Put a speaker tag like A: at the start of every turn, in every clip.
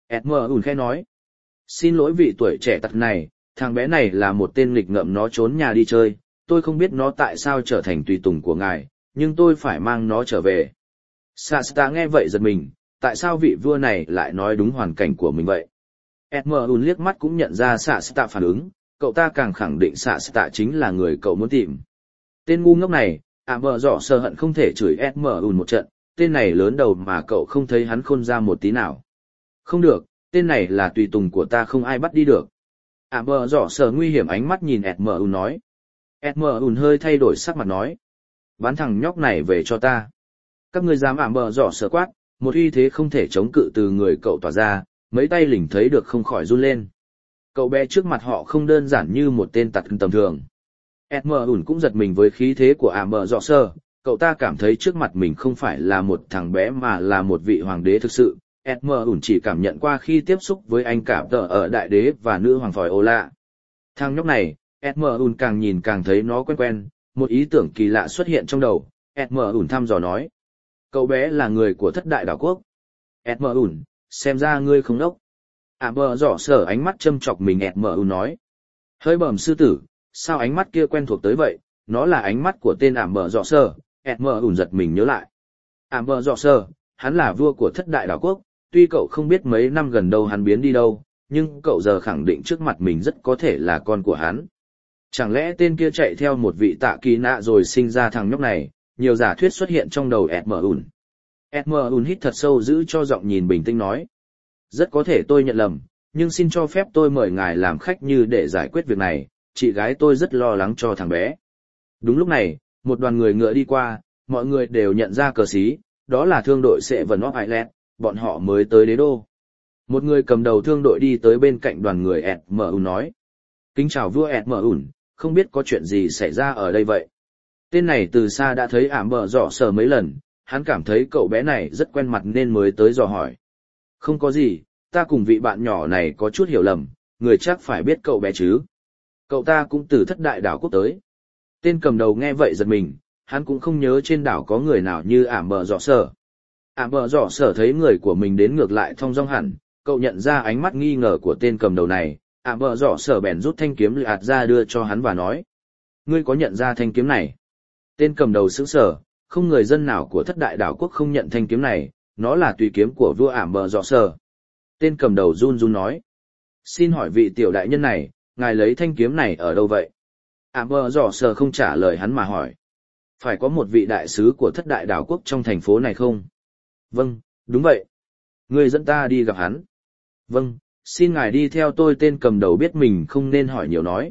A: Edmund khẽ nói. Xin lỗi vị tuổi trẻ tặc này, thằng bé này là một tên nghịch ngợm, nó trốn nhà đi chơi, tôi không biết nó tại sao trở thành tùy tùng của ngài, nhưng tôi phải mang nó trở về. Shasta nghe vậy giật mình, tại sao vị vua này lại nói đúng hoàn cảnh của mình vậy? Edmund liếc mắt cũng nhận ra Shasta phản ứng, cậu ta càng khẳng định Shasta chính là người cậu muốn tìm. Tên ngu ngốc này, vợ dọ sờ hận không thể chửi Edmund một trận, tên này lớn đầu mà cậu không thấy hắn khôn ra một tí nào. Không được, tên này là tùy tùng của ta, không ai bắt đi được. Vợ dọ sờ nguy hiểm ánh mắt nhìn Edmund nói. Edmund hơi thay đổi sắc mặt nói. Bán thằng nhóc này về cho ta. Các ngươi dám vợ dọ sờ quát, một uy thế không thể chống cự từ người cậu tỏa ra, mấy tay lỉnh thấy được không khỏi run lên. Cậu bé trước mặt họ không đơn giản như một tên tặc tầm thường. Edmund cũng giật mình với khí thế của vợ dọ sờ, cậu ta cảm thấy trước mặt mình không phải là một thằng bé mà là một vị hoàng đế thực sự. Edmund chỉ cảm nhận qua khi tiếp xúc với anh cảm tờ ở đại đế và nữ hoàng phòi ô lạ. Thằng nhóc này, Edmund càng nhìn càng thấy nó quen quen, một ý tưởng kỳ lạ xuất hiện trong đầu. Edmund thăm dò nói. Cậu bé là người của thất đại đảo quốc. Edmund, xem ra ngươi không đốc. Bờ dọ sở ánh mắt châm chọc mình. Edmund nói. Hơi bẩm sư tử, sao ánh mắt kia quen thuộc tới vậy? Nó là ánh mắt của tên bờ dọ sở. Edmund giật mình nhớ lại. Bờ dọ sở, hắn là vua của thất đại đảo quốc. Tuy cậu không biết mấy năm gần đâu hắn biến đi đâu, nhưng cậu giờ khẳng định trước mặt mình rất có thể là con của hắn. Chẳng lẽ tên kia chạy theo một vị tạ kỳ nạ rồi sinh ra thằng nhóc này? Nhiều giả thuyết xuất hiện trong đầu Edmund. Edmund hít thật sâu, giữ cho giọng nhìn bình tĩnh nói. Rất có thể tôi nhận lầm, nhưng xin cho phép tôi mời ngài làm khách như để giải quyết việc này, chị gái tôi rất lo lắng cho thằng bé. Đúng lúc này, một đoàn người ngựa đi qua, mọi người đều nhận ra cờ xí, đó là thương đội Seven of Ireland, bọn họ mới tới đế đô. Một người cầm đầu thương đội đi tới bên cạnh đoàn người Edmund nói. Kính chào vua Edmund, không biết có chuyện gì xảy ra ở đây vậy? Tên này từ xa đã thấy bờ dọ sờ mấy lần, hắn cảm thấy cậu bé này rất quen mặt nên mới tới dò hỏi. Không có gì, ta cùng vị bạn nhỏ này có chút hiểu lầm, người chắc phải biết cậu bé chứ. Cậu ta cũng từ thất đại đảo quốc tới. Tên cầm đầu nghe vậy giật mình, hắn cũng không nhớ trên đảo có người nào như bờ dọ sờ. Bờ dọ sờ thấy người của mình đến ngược lại thong dong hẳn, cậu nhận ra ánh mắt nghi ngờ của tên cầm đầu này. Bờ dọ sờ bèn rút thanh kiếm lạt ra đưa cho hắn và nói. Ngươi có nhận ra thanh kiếm này? Tên cầm đầu sững sờ, không người dân nào của thất đại đảo quốc không nhận thanh kiếm này, nó là tùy kiếm của vua bờ dọ sờ. Tên cầm đầu run run nói. Xin hỏi vị tiểu đại nhân này, ngài lấy thanh kiếm này ở đâu vậy? Bờ dọ sờ không trả lời hắn mà hỏi. Phải có một vị đại sứ của thất đại đảo quốc trong thành phố này không? Vâng, đúng vậy. Người dẫn ta đi gặp hắn. Vâng, xin ngài đi theo tôi. Tên cầm đầu biết mình không nên hỏi nhiều nói.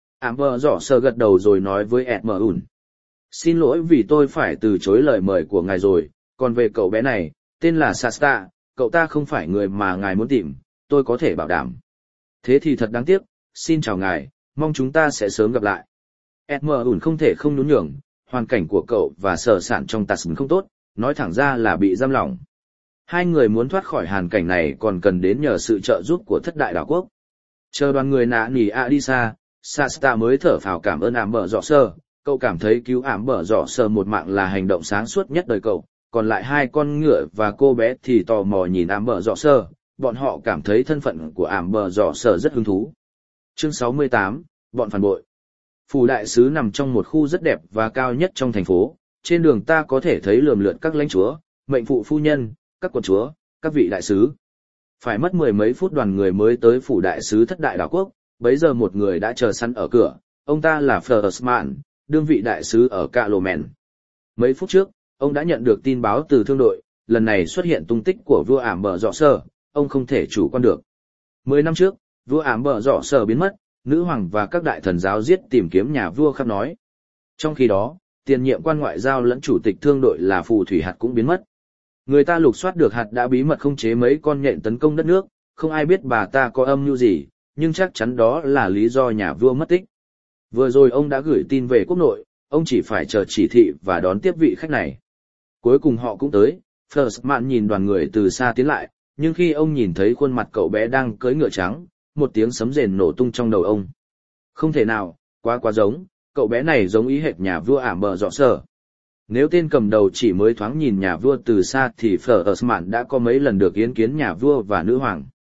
A: Bờ dọ sờ gật đầu rồi nói với Edmund. Xin lỗi vì tôi phải từ chối lời mời của ngài rồi, còn về cậu bé này, tên là Shasta, cậu ta không phải người mà ngài muốn tìm, tôi có thể bảo đảm. Thế thì thật đáng tiếc, xin chào ngài, mong chúng ta sẽ sớm gặp lại. Edmund không thể không nhún nhường, hoàn cảnh của cậu và sở sản trong Tasman không tốt, nói thẳng ra là bị giam lỏng. Hai người muốn thoát khỏi hoàn cảnh này còn cần đến nhờ sự trợ giúp của thất đại đảo quốc. Chờ đoàn người nạ nỉ đi xa, Shasta mới thở phào cảm ơn bờ dọ sờ. Cậu cảm thấy cứu bờ dọ sờ một mạng là hành động sáng suốt nhất đời cậu, còn lại hai con ngựa và cô bé thì tò mò nhìn bờ dọ sờ, bọn họ cảm thấy thân phận của bờ dọ sờ rất hứng thú. Chương 68, bọn phản bội. Phủ đại sứ nằm trong một khu rất đẹp và cao nhất trong thành phố, trên đường ta có thể thấy lườm lượt các lãnh chúa, mệnh phụ phu nhân, các quận chúa, các vị đại sứ. Phải mất mười mấy phút đoàn người mới tới phủ đại sứ thất đại đảo quốc, bấy giờ một người đã chờ sẵn ở cửa, ông ta là Fersman, đương vị đại sứ ở Calomen. Mấy phút trước, ông đã nhận được tin báo từ thương đội, lần này xuất hiện tung tích của vua bờ dọ sờ, ông không thể chủ quan được. 10 năm trước, vua bờ dọ sờ biến mất, nữ hoàng và các đại thần giáo giết tìm kiếm nhà vua khắp nói. Trong khi đó, tiền nhiệm quan ngoại giao lẫn chủ tịch thương đội là phù thủy hạt cũng biến mất. Người ta lục soát được hạt đã bí mật khống chế mấy con nhện tấn công đất nước, không ai biết bà ta có âm mưu gì, nhưng chắc chắn đó là lý do nhà vua mất tích. Vừa rồi ông đã gửi tin về quốc nội, ông chỉ phải chờ chỉ thị và đón tiếp vị khách này. Cuối cùng họ cũng tới, Fersman nhìn đoàn người từ xa tiến lại, nhưng khi ông nhìn thấy khuôn mặt cậu bé đang cưỡi ngựa trắng, một tiếng sấm rền nổ tung trong đầu ông. Không thể nào, quá giống, cậu bé này giống ý hệt nhà vua bờ dọ sờ. Nếu tên cầm đầu chỉ mới thoáng nhìn nhà vua từ xa thì Fersman đã có mấy lần được yến kiến nhà vua và nữ hoàng.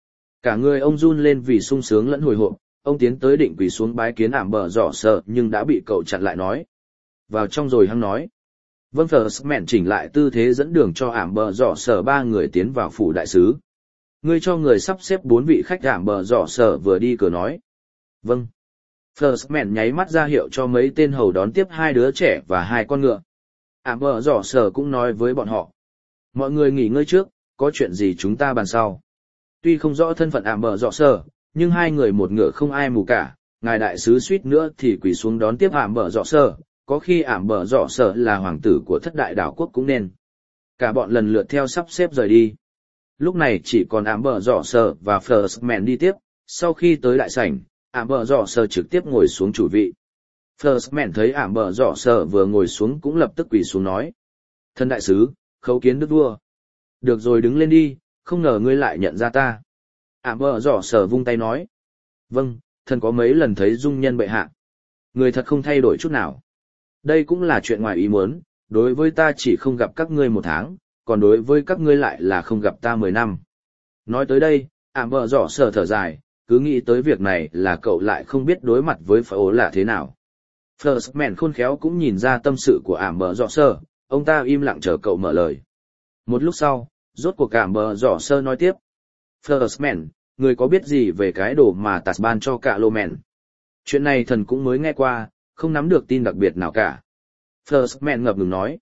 A: Cả người ông run lên vì sung sướng lẫn hồi hộp, ông tiến tới định quỳ xuống bái kiến ảm bờ rỏ sở nhưng đã bị cậu chặn lại nói. Vào trong rồi hắn nói. Vâng, Firstman chỉnh lại tư thế dẫn đường cho ảm bờ rỏ sở 3 người tiến vào phủ đại sứ. Ngươi cho người sắp xếp 4 vị khách ảm bờ rỏ sở vừa đi cửa nói. Vâng. Firstman nháy mắt ra hiệu cho mấy tên hầu đón tiếp 2 đứa trẻ và 2 con ngựa. Ảm bờ rỏ sở cũng nói với bọn họ. Mọi người nghỉ ngơi trước, có chuyện gì chúng ta bàn sau. Tuy không rõ thân phận ảm bờ rọ sở, nhưng 2 người một ngựa không ai mù cả, ngài đại sứ suýt nữa thì quỳ xuống đón tiếp ảm bờ rọ sở, có khi ảm bờ rọ sở là hoàng tử của thất đại đảo quốc cũng nên. Cả bọn lần lượt theo sắp xếp rời đi. Lúc này chỉ còn ảm bờ rọ sở và Firstman đi tiếp, sau khi tới đại sảnh, ảm bờ rọ sở trực tiếp ngồi xuống chủ vị. Firstman thấy ảm bờ rọ sở vừa ngồi xuống cũng lập tức quỳ xuống nói. Thân đại sứ, khấu kiến đức vua. Được rồi đứng lên đi, không ngờ ngươi lại nhận ra ta. Ảm bờ rỏ sở vung tay nói. Vâng, thần có mấy lần thấy dung nhân bệ hạ. Người thật không thay đổi chút nào. Đây cũng là chuyện ngoài ý muốn, đối với ta chỉ không gặp các ngươi 1 tháng, còn đối với các ngươi lại là không gặp ta 10 năm. Nói tới đây, ảm bờ rỏ sở thở dài, cứ nghĩ tới việc này là cậu lại không biết đối mặt với phải ố là thế nào. Firstman khôn khéo cũng nhìn ra tâm sự của ảm bờ rỏ sở, ông ta im lặng chờ cậu mở lời. Một lúc sau, rốt cuộc ảm bờ rỏ sở nói tiếp. Firstman, người có biết gì về cái đồ mà Tạt ban cho cả lô mèn? Chuyện này thần cũng mới nghe qua, không nắm được tin đặc biệt nào cả. Firstman ngập ngừng nói.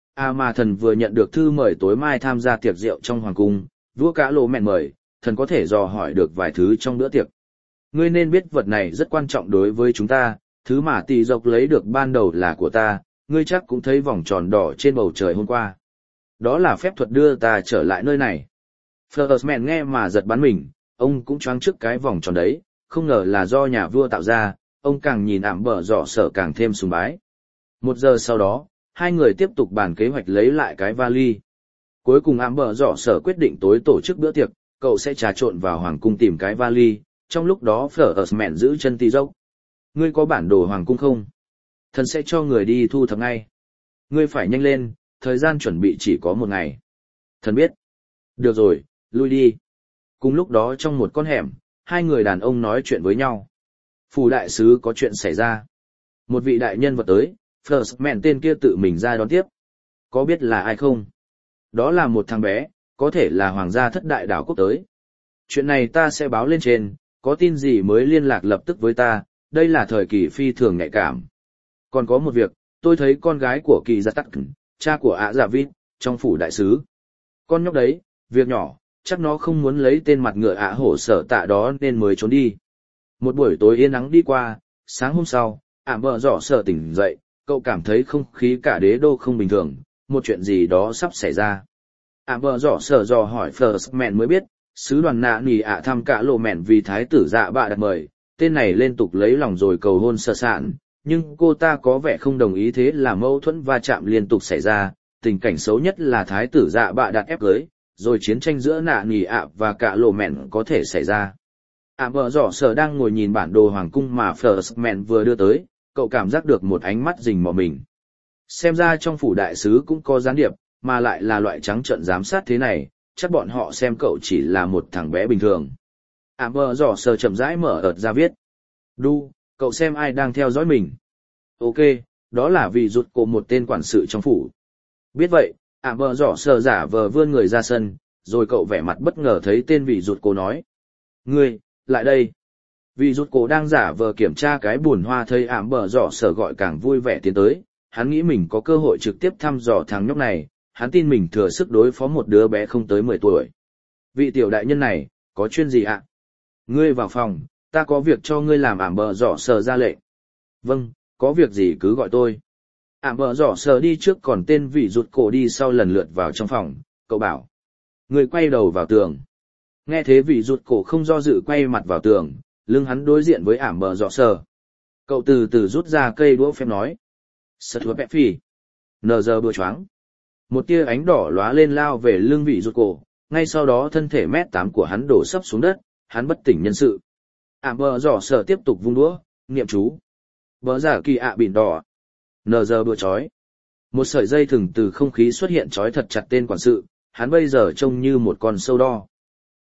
A: Mà thần vừa nhận được thư mời tối mai tham gia tiệc rượu trong hoàng cung, vua cả lô mèn mời, thần có thể dò hỏi được vài thứ trong bữa tiệc. Ngươi nên biết vật này rất quan trọng đối với chúng ta, thứ mà tỷ dọc lấy được ban đầu là của ta, ngươi chắc cũng thấy vòng tròn đỏ trên bầu trời hôm qua. Đó là phép thuật đưa ta trở lại nơi này. Firstman nghe mà giật bắn mình, ông cũng choáng trước cái vòng tròn đấy, không ngờ là do nhà vua tạo ra, ông càng nhìn ảm bờ rọ sở càng thêm sùng bái. 1 giờ sau đó, 2 người tiếp tục bàn kế hoạch lấy lại cái vali. Cuối cùng ảm bờ rọ sở quyết định tối tổ chức bữa tiệc, cậu sẽ trà trộn vào hoàng cung tìm cái vali, trong lúc đó Firstman giữ chân tí dốc. Ngươi có bản đồ hoàng cung không? Thần sẽ cho người đi thu thập ngay. Ngươi phải nhanh lên, thời gian chuẩn bị chỉ có 1 ngày. Thần biết. Được rồi, lui đi. Cùng lúc đó trong một con hẻm, 2 người đàn ông nói chuyện với nhau. Phủ đại sứ có chuyện xảy ra. Một vị đại nhân vật tới, Firstman tên kia tự mình ra đón tiếp. Có biết là ai không? Đó là một thằng bé, có thể là hoàng gia thất đại đảo quốc tới. Chuyện này ta sẽ báo lên trên, có tin gì mới liên lạc lập tức với ta, đây là thời kỳ phi thường nhạy cảm. Còn có một việc, tôi thấy con gái của kỳ gia tắc, cha của ạ giả vít, trong phủ đại sứ. Con nhóc đấy, việc nhỏ, chắc nó không muốn lấy tên mặt ngựa ạ hổ sở tạ đó nên mới trốn đi. Một buổi tối yên nắng đi qua, sáng hôm sau, ảm bờ rỏ sở tỉnh dậy, cậu cảm thấy không khí cả đế đô không bình thường, một chuyện gì đó sắp xảy ra. Ảm bờ rỏ sở dò hỏi Firstman mới biết, sứ đoàn nạ nỉ ạ thăm cả lộ mẹn vì thái tử dạ bạ đặt mời, tên này liên tục lấy lòng rồi cầu hôn sơ sạn, nhưng cô ta có vẻ không đồng ý, thế là mâu thuẫn va chạm liên tục xảy ra, tình cảnh xấu nhất là thái tử dạ bạ đặt ép cưới, rồi chiến tranh giữa nạ nỉ ạ và cả lộ mẹn có thể xảy ra. Ảm bờ rỏ sở đang ngồi nhìn bản đồ hoàng cung mà Firstman vừa đưa tới, cậu cảm giác được một ánh mắt rình mò mình. Xem ra trong phủ đại sứ cũng có gián điệp, mà lại là loại trắng trợn giám sát thế này, chắc bọn họ xem cậu chỉ là một thằng bé bình thường. Ảm bờ rỏ sở chậm rãi mở ợt ra viết. Đu, cậu xem ai đang theo dõi mình. Ok, đó là vì rụt cổ một tên quản sự trong phủ. Biết vậy, ảm bờ rỏ sở giả vờ vươn người ra sân, rồi cậu vẻ mặt bất ngờ thấy tên vị rụt cổ nói. Ngươi, lại đây. Vị rụt cổ đang giả vờ kiểm tra cái bùn hoa, thấy ảm bờ rỏ sở gọi càng vui vẻ tiến tới, hắn nghĩ mình có cơ hội trực tiếp thăm dò thằng nhóc này, hắn tin mình thừa sức đối phó một đứa bé không tới 10 tuổi. Vị tiểu đại nhân này, có chuyên gì ạ? Ngươi vào phòng, ta có việc cho ngươi làm. Ảm bờ rỏ sở ra lệnh. Vâng, có việc gì cứ gọi tôi. Ảm bờ rỏ sở đi trước còn tên vị rụt cổ đi sau lần lượt vào trong phòng, cậu bảo. Ngươi quay đầu vào tường. Nghe thế vị rụt cổ không do dự quay mặt vào tường, lưng hắn đối diện với ảm bờ rọ sở. Cậu từ từ rút ra cây đũa phép nói. Sật hứa bẹp phì. Nờ giờ bừa choáng. Một tia ánh đỏ lóa lên lao về lưng vị rụt cổ, ngay sau đó thân thể mét 8 của hắn đổ sấp xuống đất, hắn bất tỉnh nhân sự. Ảm bờ rọ sở tiếp tục vung đũa, niệm chú. Bờ giả kỳ ạ bỉn đỏ. Nờ giờ bừa chói. Một sợi dây thừng từ không khí xuất hiện trói thật chặt tên quản sự, hắn bây giờ trông như một con sâu đo.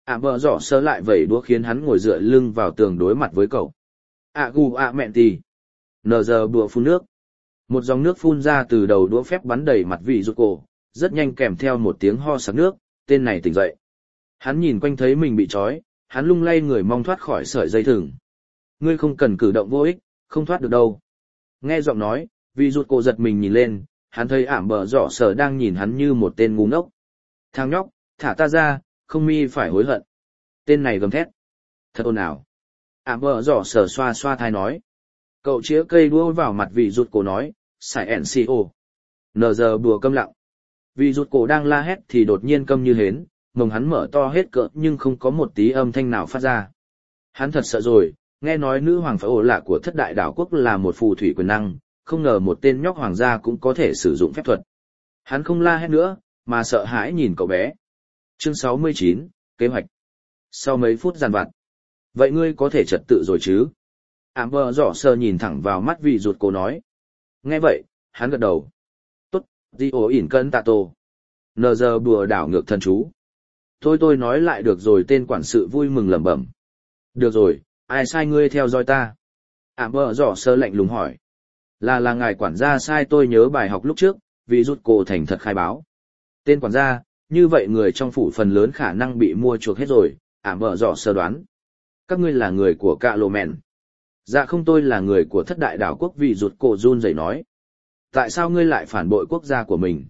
A: Bờ giỏ sơ lại vẩy đũa khiến hắn ngồi dựa lưng vào tường đối mặt với cậu. Gu mẹn tì. Nờ giờ bùa phun nước. Một dòng nước phun ra từ đầu đũa phép bắn đầy mặt vị rụt cổ, rất nhanh kèm theo một tiếng ho sặc nước, tên này tỉnh dậy. Hắn nhìn quanh thấy mình bị trói, hắn lung lay người mong thoát khỏi sợi dây thừng. Ngươi không cần cử động vô ích, không thoát được đâu. Nghe giọng nói, vị rụt cổ giật mình nhìn lên, hắn thấy bờ giỏ sở đang nhìn hắn như một tên ngu ngốc. Thằng nhóc, thả ta ra, không mi phải hối hận. Tên này gầm thét. Thật ồn ào. Bờ giỏ sở xoa xoa thai nói. Cậu chĩa cây đũa vào mặt vị rụt cổ nói, xài NCO. Nờ giờ bùa câm lặng. Vị rụt cổ đang la hét thì đột nhiên câm như hến, mông hắn mở to hết cỡ nhưng không có một tí âm thanh nào phát ra. Hắn thật sợ rồi, nghe nói nữ hoàng phải ổ lạ của thất đại đảo quốc là một phù thủy quyền năng, không ngờ một tên nhóc hoàng gia cũng có thể sử dụng phép thuật. Hắn không la hét nữa, mà sợ hãi nhìn cậu bé. Chương 69, kế hoạch. Sau mấy phút giàn vặt. Vậy ngươi có thể trật tự rồi chứ? Bờ giỏ sơ nhìn thẳng vào mắt vị rụt cổ nói. Nghe vậy, hắn gật đầu. Tốt, di ổ ỉn cân tạ tổ. Nờ giờ bùa đảo ngược thần chú. Tôi nói lại được rồi, tên quản sự vui mừng lẩm bẩm. Được rồi, ai sai ngươi theo dõi ta? Bờ giỏ sơ lạnh lùng hỏi. Là ngài quản gia sai tôi nhớ bài học lúc trước, vì rút cổ thành thật khai báo. Tên quản gia, như vậy người trong phủ phần lớn khả năng bị mua chuộc hết rồi, bờ giỏ sơ đoán. Các ngươi là người của cạ lộ mẹn. Dạ không, tôi là người của thất đại đảo quốc, vì rụt cổ run rẩy nói. Tại sao ngươi lại phản bội quốc gia của mình?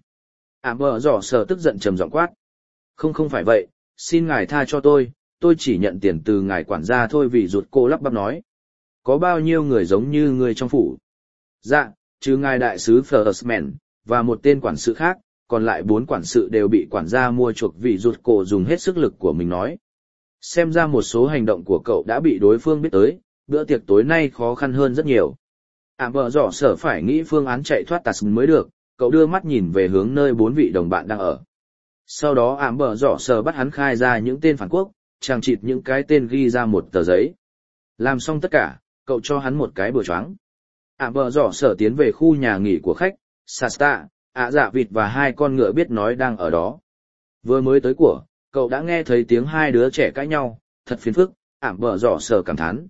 A: Bờ giỏ sơ tức giận trầm giọng quát. Không phải vậy, xin ngài tha cho tôi chỉ nhận tiền từ ngài quản gia thôi, vì rụt cổ lắp bắp nói. Có bao nhiêu người giống như người trong phủ? Dạ, trừ ngài đại sứ Fersman, và một tên quản sự khác, còn lại 4 quản sự đều bị quản gia mua chuộc, vì rụt cổ dùng hết sức lực của mình nói. Xem ra một số hành động của cậu đã bị đối phương biết tới, bữa tiệc tối nay khó khăn hơn rất nhiều. Bờ giỏ sở phải nghĩ phương án chạy thoát tạt mới được, cậu đưa mắt nhìn về hướng nơi 4 vị đồng bạn đang ở. Sau đó bờ giỏ sở bắt hắn khai ra những tên phản quốc, chàng chịt những cái tên ghi ra một tờ giấy. Làm xong tất cả, cậu cho hắn một cái bừa choáng. Bờ giỏ sở tiến về khu nhà nghỉ của khách, Sasta, dạ vịt và 2 con ngựa biết nói đang ở đó. Vừa mới tới của, cậu đã nghe thấy tiếng 2 đứa trẻ cãi nhau, thật phiền phức, bờ giỏ sở cảm thán.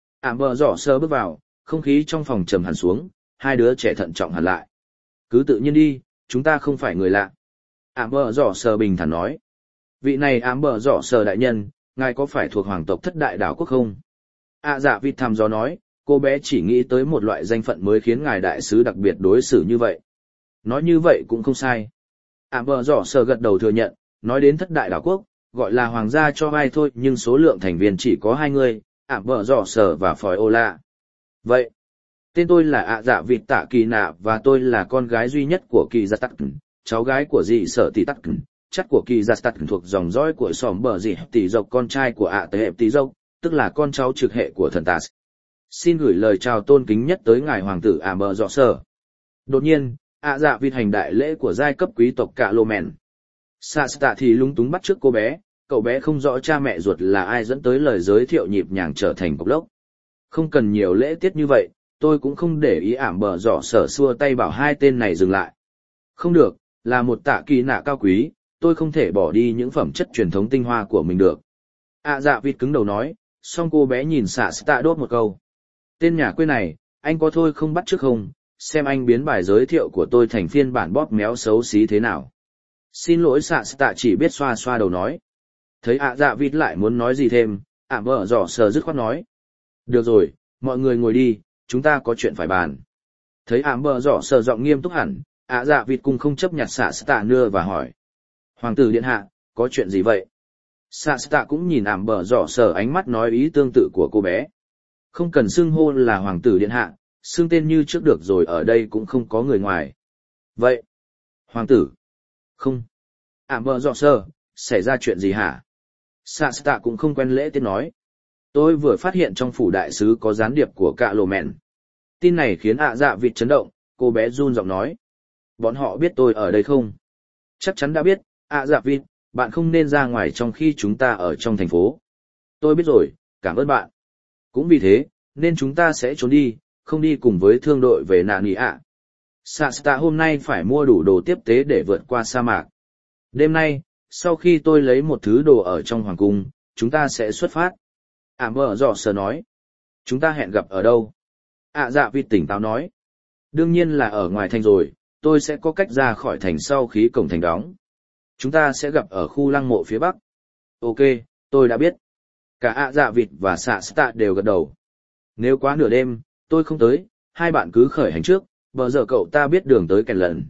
A: Bờ giỏ sở bước vào, không khí trong phòng trầm hẳn xuống, 2 đứa trẻ thận trọng hẳn lại. Cứ tự nhiên đi, chúng ta không phải người lạ. Bờ giỏ sở bình thản nói. Vị này bờ giỏ sở đại nhân, ngài có phải thuộc hoàng tộc thất đại đảo quốc không? Dạ vịt thăm gió nói, cô bé chỉ nghĩ tới một loại danh phận mới khiến ngài đại sứ đặc biệt đối xử như vậy. Nói như vậy cũng không sai. Bờ giỏ sở gật đầu thừa nhận, nói đến thất đại đảo quốc, gọi là hoàng gia cho ai thôi, nhưng số lượng thành viên chỉ có 2 người, bờ giỏ sở và phòi ô lạ. Vậy, tên tôi là dạ vịt tạ kỳ nạ, và tôi là con gái duy nhất của kỳ gia tắc, cháu gái của dì sở tỷ tắc, chắc của kỳ gia tắc thuộc dòng dõi của xóm bờ dì tỷ dọc, con trai của tế hẹp tỷ dốc, tức là con cháu trực hệ của thần tà. Xin gửi lời chào tôn kính nhất tới ngài hoàng tử bờ giỏ sở. Đột nhiên, dạ vịt hành đại lễ của giai cấp quý tộc cạ lô mèn. Sasta thì lúng túng bắt trước cô bé, cậu bé không rõ cha mẹ ruột là ai dẫn tới lời giới thiệu nhịp nhàng trở thành cục lốc. Không cần nhiều lễ tiết như vậy, tôi cũng không để ý. Bờ giỏ sở xua tay bảo 2 tên này dừng lại. Không được, là một tạ kỳ nạ cao quý, tôi không thể bỏ đi những phẩm chất truyền thống tinh hoa của mình được. Dạ vịt cứng đầu nói, xong cô bé nhìn Sasta đốt một câu. Tên nhà quê này, anh có thôi không bắt trước không, xem anh biến bài giới thiệu của tôi thành phiên bản bóp méo xấu xí thế nào. Xin lỗi, Sasta chỉ biết xoa xoa đầu nói. Thấy dạ vịt lại muốn nói gì thêm, bờ giỏ sở dứt khoát nói. Được rồi, mọi người ngồi đi, chúng ta có chuyện phải bàn. Thấy bờ giỏ sở giọng nghiêm túc hẳn, dạ vịt cùng không chấp nhặt Sasta nưa và hỏi. Hoàng tử điện hạ, có chuyện gì vậy? Sasta cũng nhìn bờ giỏ sở, ánh mắt nói ý tương tự của cô bé. Không cần xưng hô là hoàng tử điện hạ, xưng tên như trước được rồi, ở đây cũng không có người ngoài. Vậy, hoàng tử? Không. Bờ giỏ sở, xảy ra chuyện gì hả? Sasta cũng không quen lễ tiết nói. Tôi vừa phát hiện trong phủ đại sứ có gián điệp của cạ lộ mẹn. Tin này khiến dạ vịt chấn động, cô bé run giọng nói. Bọn họ biết tôi ở đây không? Chắc chắn đã biết, dạ vịt, bạn không nên ra ngoài trong khi chúng ta ở trong thành phố. Tôi biết rồi, cảm ơn bạn. Cũng vì thế, nên chúng ta sẽ trốn đi, không đi cùng với thương đội về nạn nghỉ ạ. Sasta hôm nay phải mua đủ đồ tiếp tế để vượt qua sa mạc. Đêm nay, sau khi tôi lấy một thứ đồ ở trong hoàng cung, chúng ta sẽ xuất phát. Bờ dọ sở nói. Chúng ta hẹn gặp ở đâu? Dạ vịt tỉnh táo nói. Đương nhiên là ở ngoài thành rồi, tôi sẽ có cách ra khỏi thành sau khi cổng thành đóng. Chúng ta sẽ gặp ở khu lăng mộ phía bắc. Ok, tôi đã biết. Cả dạ vịt và xạ stạ đều gật đầu. Nếu quá nửa đêm, tôi không tới, hai bạn cứ khởi hành trước, bờ giờ cậu ta biết đường tới kèn lần.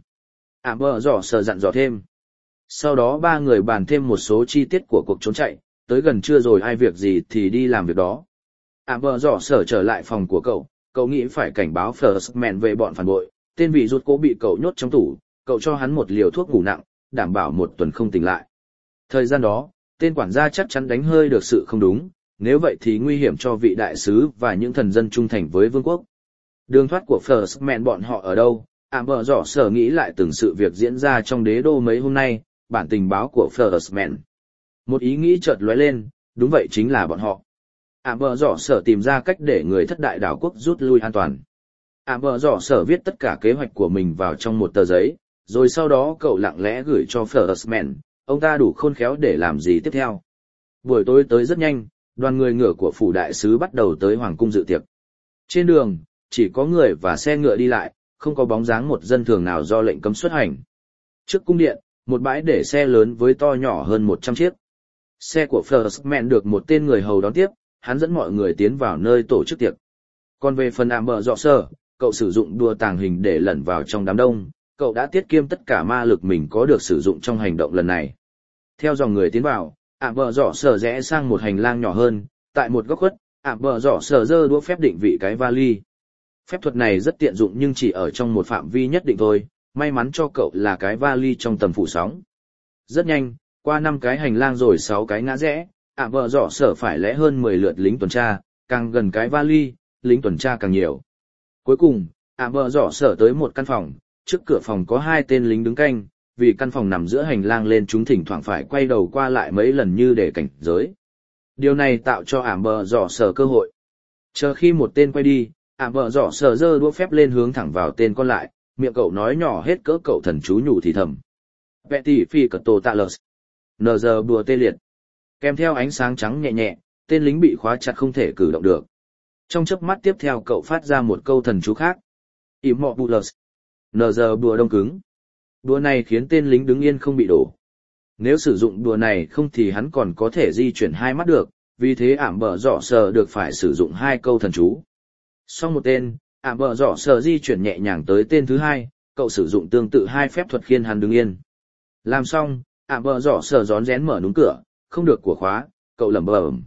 A: Bờ dọ sở dặn dò thêm. Sau đó ba người bàn thêm một số chi tiết của cuộc trốn chạy, tới gần trưa rồi ai việc gì thì đi làm việc đó. Bờ dọ sở trở lại phòng của cậu nghĩ phải cảnh báo Firstman về bọn phản bội, tên vị rút cố bị cậu nhốt trong tủ, cậu cho hắn một liều thuốc ngủ nặng, đảm bảo một tuần không tỉnh lại. Thời gian đó, tên quản gia chắc chắn đánh hơi được sự không đúng, nếu vậy thì nguy hiểm cho vị đại sứ và những thần dân trung thành với vương quốc. Đường thoát của Firstman bọn họ ở đâu? Bờ dọ sở nghĩ lại từng sự việc diễn ra trong đế đô mấy hôm nay, bản tình báo của Firstman. Một ý nghĩ chợt lóe lên, đúng vậy chính là bọn họ. Bờ dọ sở tìm ra cách để người thất đại đảo quốc rút lui an toàn. Bờ dọ sở viết tất cả kế hoạch của mình vào trong một tờ giấy, rồi sau đó cậu lặng lẽ gửi cho Firstman, ông ta đủ khôn khéo để làm gì tiếp theo. Buổi tối tới rất nhanh, đoàn người ngựa của phủ đại sứ bắt đầu tới hoàng cung dự tiệc. Trên đường, chỉ có người và xe ngựa đi lại, không có bóng dáng một dân thường nào do lệnh cấm xuất hành. Trước cung điện, một bãi để xe lớn với to nhỏ hơn 100 chiếc. Xe của Firstman được một tên người hầu đón tiếp, hắn dẫn mọi người tiến vào nơi tổ chức tiệc. Còn về phần Bờ dọ sở, cậu sử dụng đùa tàng hình để lẩn vào trong đám đông, cậu đã tiết kiệm tất cả ma lực mình có được sử dụng trong hành động lần này. Theo dòng người tiến vào, Bờ dọ sở rẽ sang một hành lang nhỏ hơn, tại một góc khuất, Bờ dọ sở giơ đũa phép định vị cái vali. Phép thuật này rất tiện dụng nhưng chỉ ở trong một phạm vi nhất định thôi, may mắn cho cậu là cái vali trong tầm phủ sóng. Rất nhanh, qua 5 cái hành lang rồi 6 cái ngã rẽ, Bờ dọ sở phải lẽ hơn 10 lượt lính tuần tra, càng gần cái vali, lính tuần tra càng nhiều. Cuối cùng, Bờ dọ sở tới một căn phòng, trước cửa phòng có 2 tên lính đứng canh, vì căn phòng nằm giữa hành lang lên chúng thỉnh thoảng phải quay đầu qua lại mấy lần như để cảnh giới. Điều này tạo cho Bờ dọ sở cơ hội. Chờ khi một tên quay đi, Bờ dọ sở giơ đũa phép lên hướng thẳng vào tên còn lại, miệng cậu nói nhỏ hết cỡ cậu thần chú nhủ thì thầm. Petty phi cật tổ tạ lợt. Nờ giờ bùa tê liệt. Kèm theo ánh sáng trắng nhẹ nhẹ, tên lính bị khóa chặt không thể cử động được. Trong chớp mắt tiếp theo cậu phát ra một câu thần chú khác. Immobulus. Nờ giờ bùa đông cứng. Đùa này khiến tên lính đứng yên không bị đổ. Nếu sử dụng đùa này không thì hắn còn có thể di chuyển hai mắt được, vì thế Bờ dọ sở được phải sử dụng 2 câu thần chú. Sau một tên, Bờ dọ sở di chuyển nhẹ nhàng tới tên thứ 2, cậu sử dụng tương tự 2 phép thuật khiến hắn đứng yên. Làm xong, Bờ dọ sở rón rén mở núm cửa, không được của khóa, cậu lẩm bẩm.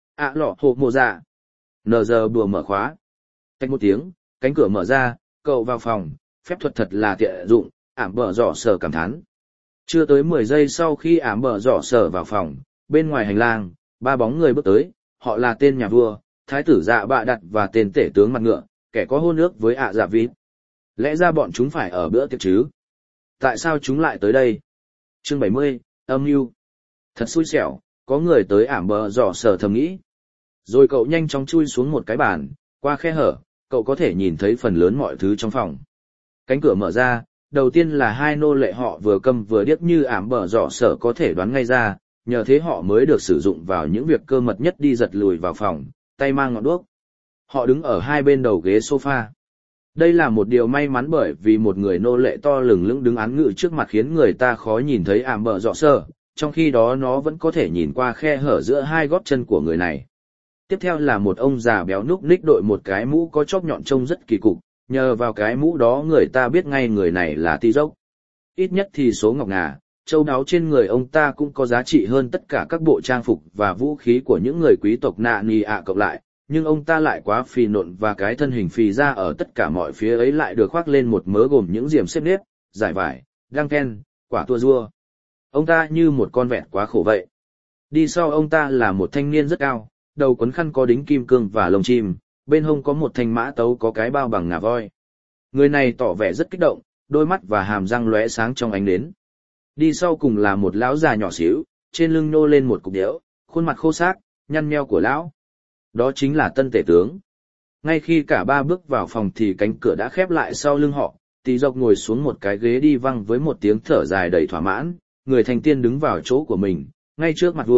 A: Lọ hộ mồ dạ. Nờ giờ bùa mở khóa. Tách một tiếng, cánh cửa mở ra, cậu vào phòng, phép thuật thật là tiện dụng, Bờ dọ sở cảm thán. Chưa tới 10 giây sau khi Bờ dọ sở vào phòng, bên ngoài hành lang, 3 bóng người bước tới, họ là tên nhà vua, thái tử dạ bạ đặt và tên tể tướng mặt ngựa, kẻ có hôn ước với dạ vít. Lẽ ra bọn chúng phải ở bữa tiệc chứ? Tại sao chúng lại tới đây? Chương 70, âm mưu. Thật xui xẻo, có người tới Bờ dọ sở thầm nghĩ. Rồi cậu nhanh chóng chui xuống một cái bàn, qua khe hở, cậu có thể nhìn thấy phần lớn mọi thứ trong phòng. Cánh cửa mở ra, đầu tiên là 2 nô lệ họ vừa câm vừa điếc như Bờ dọ sở có thể đoán ngay ra, nhờ thế họ mới được sử dụng vào những việc cơ mật nhất đi giật lùi vào phòng, tay mang ngọn đuốc. Họ đứng ở 2 bên đầu ghế sofa. Đây là một điều may mắn bởi vì một người nô lệ to lừng lững đứng án ngự trước mặt khiến người ta khó nhìn thấy Bờ dọ sở, trong khi đó nó vẫn có thể nhìn qua khe hở giữa 2 gót chân của người này. Tiếp theo là một ông già béo núc ních đội một cái mũ có chóp nhọn trông rất kỳ cục, nhờ vào cái mũ đó người ta biết ngay người này là Ti Dốc. Ít nhất thì số ngọc ngà, châu đáo trên người ông ta cũng có giá trị hơn tất cả các bộ trang phục và vũ khí của những người quý tộc nạ nì ạ cộng lại, nhưng ông ta lại quá phì nộn và cái thân hình phì ra ở tất cả mọi phía ấy lại được khoác lên một mớ gồm những diềm xếp nếp, giải vải, găng ken, quả tua rua. Ông ta như một con vẹt quá khổ vậy. Đi sau ông ta là một thanh niên rất cao, đầu quấn khăn có đính kim cương và lông chim, bên hông có một thanh mã tấu có cái bao bằng ngà voi. Người này tỏ vẻ rất kích động, đôi mắt và hàm răng lóe sáng trong ánh nến. Đi sau cùng là một lão già nhỏ xíu, trên lưng nô lên một cục đẽo, khuôn mặt khô xác, nhăn nheo của lão. Đó chính là tân tể tướng. Ngay khi cả 3 bước vào phòng thì cánh cửa đã khép lại sau lưng họ, Tí Dốc ngồi xuống một cái ghế đi văng với một tiếng thở dài đầy thỏa mãn, người thành tiên đứng vào chỗ của mình, ngay trước mặt vua,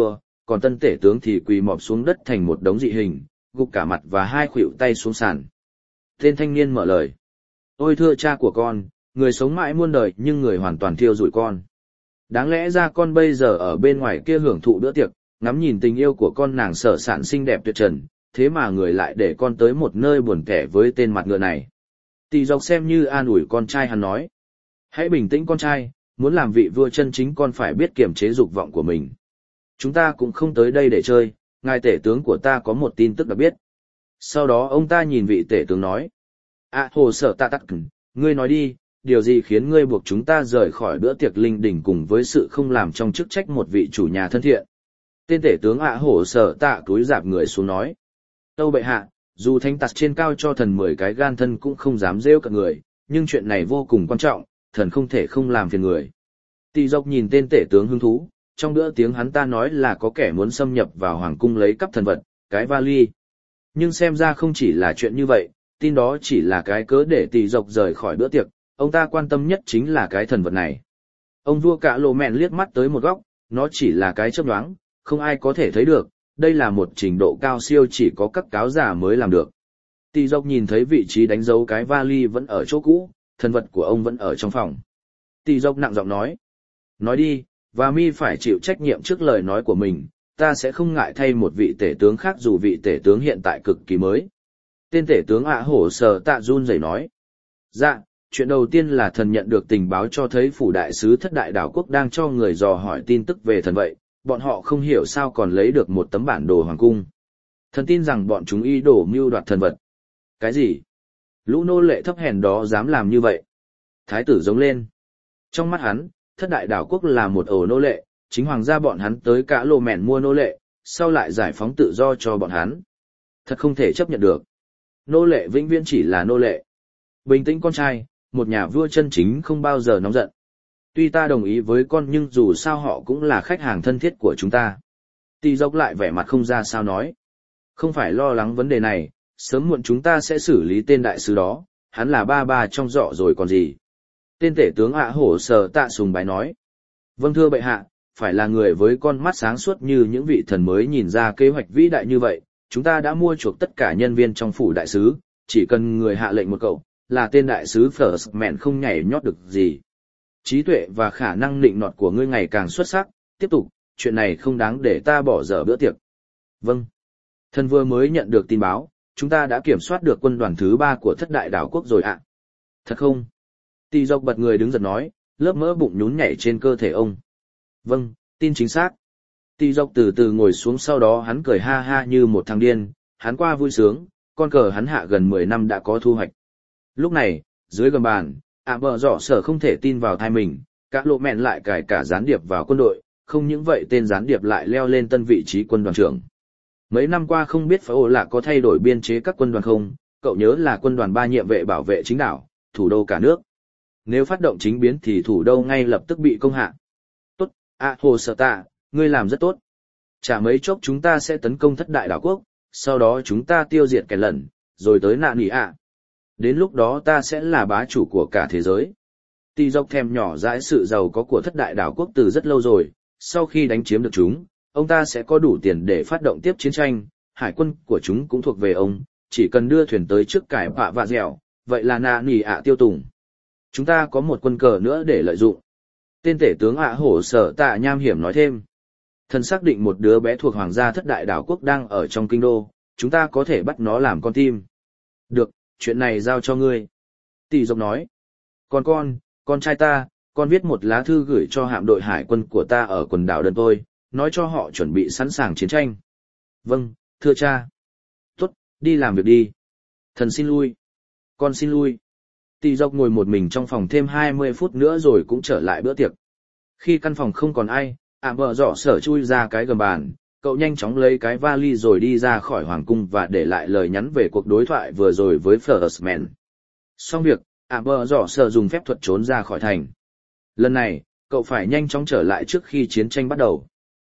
A: còn tân tể tướng thì quỳ mọp xuống đất thành một đống dị hình, gục cả mặt và hai khuỷu tay xuống sàn. Tên thanh niên mở lời. Ôi thưa cha của con, người sống mãi muôn đời nhưng người hoàn toàn thiêu rụi con. Đáng lẽ ra con bây giờ ở bên ngoài kia hưởng thụ bữa tiệc, ngắm nhìn tình yêu của con nàng sở sản xinh đẹp tuyệt trần, thế mà người lại để con tới một nơi buồn tẻ với tên mặt ngựa này. Tỷ dọc xem như an ủi con trai hắn nói. Hãy bình tĩnh con trai, muốn làm vị vua chân chính con phải biết kiềm chế dục vọng của mình. Chúng ta cũng không tới đây để chơi, ngài tể tướng của ta có một tin tức đặc biệt. Sau đó ông ta nhìn vị tể tướng nói. Hồ sở ta tắc, ngươi nói đi, điều gì khiến ngươi buộc chúng ta rời khỏi bữa tiệc linh đình cùng với sự không làm trong chức trách một vị chủ nhà thân thiện. Tên tể tướng Hồ sở tạ cúi rạp người xuống nói. Tâu bệ hạ, dù thanh tặc trên cao cho thần 10 cái gan thân cũng không dám rêu cận người, nhưng chuyện này vô cùng quan trọng, thần không thể không làm phiền người. Tỷ dọc nhìn tên tể tướng hứng thú, trong bữa tiếng hắn ta nói là có kẻ muốn xâm nhập vào hoàng cung lấy cắp thần vật, cái vali. Nhưng xem ra không chỉ là chuyện như vậy, tin đó chỉ là cái cớ để tỷ dọc rời khỏi bữa tiệc, ông ta quan tâm nhất chính là cái thần vật này. Ông vua cả lộ mẹn liếc mắt tới một góc, nó chỉ là cái chớp nhoáng, không ai có thể thấy được, đây là một trình độ cao siêu chỉ có các cáo giả mới làm được. Tỷ dọc nhìn thấy vị trí đánh dấu cái vali vẫn ở chỗ cũ, thần vật của ông vẫn ở trong phòng. Tỷ dọc nặng giọng nói. Nói đi, và mi phải chịu trách nhiệm trước lời nói của mình, ta sẽ không ngại thay một vị tể tướng khác dù vị tể tướng hiện tại cực kỳ mới. Tên tể tướng Hổ Sở Tạ run rẩy nói. Dạ, chuyện đầu tiên là thần nhận được tình báo cho thấy phủ đại sứ Thất Đại Đảo Quốc đang cho người dò hỏi tin tức về thần vậy, bọn họ không hiểu sao còn lấy được một tấm bản đồ hoàng cung. Thần tin rằng bọn chúng ý đồ mưu đoạt thần vật. Cái gì? Lũ nô lệ thấp hèn đó dám làm như vậy? Thái tử giống lên. Trong mắt hắn, Thất Đại Đảo Quốc là một ổ nô lệ, chính hoàng gia bọn hắn tới cả lô mẹn mua nô lệ, sau lại giải phóng tự do cho bọn hắn. Thật không thể chấp nhận được. Nô lệ vĩnh viễn chỉ là nô lệ. Bình tĩnh con trai, một nhà vua chân chính không bao giờ nóng giận. Tuy ta đồng ý với con nhưng dù sao họ cũng là khách hàng thân thiết của chúng ta. Tỷ dốc lại vẻ mặt không ra sao nói. Không phải lo lắng vấn đề này, sớm muộn chúng ta sẽ xử lý tên đại sứ đó, hắn là ba trong dọ rồi còn gì. Tên tể tướng Hổ Sở Tạ sùng bái nói. Vâng thưa bệ hạ, phải là người với con mắt sáng suốt như những vị thần mới nhìn ra kế hoạch vĩ đại như vậy, chúng ta đã mua chuộc tất cả nhân viên trong phủ đại sứ, chỉ cần người hạ lệnh một cậu, là tên đại sứ Firstman không nhảy nhót được gì. Trí tuệ và khả năng nịnh nọt của ngươi ngày càng xuất sắc, tiếp tục, chuyện này không đáng để ta bỏ dở bữa tiệc. Vâng. Thần vừa mới nhận được tin báo, chúng ta đã kiểm soát được quân đoàn thứ 3 của Thất Đại Đảo Quốc rồi ạ. Thật không? Tỷ dọc bật người đứng giật nói, lớp mỡ bụng nhún nhảy trên cơ thể ông. Vâng, tin chính xác. Tỷ dọc từ từ ngồi xuống sau đó hắn cười ha ha như một thằng điên, hắn qua vui sướng, con cờ hắn hạ gần 10 năm đã có thu hoạch. Lúc này, dưới gầm bàn, bờ rõ sở không thể tin vào thai mình, các lộ mẹn lại cài cả gián điệp vào quân đội, không những vậy tên gián điệp lại leo lên tân vị trí quân đoàn trưởng. Mấy năm qua không biết phải ổ lạ có thay đổi biên chế các quân đoàn không, cậu nhớ là quân đoàn 3 nhiệm vệ bảo vệ chính đảo, thủ đô cả nước. Nếu phát động chính biến thì thủ đô ngay lập tức bị công hạ. Tốt, Hồ Sở Tạ, ngươi làm rất tốt. Chả mấy chốc chúng ta sẽ tấn công Thất Đại Đảo Quốc, sau đó chúng ta tiêu diệt kẻ lần, rồi tới nạn nghỉ ạ. Đến lúc đó ta sẽ là bá chủ của cả thế giới. Tỷ dọc thèm nhỏ dãi sự giàu có của Thất Đại Đảo Quốc từ rất lâu rồi, sau khi đánh chiếm được chúng, ông ta sẽ có đủ tiền để phát động tiếp chiến tranh, hải quân của chúng cũng thuộc về ông, chỉ cần đưa thuyền tới trước cải bạ và dẻo, vậy là nạn nghỉ ạ tiêu tùng. Chúng ta có một quân cờ nữa để lợi dụng. Tên tể tướng Hổ Sở Tạ nham hiểm nói thêm. Thần xác định một đứa bé thuộc hoàng gia Thất Đại Đảo Quốc đang ở trong kinh đô, chúng ta có thể bắt nó làm con tim. Được, chuyện này giao cho ngươi. Tỷ dọc nói. Còn con trai ta, con viết một lá thư gửi cho hạm đội hải quân của ta ở quần đảo đơn tôi, nói cho họ chuẩn bị sẵn sàng chiến tranh. Vâng, thưa cha. Tốt, đi làm việc đi. Thần xin lui. Con xin lui. Tỷ dọc ngồi một mình trong phòng thêm 20 phút nữa rồi cũng trở lại bữa tiệc. Khi căn phòng không còn ai, bờ rõ sở chui ra cái gầm bàn, cậu nhanh chóng lấy cái vali rồi đi ra khỏi hoàng cung và để lại lời nhắn về cuộc đối thoại vừa rồi với Firstman. Xong việc, bờ rõ sở dùng phép thuật trốn ra khỏi thành. Lần này, cậu phải nhanh chóng trở lại trước khi chiến tranh bắt đầu.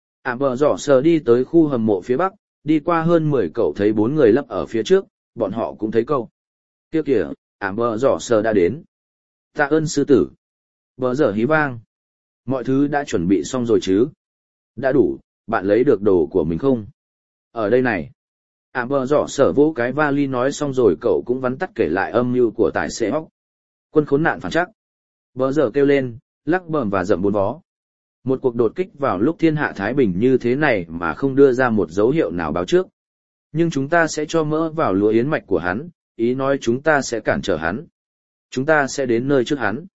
A: Bờ rõ sở đi tới khu hầm mộ phía bắc, đi qua hơn 10 cậu thấy 4 người lấp ở phía trước, bọn họ cũng thấy cậu. Kia kìa, bờ rõ sở đã đến. Tạ ơn sư tử. Bờ dở hí vang. Mọi thứ đã chuẩn bị xong rồi chứ? Đã đủ, bạn lấy được đồ của mình không? Ở đây này. Bờ dọ sở vỗ cái vali nói xong rồi cậu cũng vắn tắt kể lại âm mưu của tài xế hóc. Quân khốn nạn phản chắc. Bờ giờ kêu lên, lắc bờm và dậm bốn vó. Một cuộc đột kích vào lúc thiên hạ Thái Bình như thế này mà không đưa ra một dấu hiệu nào báo trước. Nhưng chúng ta sẽ cho mỡ vào lúa yến mạch của hắn, ý nói chúng ta sẽ cản trở hắn. Chúng ta sẽ đến nơi trước hắn.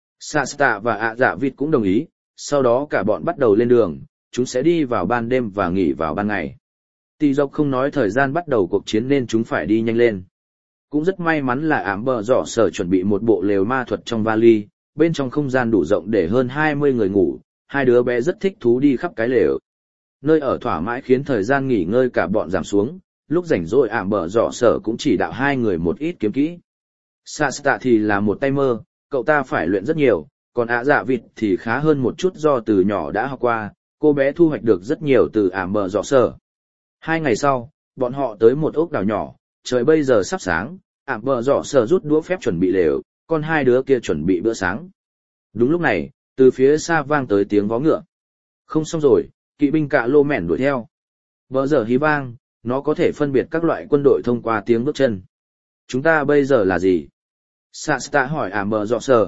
A: Sasta và ạ dạ vịt cũng đồng ý, sau đó cả bọn bắt đầu lên đường, chúng sẽ đi vào ban đêm và nghỉ vào ban ngày. Tỷ dọc không nói thời gian bắt đầu cuộc chiến nên chúng phải đi nhanh lên. Cũng rất may mắn là bờ dọ sở chuẩn bị một bộ lều ma thuật trong vali, bên trong không gian đủ rộng để hơn 20 người ngủ, hai đứa bé rất thích thú đi khắp cái lều. Nơi ở thỏa mãn khiến thời gian nghỉ ngơi cả bọn giảm xuống, lúc rảnh rỗi bờ dọ sở cũng chỉ đạo hai người một ít kiếm kỹ. Sasta thì là một tay mơ, cậu ta phải luyện rất nhiều, còn ạ dạ vịt thì khá hơn một chút do từ nhỏ đã học qua, cô bé thu hoạch được rất nhiều từ bờ dọ sở. 2 ngày sau, bọn họ tới một ốc đảo nhỏ, trời bây giờ sắp sáng, bờ dọ sở rút đũa phép chuẩn bị lều, còn hai đứa kia chuẩn bị bữa sáng. Đúng lúc này, từ phía xa vang tới tiếng vó ngựa. Không xong rồi, kỵ binh cạ lô mẻn đuổi theo. Bờ giờ hí vang, nó có thể phân biệt các loại quân đội thông qua tiếng bước chân. Chúng ta bây giờ là gì? Sasta hỏi bờ dọ sở.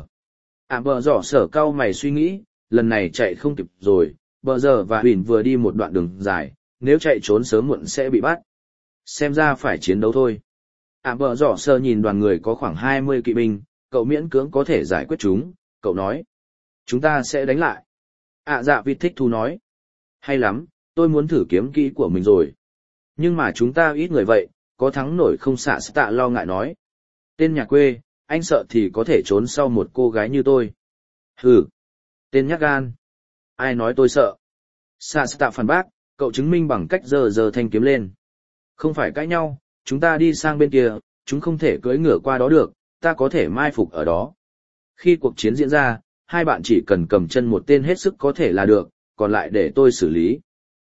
A: Bờ dọ sở cau mày suy nghĩ, lần này chạy không kịp rồi, bờ giờ và Huỳnh vừa đi một đoạn đường dài, nếu chạy trốn sớm muộn sẽ bị bắt. Xem ra phải chiến đấu thôi. Bờ dọ sở nhìn đoàn người có khoảng 20 kỵ binh, cậu miễn cưỡng có thể giải quyết chúng, cậu nói. Chúng ta sẽ đánh lại. Dạ vịt thích thú nói. Hay lắm, tôi muốn thử kiếm kỹ của mình rồi. Nhưng mà chúng ta ít người vậy, có thắng nổi không? Sasta lo ngại nói. Tên nhà quê, anh sợ thì có thể trốn sau một cô gái như tôi. Hừ, tên nhát gan. Ai nói tôi sợ? Sasta phản bác, cậu chứng minh bằng cách giơ thanh kiếm lên. Không phải cãi nhau, chúng ta đi sang bên kia, chúng không thể cưỡi ngựa qua đó được, ta có thể mai phục ở đó. Khi cuộc chiến diễn ra, hai bạn chỉ cần cầm chân một tên hết sức có thể là được, còn lại để tôi xử lý.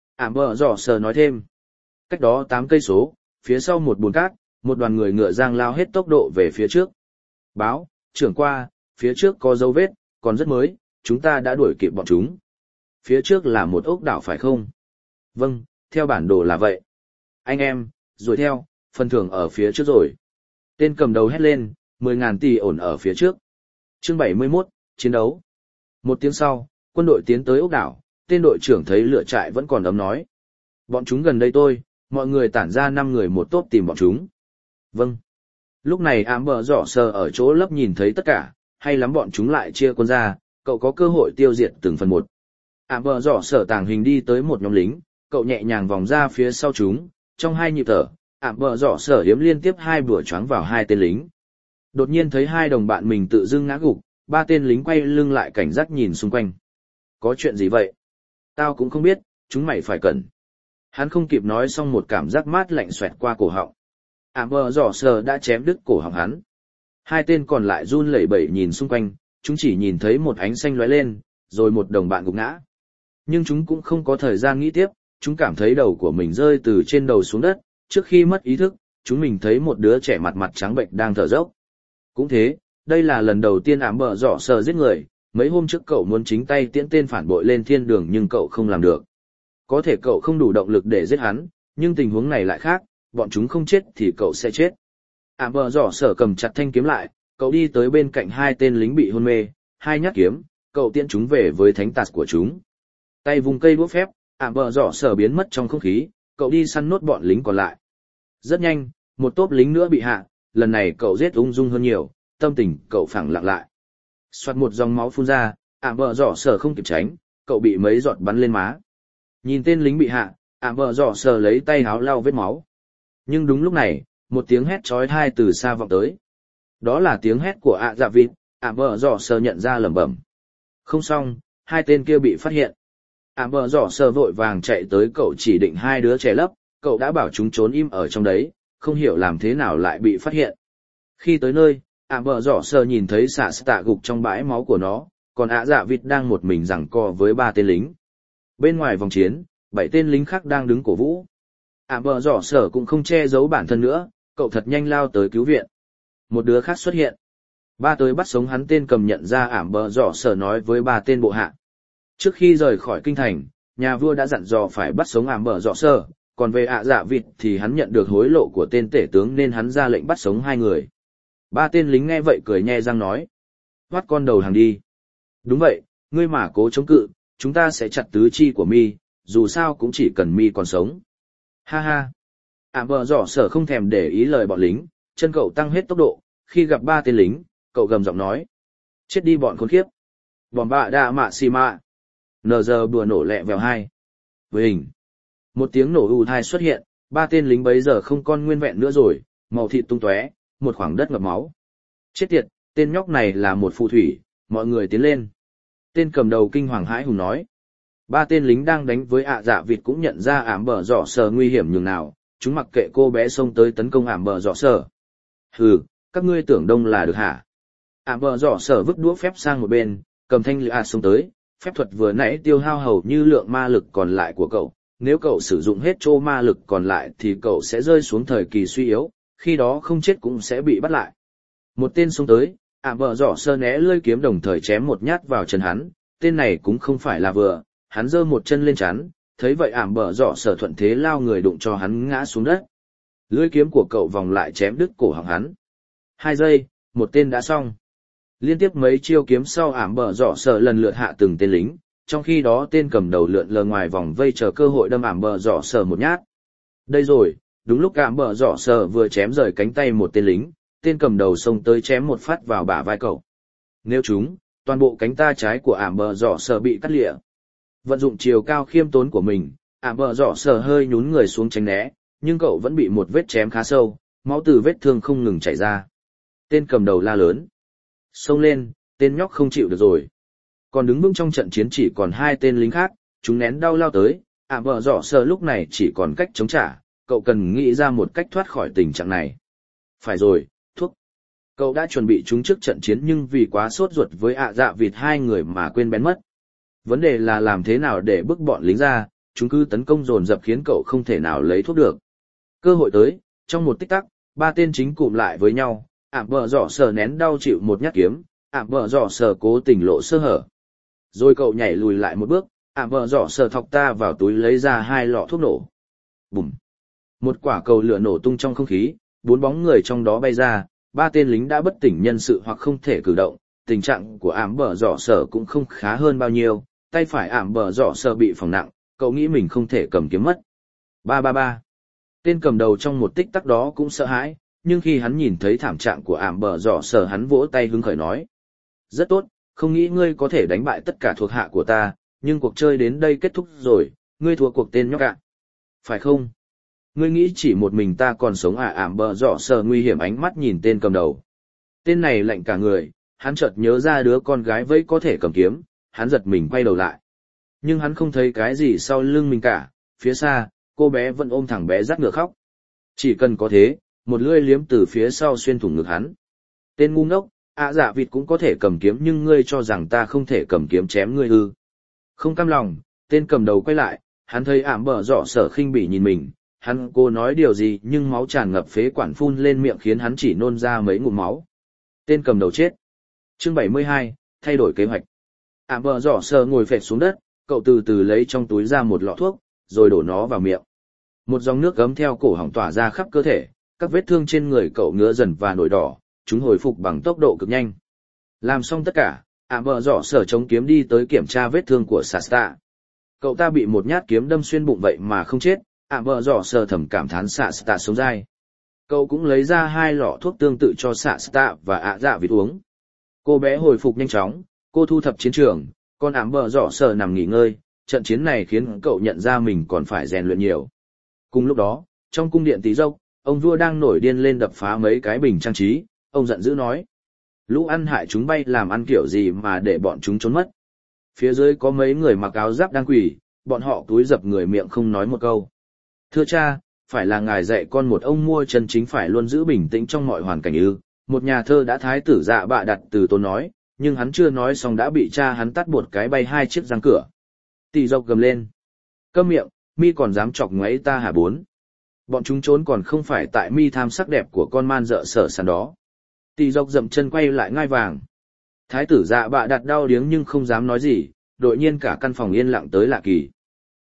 A: Bờ dọ sở nói thêm. Cách đó 8 cây số, phía sau một bùn cát, một đoàn người ngựa giang lao hết tốc độ về phía trước. Báo, trưởng qua, phía trước có dấu vết, còn rất mới, chúng ta đã đuổi kịp bọn chúng. Phía trước là một ốc đảo phải không? Vâng, theo bản đồ là vậy. Anh em, rồi theo, phần thưởng ở phía trước rồi. Tên cầm đầu hét lên, 10.000 tỷ ổn ở phía trước. Chương 71, chiến đấu. Một tiếng sau, quân đội tiến tới ốc đảo, tên đội trưởng thấy lửa trại vẫn còn ấm nói. Bọn chúng gần đây tôi, mọi người tản ra 5 người một tốp tìm bọn chúng. Vâng. Lúc này bờ dọ sở ở chỗ lấp nhìn thấy tất cả, hay lắm bọn chúng lại chia quân ra, cậu có cơ hội tiêu diệt từng phần một. Bờ dọ sở tàng hình đi tới một nhóm lính, cậu nhẹ nhàng vòng ra phía sau chúng, trong 2 nhịp thở, bờ dọ sở hiếm liên tiếp 2 bữa choáng vào 2 tên lính. Đột nhiên thấy 2 đồng bạn mình tự dưng ngã gục, 3 tên lính quay lưng lại cảnh giác nhìn xung quanh. Có chuyện gì vậy? Tao cũng không biết, chúng mày phải cẩn. Hắn không kịp nói xong một cảm giác mát lạnh xoẹt qua cổ họng. Bờ dọ sở đã chém đứt cổ họng hắn. 2 tên còn lại run lẩy bẩy nhìn xung quanh, chúng chỉ nhìn thấy một ánh xanh lóe lên, rồi một đồng bạn gục ngã. Nhưng chúng cũng không có thời gian nghĩ tiếp, chúng cảm thấy đầu của mình rơi từ trên đầu xuống đất, trước khi mất ý thức, chúng mình thấy một đứa trẻ mặt trắng bệch đang thở dốc. Cũng thế, đây là lần đầu tiên bờ dọ sở giết người, mấy hôm trước cậu muốn chính tay tiễn tên phản bội lên thiên đường nhưng cậu không làm được. Có thể cậu không đủ động lực để giết hắn, nhưng tình huống này lại khác, bọn chúng không chết thì cậu sẽ chết. Bờ dọ sở cầm chặt thanh kiếm lại, cậu đi tới bên cạnh 2 tên lính bị hôn mê, 2 nhát kiếm, cậu tiễn chúng về với thánh tạt của chúng. Tay vùng cây đũa phép, bờ dọ sở biến mất trong không khí, cậu đi săn nốt bọn lính còn lại. Rất nhanh, một tốp lính nữa bị hạ, lần này cậu giết ung dung hơn nhiều, tâm tình cậu phẳng lặng lại. Xoạt một dòng máu phun ra, bờ dọ sở không kịp tránh, cậu bị mấy giọt bắn lên má. Nhìn tên lính bị hạ, bờ dọ sở lấy tay háo lau vết máu. Nhưng đúng lúc này, một tiếng hét chói tai từ xa vọng tới. Đó là tiếng hét của dạ vịt, bờ dọ sở nhận ra lẩm bẩm. Không xong, 2 tên kia bị phát hiện. Bờ dọ sở vội vàng chạy tới cậu chỉ định 2 đứa trẻ lấp, cậu đã bảo chúng trốn im ở trong đấy, không hiểu làm thế nào lại bị phát hiện. Khi tới nơi, bờ dọ sở nhìn thấy Sasta gục trong bãi máu của nó, còn dạ vịt đang một mình giằng co với 3 tên lính. Bên ngoài vòng chiến, 7 tên lính khác đang đứng cổ vũ. Bờ dọ sở cũng không che giấu bản thân nữa, cậu thật nhanh lao tới cứu viện. Một đứa khác xuất hiện. 3 tới bắt sống hắn. Tên cầm nhận ra bờ dọ sở nói với 3 tên bộ hạ. Trước khi rời khỏi kinh thành, Nhà vua đã dặn dò phải bắt sống ảm bờ dọ sơ, còn về ạ dạ vịt thì hắn nhận được hối lộ của tên tể tướng nên hắn ra lệnh bắt sống hai người. Ba tên lính nghe vậy cười nhe răng nói. Hoắt con đầu hàng đi. Đúng vậy, ngươi mà cố chống cự, chúng ta sẽ chặt tứ chi của mi, dù sao cũng chỉ cần mi còn sống. Ha ha. Ảm bờ dọ sở không thèm để ý lời bọn lính, chân cậu tăng hết tốc độ, khi gặp ba tên lính, cậu gầm giọng nói. Chết đi bọn khốn kiếp. Bọn bạ đạ mạ xì mạ. Nờ giờ bùa nổ lẹ vèo hai. Với hình. Một tiếng nổ ù thai xuất hiện, ba tên lính bấy giờ không còn nguyên vẹn nữa rồi, màu thịt tung tóe, một khoảng đất ngập máu. Chết tiệt, tên nhóc này là một phù thủy, mọi người tiến lên. Tên cầm đầu kinh hoàng hãi hùng nói. Ba tên lính đang đánh với ạ dạ vịt cũng nhận ra ảm bờ dọ sờ nguy hiểm nhường nào, chúng mặc kệ cô bé xông tới tấn công ảm bờ dọ sờ. Hừ, các ngươi tưởng đông là được hả? Ảm bờ dọ sờ vứt đũa phép sang một bên, cầm thanh lửa xông tới, phép thuật vừa nãy tiêu hao hầu như lượng ma lực còn lại của cậu. Nếu cậu sử dụng hết chỗ ma lực còn lại thì cậu sẽ rơi xuống thời kỳ suy yếu, khi đó không chết cũng sẽ bị bắt lại. Một tên xông tới, ảm bờ dọ sơ né lưỡi kiếm đồng thời chém một nhát vào chân hắn, tên này cũng không phải là vừa, hắn giơ một chân lên chắn, thấy vậy ảm bờ dọ sơ thuận thế lao người đụng cho hắn ngã xuống đất. Lưỡi kiếm của cậu vòng lại chém đứt cổ họng hắn. 2 giây, một tên đã xong. Liên tiếp mấy chiêu kiếm sau ảm bờ dọ sơ lần lượt hạ từng tên lính. Trong khi đó tên cầm đầu lượn lờ ngoài vòng vây chờ cơ hội đâm ảm bờ dọ sờ một nhát. Đây rồi, đúng lúc ảm bờ dọ sờ vừa chém rời cánh tay một tên lính, tên cầm đầu xông tới chém một phát vào bả vai cậu. Nếu chúng, toàn bộ cánh tay trái của ảm bờ dọ sờ bị cắt lìa. Vận dụng chiều cao khiêm tốn của mình, ảm bờ dọ sờ hơi nhún người xuống tránh né, nhưng cậu vẫn bị một vết chém khá sâu, máu từ vết thương không ngừng chảy ra. Tên cầm đầu la lớn. Xông lên, tên nhóc không chịu được rồi. Còn đứng vững trong trận chiến chỉ còn 2 tên lính khác, chúng nén đau lao tới, ảm bờ dọ sờ lúc này chỉ còn cách chống trả, cậu cần nghĩ ra một cách thoát khỏi tình trạng này. Phải rồi, thuốc. Cậu đã chuẩn bị chúng trước trận chiến nhưng vì quá sốt ruột với ạ dạ vịt 2 người mà quên bén mất. Vấn đề là làm thế nào để bức bọn lính ra, chúng cứ tấn công dồn dập khiến cậu không thể nào lấy thuốc được. Cơ hội tới, trong một tích tắc, 3 tên chính cụm lại với nhau, ảm bờ dọ sờ nén đau chịu một nhát kiếm, ảm bờ dọ sờ cố tình lộ sơ hở. Rồi cậu nhảy lùi lại một bước, ảm bờ dọ sờ thọc ta vào túi lấy ra 2 lọ thuốc nổ. Bùm! Một quả cầu lửa nổ tung trong không khí, 4 bóng người trong đó bay ra, 3 tên lính đã bất tỉnh nhân sự hoặc không thể cử động, tình trạng của ảm bờ dọ sờ cũng không khá hơn bao nhiêu, tay phải ảm bờ dọ sờ bị phỏng nặng, cậu nghĩ mình không thể cầm kiếm mất. Ba. Tên cầm đầu trong một tích tắc đó cũng sợ hãi, nhưng khi hắn nhìn thấy thảm trạng của ảm bờ dọ sờ hắn vỗ tay hứng khởi nói. Rất tốt, không nghĩ ngươi có thể đánh bại tất cả thuộc hạ của ta, nhưng cuộc chơi đến đây kết thúc rồi, ngươi thua cuộc tên nhóc ạ. Phải không? Ngươi nghĩ chỉ một mình ta còn sống à? Ảm bờ dọ sờ nguy hiểm ánh mắt nhìn tên cầm đầu. Tên này lạnh cả người, hắn chợt nhớ ra đứa con gái vẫy có thể cầm kiếm, hắn giật mình quay đầu lại. Nhưng hắn không thấy cái gì sau lưng mình cả, phía xa, cô bé vẫn ôm thằng bé rát ngựa khóc. Chỉ cần có thế, một lưỡi liếm từ phía sau xuyên thủng ngực hắn. Tên ngu ngốc, ạ dạ vịt cũng có thể cầm kiếm nhưng ngươi cho rằng ta không thể cầm kiếm chém ngươi ư? Không cam lòng, tên cầm đầu quay lại, hắn thấy ảm bờ dọ sở khinh bỉ nhìn mình, hắn cô nói điều gì nhưng máu tràn ngập phế quản phun lên miệng khiến hắn chỉ nôn ra mấy ngụm máu. Tên cầm đầu chết. Chương 72, thay đổi kế hoạch. Ảm bờ dọ sở ngồi phệt xuống đất, cậu từ từ lấy trong túi ra một lọ thuốc, rồi đổ nó vào miệng. Một dòng nước gấm theo cổ họng tỏa ra khắp cơ thể, các vết thương trên người cậu ngứa dần và nổi đỏ, chúng hồi phục bằng tốc độ cực nhanh. Làm xong tất cả, ảm bờ dọ sở chống kiếm đi tới kiểm tra vết thương của Sasta. Cậu ta bị một nhát kiếm đâm xuyên bụng vậy mà không chết, ảm bờ dọ sở thầm cảm thán Sasta sống dai. Cậu cũng lấy ra 2 lọ thuốc tương tự cho Sasta và ạ dạ vịt uống. Cô bé hồi phục nhanh chóng, cô thu thập chiến trường, còn ảm bờ dọ sở nằm nghỉ ngơi, trận chiến này khiến cậu nhận ra mình còn phải rèn luyện nhiều. Cùng lúc đó, trong cung điện tí dốc, ông vua đang nổi điên lên đập phá mấy cái bình trang trí, ông giận dữ nói. Lũ ăn hại chúng bay làm ăn kiểu gì mà để bọn chúng trốn mất. Phía dưới có mấy người mặc áo giáp đang quỳ, bọn họ túi dập người miệng không nói một câu. Thưa cha, phải là ngài dạy con một ông mua chân chính phải luôn giữ bình tĩnh trong mọi hoàn cảnh ư? Một nhà thơ đã thái tử dạ bạ đặt từ tốn nói, nhưng hắn chưa nói xong đã bị cha hắn tát một cái bay 2 chiếc răng cửa. Tỷ dọc gầm lên. Câm miệng, mi còn dám chọc ngoáy ta hả bốn? Bọn chúng trốn còn không phải tại mi tham sắc đẹp của con man dợ sở sàn đó. Tỷ dọc dậm chân quay lại ngai vàng. Thái tử dạ bạ đặt đau điếng nhưng không dám nói gì, đột nhiên cả căn phòng yên lặng tới lạ kỳ.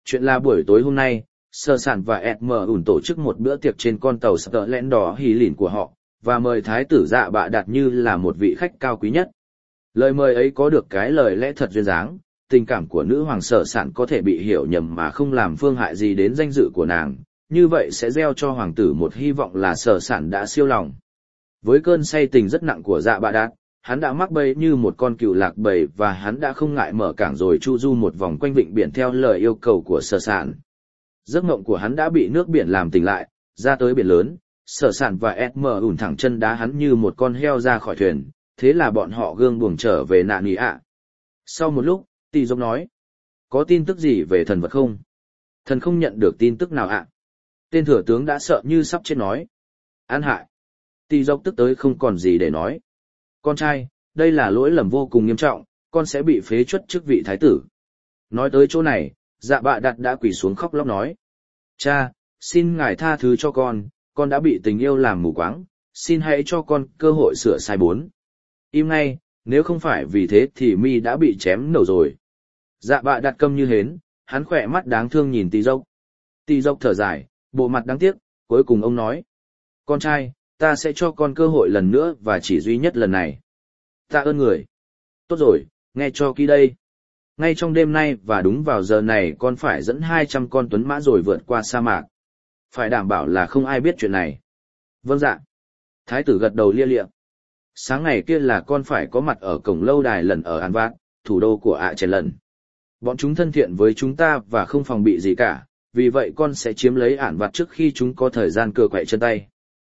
A: Chuyện là buổi tối hôm nay, Sở Sản và SM ủn tổ chức một bữa tiệc trên con tàu Sờ Lẽn Đỏ Hì Lìn của họ, và mời thái tử Dạ Bạ Đạt như là một vị khách cao quý nhất. Lời mời ấy có được cái lời lẽ thật duyên dáng, tình cảm của nữ hoàng Sở Sản có thể bị hiểu nhầm mà không làm phương hại gì đến danh dự của nàng, như vậy sẽ gieo cho hoàng tử một hy vọng là Sở Sản đã siêu lòng. Với cơn say tình rất nặng của Dạ Bạ Đạt, hắn đã mắc bẫy như một con cừu lạc bầy và hắn đã không ngại mở cảng rồi chu du một vòng quanh vịnh biển theo lời yêu cầu của Sở Sản. Giấc mộng của hắn đã bị nước biển làm tỉnh lại, ra tới biển lớn, Sở Sản và SM ủn thẳng chân đá hắn như một con heo ra khỏi thuyền, thế là bọn họ gương buồng trở về Nạ Nỉ ạ. Sau một lúc, Tỷ Dốc nói, có tin tức gì về thần vật không? Thần không nhận được tin tức nào ạ. Tên thừa tướng đã sợ như sắp chết nói. An hại. Tỷ Dốc tức tới không còn gì để nói. Con trai, đây là lỗi lầm vô cùng nghiêm trọng, con sẽ bị phế truất chức vị thái tử. Nói tới chỗ này, Dạ Bạ Đạt đã quỳ xuống khóc lóc nói. Cha, xin ngài tha thứ cho con đã bị tình yêu làm mù quáng, xin hãy cho con cơ hội sửa sai bốn. Im ngay, nếu không phải vì thế thì mi đã bị chém đầu rồi. Dạ Bạ Đạt câm như hến, hắn khỏe mắt đáng thương nhìn Tỷ Dốc. Tỷ Dốc thở dài, bộ mặt đáng tiếc, cuối cùng ông nói. Con trai, ta sẽ cho con cơ hội lần nữa và chỉ duy nhất lần này. Tạ ơn người. Tốt rồi, nghe cho kỹ đây. Ngay trong đêm nay và đúng vào giờ này con phải dẫn 200 con tuấn mã rồi vượt qua sa mạc. Phải đảm bảo là không ai biết chuyện này. Vâng dạ. Thái tử gật đầu lia lịa. Sáng ngày kia là con phải có mặt ở cổng lâu đài lần ở An Vát, thủ đô của ạ Chèn lần. Bọn chúng thân thiện với chúng ta và không phòng bị gì cả, vì vậy con sẽ chiếm lấy Ản Vát trước khi chúng có thời gian cựa quậy chân tay.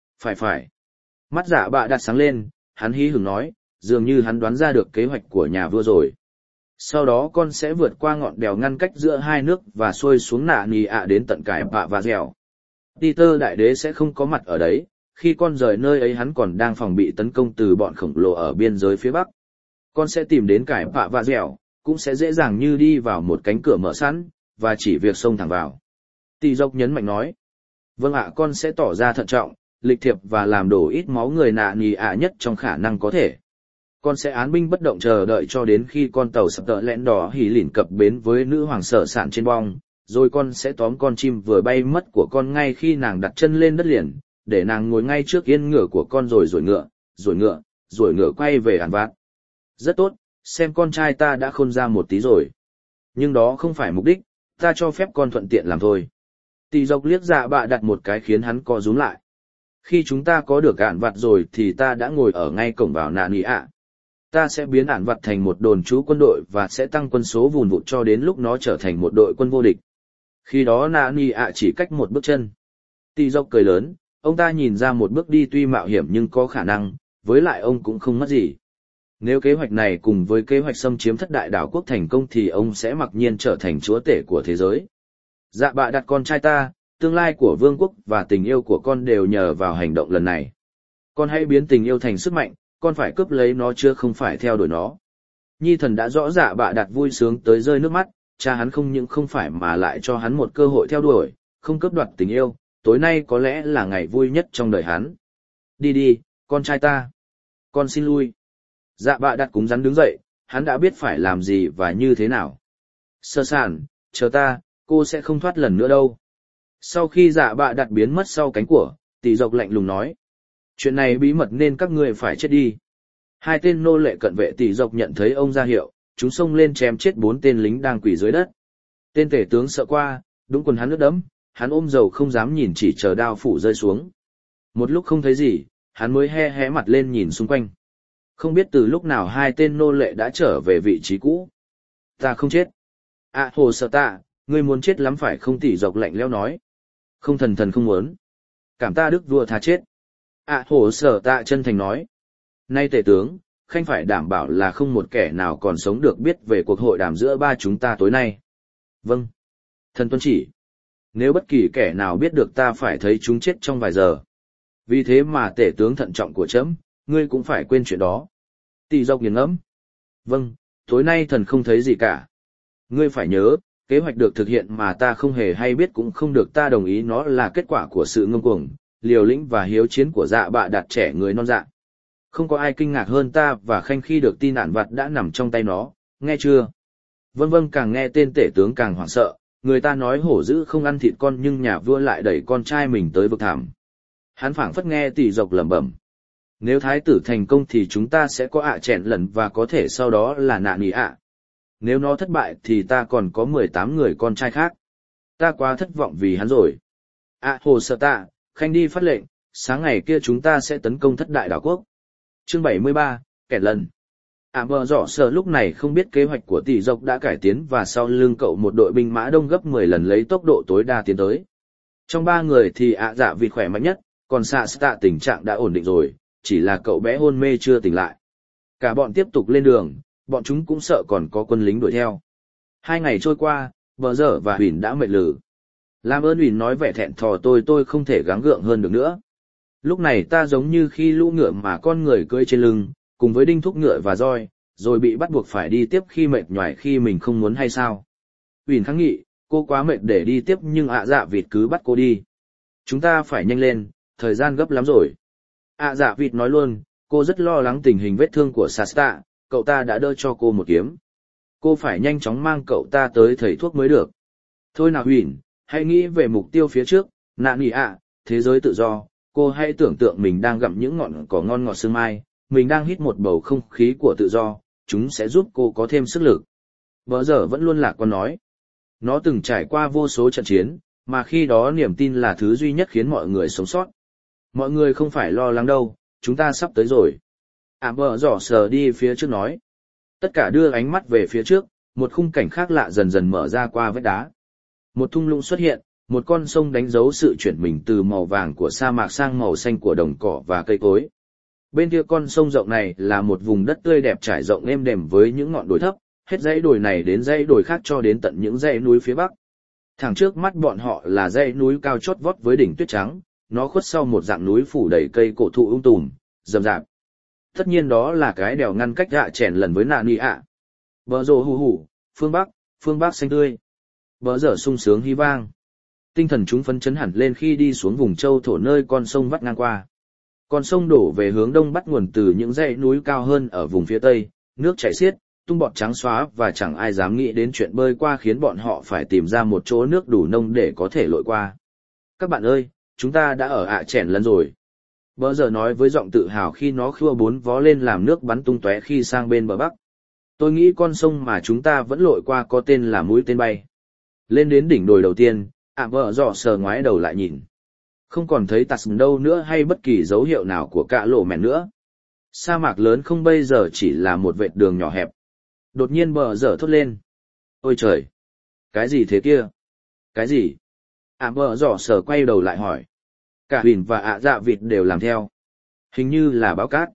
A: Phải. Mắt Dạ Bạ Đạt sáng lên, hắn hí hửng nói, dường như hắn đoán ra được kế hoạch của nhà vua rồi. Sau đó con sẽ vượt qua ngọn đèo ngăn cách giữa hai nước và xuôi xuống Nạ Nỉ ạ đến tận Cải Bạ và Dẻo. Peter đại đế sẽ không có mặt ở đấy, khi con rời nơi ấy hắn còn đang phòng bị tấn công từ bọn khổng lồ ở biên giới phía bắc. Con sẽ tìm đến Cải Bạ và Dẻo, cũng sẽ dễ dàng như đi vào một cánh cửa mở sẵn, và chỉ việc xông thẳng vào. Tỷ Dốc nhấn mạnh nói. Vâng ạ, con sẽ tỏ ra thận trọng, lịch thiệp và làm đổ ít máu người Nạ Nỉ ạ nhất trong khả năng có thể. Con sẽ án binh bất động chờ đợi cho đến khi con tàu Sờ Lẽn Đỏ Hì Lìn cập bến với nữ hoàng Sở Sản trên bong, rồi con sẽ tóm con chim vừa bay mất của con ngay khi nàng đặt chân lên đất liền, để nàng ngồi ngay trước yên ngựa của con rồi rồi ngựa quay về Ản Vát. Rất tốt, xem con trai ta đã khôn ra một tí rồi. Nhưng đó không phải mục đích, ta cho phép con thuận tiện làm thôi. Tỷ Dốc liếc Dạ Bạ Đạt một cái khiến hắn co rúm lại. Khi chúng ta có được Ản Vát rồi thì ta đã ngồi ở ngay cổng vào Nạ Nỉ ạ. Ta sẽ biến Ản Vát thành một đồn trú quân đội và sẽ tăng quân số vùn vụt cho đến lúc nó trở thành một đội quân vô địch. Khi đó Nạ Nỉ ạ chỉ cách một bước chân. Tỷ Dốc cười lớn, ông ta nhìn ra một bước đi tuy mạo hiểm nhưng có khả năng, với lại ông cũng không mất gì. Nếu kế hoạch này cùng với kế hoạch xâm chiếm thất đại đảo quốc thành công thì ông sẽ mặc nhiên trở thành chúa tể của thế giới. Dạ Bạ Đạt con trai ta, tương lai của vương quốc và tình yêu của con đều nhờ vào hành động lần này. Con hãy biến tình yêu thành sức mạnh, con phải cướp lấy nó chứ không phải theo đuổi nó. Nhi thần đã rõ Dạ Bạ Đạt vui sướng tới rơi nước mắt, cha hắn không những không phải mà lại cho hắn một cơ hội theo đuổi, không cướp đoạt tình yêu, tối nay có lẽ là ngày vui nhất trong đời hắn. Đi, con trai ta. Con xin lui. Dạ Bạ Đạt cúng rắn đứng dậy, hắn đã biết phải làm gì và như thế nào. Sở Sản, chờ ta, cô sẽ không thoát lần nữa đâu. Sau khi Dạ Bạ Đạt biến mất sau cánh của, Tỷ Dốc lạnh lùng nói. Chuyện này bí mật nên các ngươi phải chết đi. Hai tên nô lệ cận vệ Tỷ Dốc nhận thấy ông ra hiệu, chúng xông lên chém chết 4 tên lính đang quỳ dưới đất. Tên tể tướng sợ qua, đúng quần hắn ướt đẫm, hắn ôm dầu không dám nhìn chỉ chờ đao phủ rơi xuống. Một lúc không thấy gì, hắn mới hé mặt lên nhìn xung quanh. Không biết từ lúc nào hai tên nô lệ đã trở về vị trí cũ. Ta không chết. Hồ Sở Tạ, ngươi muốn chết lắm phải không? Tỷ Dốc lạnh lẽo nói. Không thần không muốn. Cảm ta đức vua tha chết. Hồ Sở Tạ chân thành nói. Nay tể tướng, khanh phải đảm bảo là không một kẻ nào còn sống được biết về cuộc hội đàm giữa ba chúng ta tối nay. Vâng. Thần tuân chỉ. Nếu bất kỳ kẻ nào biết được ta phải thấy chúng chết trong vài giờ. Vì thế mà tể tướng thận trọng của trẫm, ngươi cũng phải quên chuyện đó. Tỷ Dốc nghiền ngẫm. Vâng, tối nay thần không thấy gì cả. Ngươi phải nhớ, kế hoạch được thực hiện mà ta không hề hay biết cũng không được ta đồng ý, nó là kết quả của sự ngông cuồng, liều lĩnh và hiếu chiến của Dạ Bạ Đạt trẻ người non dạ. Không có ai kinh ngạc hơn ta và khanh khi được tin Ản Vát đã nằm trong tay nó, nghe chưa? Vâng, càng nghe tên tể tướng càng hoảng sợ, Người ta nói hổ dữ không ăn thịt con nhưng nhà vua lại đẩy con trai mình tới vực thẳm. Hắn phảng phất nghe tỷ dọc lẩm bẩm. Nếu thái tử thành công thì chúng ta sẽ có ạ chẹn lần và có thể sau đó là nạn ý ạ. Nếu nó thất bại thì ta còn có 18 người con trai khác. Ta quá thất vọng vì hắn rồi. Hồ Sợ Tạ, Khanh đi phát lệnh, sáng ngày kia chúng ta sẽ tấn công thất đại đảo quốc. Chương 73, kẻ lần. Bờ Rọ Sở lúc này không biết kế hoạch của tỷ dọc đã cải tiến và sau lưng cậu một đội binh mã đông gấp 10 lần lấy tốc độ tối đa tiến tới. Trong 3 người thì Dạ Vịt khỏe mạnh nhất, còn Xạ Tạ tình trạng đã ổn định rồi, chỉ là cậu bé hôn mê chưa tỉnh lại. Cả bọn tiếp tục lên đường, bọn chúng cũng sợ còn có quân lính đuổi theo. 2 ngày trôi qua, Bờ Dở và Huỳnh đã mệt lử. Làm ơn Huỳnh nói vẻ thẹn thò tôi không thể gắng gượng hơn được nữa. Lúc này ta giống như khi lũ ngựa mà con người cưỡi trên lưng, cùng với đinh thúc ngựa và roi, rồi bị bắt buộc phải đi tiếp khi mệt nhoài khi mình không muốn hay sao. Huỳnh kháng nghị, cô quá mệt để đi tiếp nhưng Dạ Vịt cứ bắt cô đi. Chúng ta phải nhanh lên, thời gian gấp lắm rồi. Dạ Vịt nói luôn, cô rất lo lắng tình hình vết thương của Sasta, cậu ta đã đỡ cho cô một kiếm. Cô phải nhanh chóng mang cậu ta tới thầy thuốc mới được. Thôi nào Huỳnh, hãy nghĩ về mục tiêu phía trước, nạn nghỉ thế giới tự do. Cô hãy tưởng tượng mình đang gặm những ngọn cỏ ngon ngọt sương mai, mình đang hít một bầu không khí của tự do, chúng sẽ giúp cô có thêm sức lực. Bờ Dở vẫn luôn lạc quan nói. Nó từng trải qua vô số trận chiến, mà khi đó niềm tin là thứ duy nhất khiến mọi người sống sót. Mọi người không phải lo lắng đâu, chúng ta sắp tới rồi. Bờ Rọ Sở đi phía trước nói. Tất cả đưa ánh mắt về phía trước, một khung cảnh khác lạ dần dần mở ra qua vách đá. Một thung lũng xuất hiện, một con sông đánh dấu sự chuyển mình từ màu vàng của sa mạc sang màu xanh của đồng cỏ và cây cối. Bên kia con sông rộng này là một vùng đất tươi đẹp trải rộng êm đềm với những ngọn đồi thấp, hết dãy đồi này đến dãy đồi khác cho đến tận những dãy núi phía bắc. Thẳng trước mắt bọn họ là dãy núi cao chót vót với đỉnh tuyết trắng, nó khuất sau một dạng núi phủ đầy cây cổ thụ tùm, rậm rạp. Tất nhiên đó là cái đèo ngăn cách chèn lần với nạn nị Bờ rồ hù hù, phương bắc xanh tươi. Bờ Dở sung sướng hí vang. Tinh thần chúng phấn chấn hẳn lên khi đi xuống vùng châu thổ nơi con sông vắt ngang qua. Con sông đổ về hướng đông bắt nguồn từ những dãy núi cao hơn ở vùng phía tây, nước chảy xiết, tung bọt trắng xóa và chẳng ai dám nghĩ đến chuyện bơi qua khiến bọn họ phải tìm ra một chỗ nước đủ nông để có thể lội qua. Các bạn ơi, chúng ta đã ở chèn lần rồi. Bờ Dở nói với giọng tự hào khi nó khua 4 vó lên làm nước bắn tung tóe khi sang bên bờ bắc. Tôi nghĩ con sông mà chúng ta vẫn lội qua có tên là mũi tên bay. Lên đến đỉnh đồi đầu tiên, Bờ Rọ Sở ngoái đầu lại nhìn. Không còn thấy tạt đâu nữa hay bất kỳ dấu hiệu nào của cạ lộ mẹn nữa. Sa mạc lớn không bây giờ chỉ là một vệt đường nhỏ hẹp. Đột nhiên Bờ Dở thốt lên. Ôi trời! Cái gì thế kia? Cái gì? Bờ Rọ Sở quay đầu lại hỏi. Cả Huỳnh và Dạ Vịt đều làm theo. Hình như là báo cát.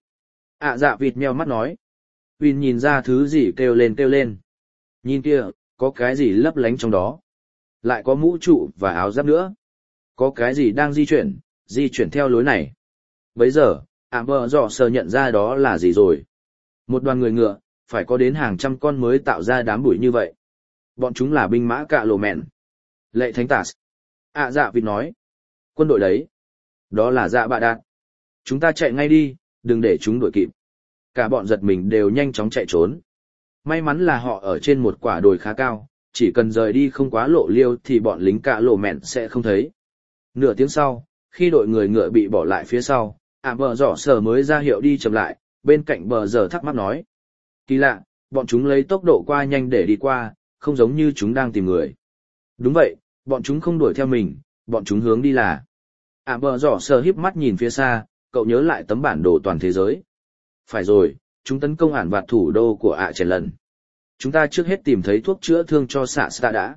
A: Dạ Vịt nheo mắt nói. Huỳnh nhìn ra thứ gì kêu lên. Nhìn kia, có cái gì lấp lánh trong đó. Lại có mũ trụ và áo giáp nữa. Có cái gì đang di chuyển theo lối này. Bấy giờ, Bờ Rọ Sở nhận ra đó là gì rồi. Một đoàn người ngựa, phải có đến hàng trăm con mới tạo ra đám bụi như vậy. Bọn chúng là binh mã cạ lộ mẹn. Lệ thánh tả. Dạ Vịt nói. Quân đội đấy. Đó là Dạ Bạ Đạt. Chúng ta chạy ngay đi, đừng để chúng đuổi kịp. Cả bọn giật mình đều nhanh chóng chạy trốn. May mắn là họ ở trên một quả đồi khá cao, chỉ cần rời đi không quá lộ liêu thì bọn lính cạ lộ mẹn sẽ không thấy. Nửa tiếng sau, khi đội người ngựa bị bỏ lại phía sau, Bờ Rọ Sở mới ra hiệu đi chậm lại, bên cạnh Bờ Dở thắc mắc nói. Kỳ lạ, bọn chúng lấy tốc độ qua nhanh để đi qua, không giống như chúng đang tìm người. Đúng vậy, bọn chúng không đuổi theo mình, bọn chúng hướng đi là. Bờ Rọ Sở híp mắt nhìn phía xa, cậu nhớ lại tấm bản đồ toàn thế giới. Phải rồi, chúng tấn công ản vạt thủ đô của chèn lần. Chúng ta trước hết tìm thấy thuốc chữa thương cho Sasta đã.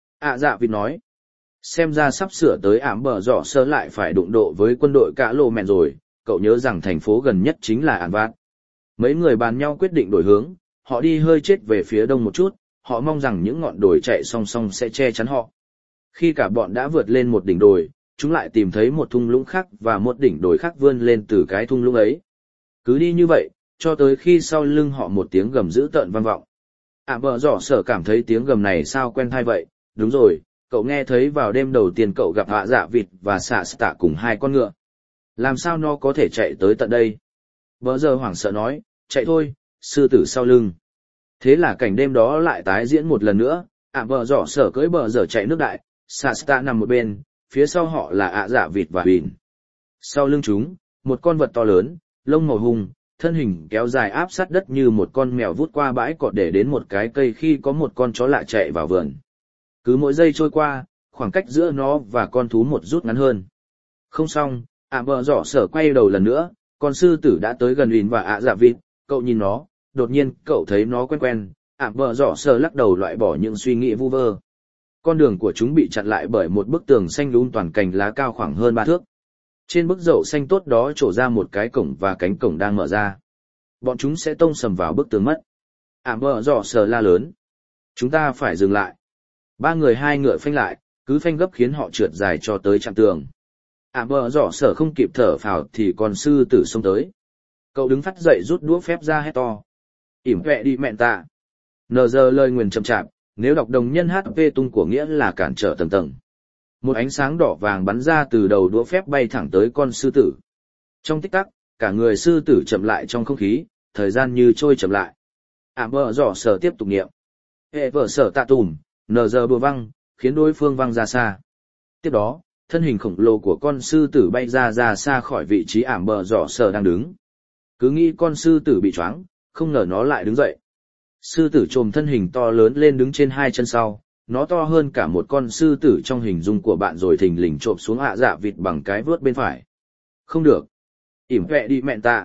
A: Dạ Vịt nói. Xem ra sắp sửa tới Bờ Rọ Sở lại phải đụng độ với quân đội cạ lộ mẹn rồi, cậu nhớ rằng thành phố gần nhất chính là ản vạt. Mấy người bàn nhau quyết định đổi hướng, họ đi hơi chết về phía đông một chút, họ mong rằng những ngọn đồi chạy song song sẽ che chắn họ. Khi cả bọn đã vượt lên một đỉnh đồi, chúng lại tìm thấy một thung lũng khác và một đỉnh đồi khác vươn lên từ cái thung lũng ấy. Cứ đi như vậy, cho tới khi sau lưng họ một tiếng gầm dữ tợn vang vọng. Bờ Rọ Sở cảm thấy tiếng gầm này sao quen tai vậy, đúng rồi, cậu nghe thấy vào đêm đầu tiên cậu gặp Dạ Vịt và Sasta cùng 2 con ngựa. Làm sao nó có thể chạy tới tận đây? Bờ Dở hoảng sợ nói, chạy thôi, sư tử sau lưng. Thế là cảnh đêm đó lại tái diễn một lần nữa, Bờ Rọ Sở cưỡi bờ giờ chạy nước đại, Shasta nằm một bên, phía sau họ là Dạ Vịt và Huỳnh. Sau lưng chúng, một con vật to lớn, lông màu hung, thân hình kéo dài áp sát đất như một con mèo vút qua bãi cỏ để đến một cái cây khi có một con chó lạ chạy vào vườn. Cứ mỗi giây trôi qua, khoảng cách giữa nó và con thú một rút ngắn hơn. Không xong, Bờ Rọ Sở quay đầu lần nữa, con sư tử đã tới gần Huỳnh và Dạ Vịt, cậu nhìn nó, đột nhiên cậu thấy nó quen quen, Bờ Rọ Sở lắc đầu loại bỏ những suy nghĩ vu vơ. Con đường của chúng bị chặn lại bởi một bức tường xanh lún toàn cành lá cao khoảng hơn 3 thước. Trên bức dậu xanh tốt đó trổ ra một cái cổng và cánh cổng đang mở ra. Bọn chúng sẽ tông sầm vào bức tường mất. Bờ Rọ Sở la lớn. Chúng ta phải dừng lại. Ba người hai ngựa phanh lại, cứ phanh gấp khiến họ trượt dài cho tới chặn tường. Bờ Rọ Sở không kịp thở phào thì con sư tử xông tới. Cậu đứng phắt dậy rút đũa phép ra hét to. Ỉm vẹ đi mẹn tạ. Nờ giờ lời nguyền chậm chạp, nếu đọc đồng nhân HP tung của nghĩa là cản trở tầng tầng. Một ánh sáng đỏ vàng bắn ra từ đầu đũa phép bay thẳng tới con sư tử. Trong tích tắc, cả người sư tử chậm lại trong không khí, thời gian như trôi chậm lại. Bờ Rọ Sở tiếp tục niệm. Hệ vợ sở tạ tùm, nờ giờ bùa văng, khiến đối phương văng ra xa. Tiếp đó, thân hình khổng lồ của con sư tử bay ra xa khỏi vị trí Bờ Rọ Sở đang đứng. Cứ nghĩ con sư tử bị choáng, không ngờ nó lại đứng dậy. Sư tử trồm thân hình to lớn lên đứng trên hai chân sau, nó to hơn cả một con sư tử trong hình dung của bạn rồi thình lình trộm xuống Dạ Vịt bằng cái vớt bên phải. Không được. Ỉm vẹ đi mẹn tạ.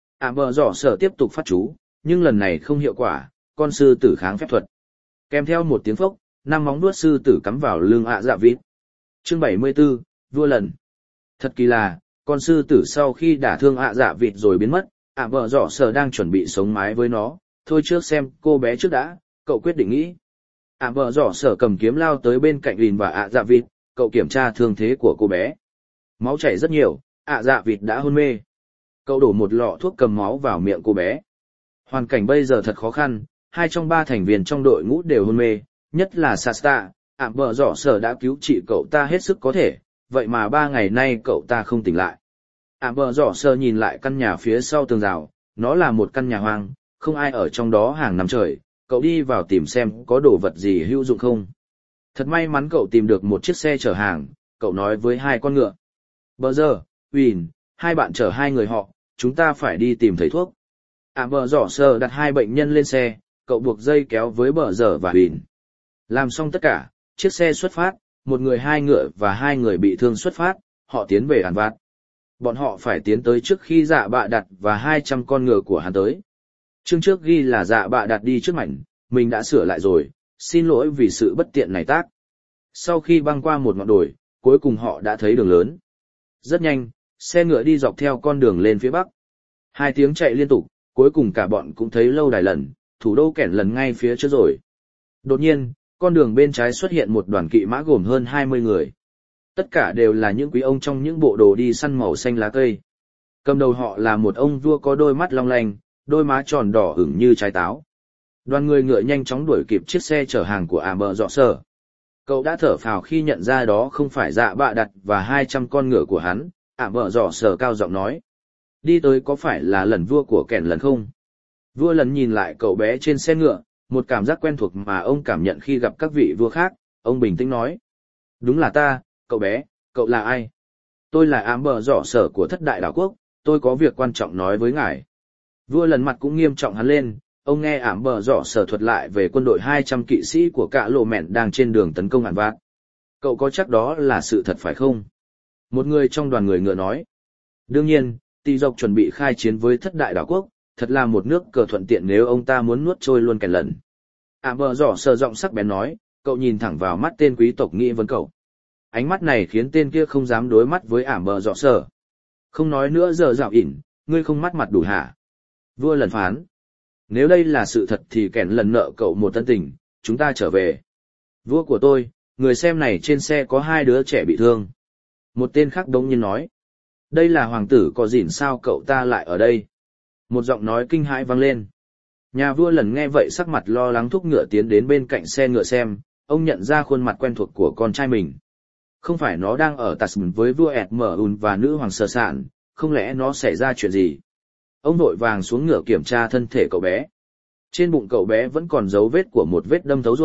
A: Bờ Rọ Sở tiếp tục phát chú, nhưng lần này không hiệu quả, con sư tử kháng phép thuật. Kèm theo một tiếng phốc, 5 móng đuốt sư tử cắm vào lưng Dạ Vịt. Chương 74, vua lần. Thật kỳ lạ, con sư tử sau khi đả thương Dạ Vịt rồi biến mất, Bờ Rọ Sở đang chuẩn bị sống mái với nó, thôi trước xem cô bé trước đã, cậu quyết định nghĩ. Bờ Rọ Sở cầm kiếm lao tới bên cạnh Huỳnh và Dạ Vịt, cậu kiểm tra thương thế của cô bé. Máu chảy rất nhiều, Dạ Vịt đã hôn mê. Cậu đổ một lọ thuốc cầm máu vào miệng cô bé. Hoàn cảnh bây giờ thật khó khăn, 2 trong 3 thành viên trong đội ngũ đều hôn mê, nhất là Shasta. Bờ Rọ Sở đã cứu trị cậu ta hết sức có thể, vậy mà 3 ngày nay cậu ta không tỉnh lại. Bờ Rọ Sở nhìn lại căn nhà phía sau tường rào, nó là một căn nhà hoang, không ai ở trong đó hàng năm trời, cậu đi vào tìm xem có đồ vật gì hữu dụng không. Thật may mắn cậu tìm được một chiếc xe chở hàng, cậu nói với 2 con ngựa. Bờ giờ, Huỳnh, 2 bạn chở 2 người họ, chúng ta phải đi tìm thầy thuốc. Bờ Rọ Sở đặt 2 bệnh nhân lên xe, cậu buộc dây kéo với Bờ giờ và Huỳnh. Làm xong tất cả, chiếc xe xuất phát, 1 người 2 ngựa và 2 người bị thương xuất phát, họ tiến về Ản Vạt. Bọn họ phải tiến tới trước khi Dạ Bạ Đặt và 200 con ngựa của hắn tới. Chương trước ghi là Dạ Bạ Đặt đi trước mảnh, mình đã sửa lại rồi, xin lỗi vì sự bất tiện này tác. Sau khi băng qua một ngọn đồi, cuối cùng họ đã thấy đường lớn. Rất nhanh, xe ngựa đi dọc theo con đường lên phía bắc. 2 tiếng chạy liên tục, cuối cùng cả bọn cũng thấy lâu đài lần, thủ đô Kẻn Lần ngay phía trước rồi. Đột nhiên, con đường bên trái xuất hiện một đoàn kỵ mã gồm hơn 20 người. Tất cả đều là những quý ông trong những bộ đồ đi săn màu xanh lá cây. Cầm đầu họ là một ông vua có đôi mắt long lanh, đôi má tròn đỏ ửng như trái táo. Đoàn người ngựa nhanh chóng đuổi kịp chiếc xe chở hàng của Bờ Rọ Sở. Cậu đã thở phào khi nhận ra đó không phải Dạ Bạ Đặt và 200 con ngựa của hắn. Bờ Rọ Sở cao giọng nói. Đi tới có phải là lần vua của Kẻn Lần không? Vua Lần nhìn lại cậu bé trên xe ngựa, một cảm giác quen thuộc mà ông cảm nhận khi gặp các vị vua khác, ông bình tĩnh nói. Đúng là ta, cậu bé, cậu là ai? Tôi là Bờ Rọ Sở của Thất Đại Đảo Quốc, tôi có việc quan trọng nói với ngài. Vua Lần mặt cũng nghiêm trọng hắn lên, ông nghe Bờ Rọ Sở thuật lại về quân đội 200 kỵ sĩ của cả lộ mẹn đang trên đường tấn công Ản Vạt. Cậu có chắc đó là sự thật phải không? Một người trong đoàn người ngựa nói. Đương nhiên, Tỳ Dộc chuẩn bị khai chiến với Thất Đại Đảo Quốc, thật là một nước cờ thuận tiện nếu ông ta muốn nuốt trôi luôn Kẻn Lần. Bờ Rọ Sở giọng sắc bén nói, cậu nhìn thẳng vào mắt tên quý tộc nghi vấn cậu. Ánh mắt này khiến tên kia không dám đối mắt với Bờ Rọ Sở. Không nói nữa giờ dạo ỉn, ngươi không mắt mặt đủ hả? Vua Lần phán. Nếu đây là sự thật thì Kẻn Lần nợ cậu một tân tình, chúng ta trở về. Vua của tôi, người xem này trên xe có 2 đứa trẻ bị thương. Một tên khác đống nhiên nói. Đây là hoàng tử có dỉn sao cậu ta lại ở đây? Một giọng nói kinh hãi vang lên. Nhà vua Lần nghe vậy sắc mặt lo lắng thúc ngựa tiến đến bên cạnh xe ngựa xem, ông nhận ra khuôn mặt quen thuộc của con trai mình. Không phải nó đang ở Tasman với vua Edmund và nữ hoàng Sơ Sạn, không lẽ nó xảy ra chuyện gì? Ông vội vàng xuống ngựa kiểm tra thân thể cậu bé. Trên bụng cậu bé vẫn còn dấu vết của một vết đâm thấu ruột,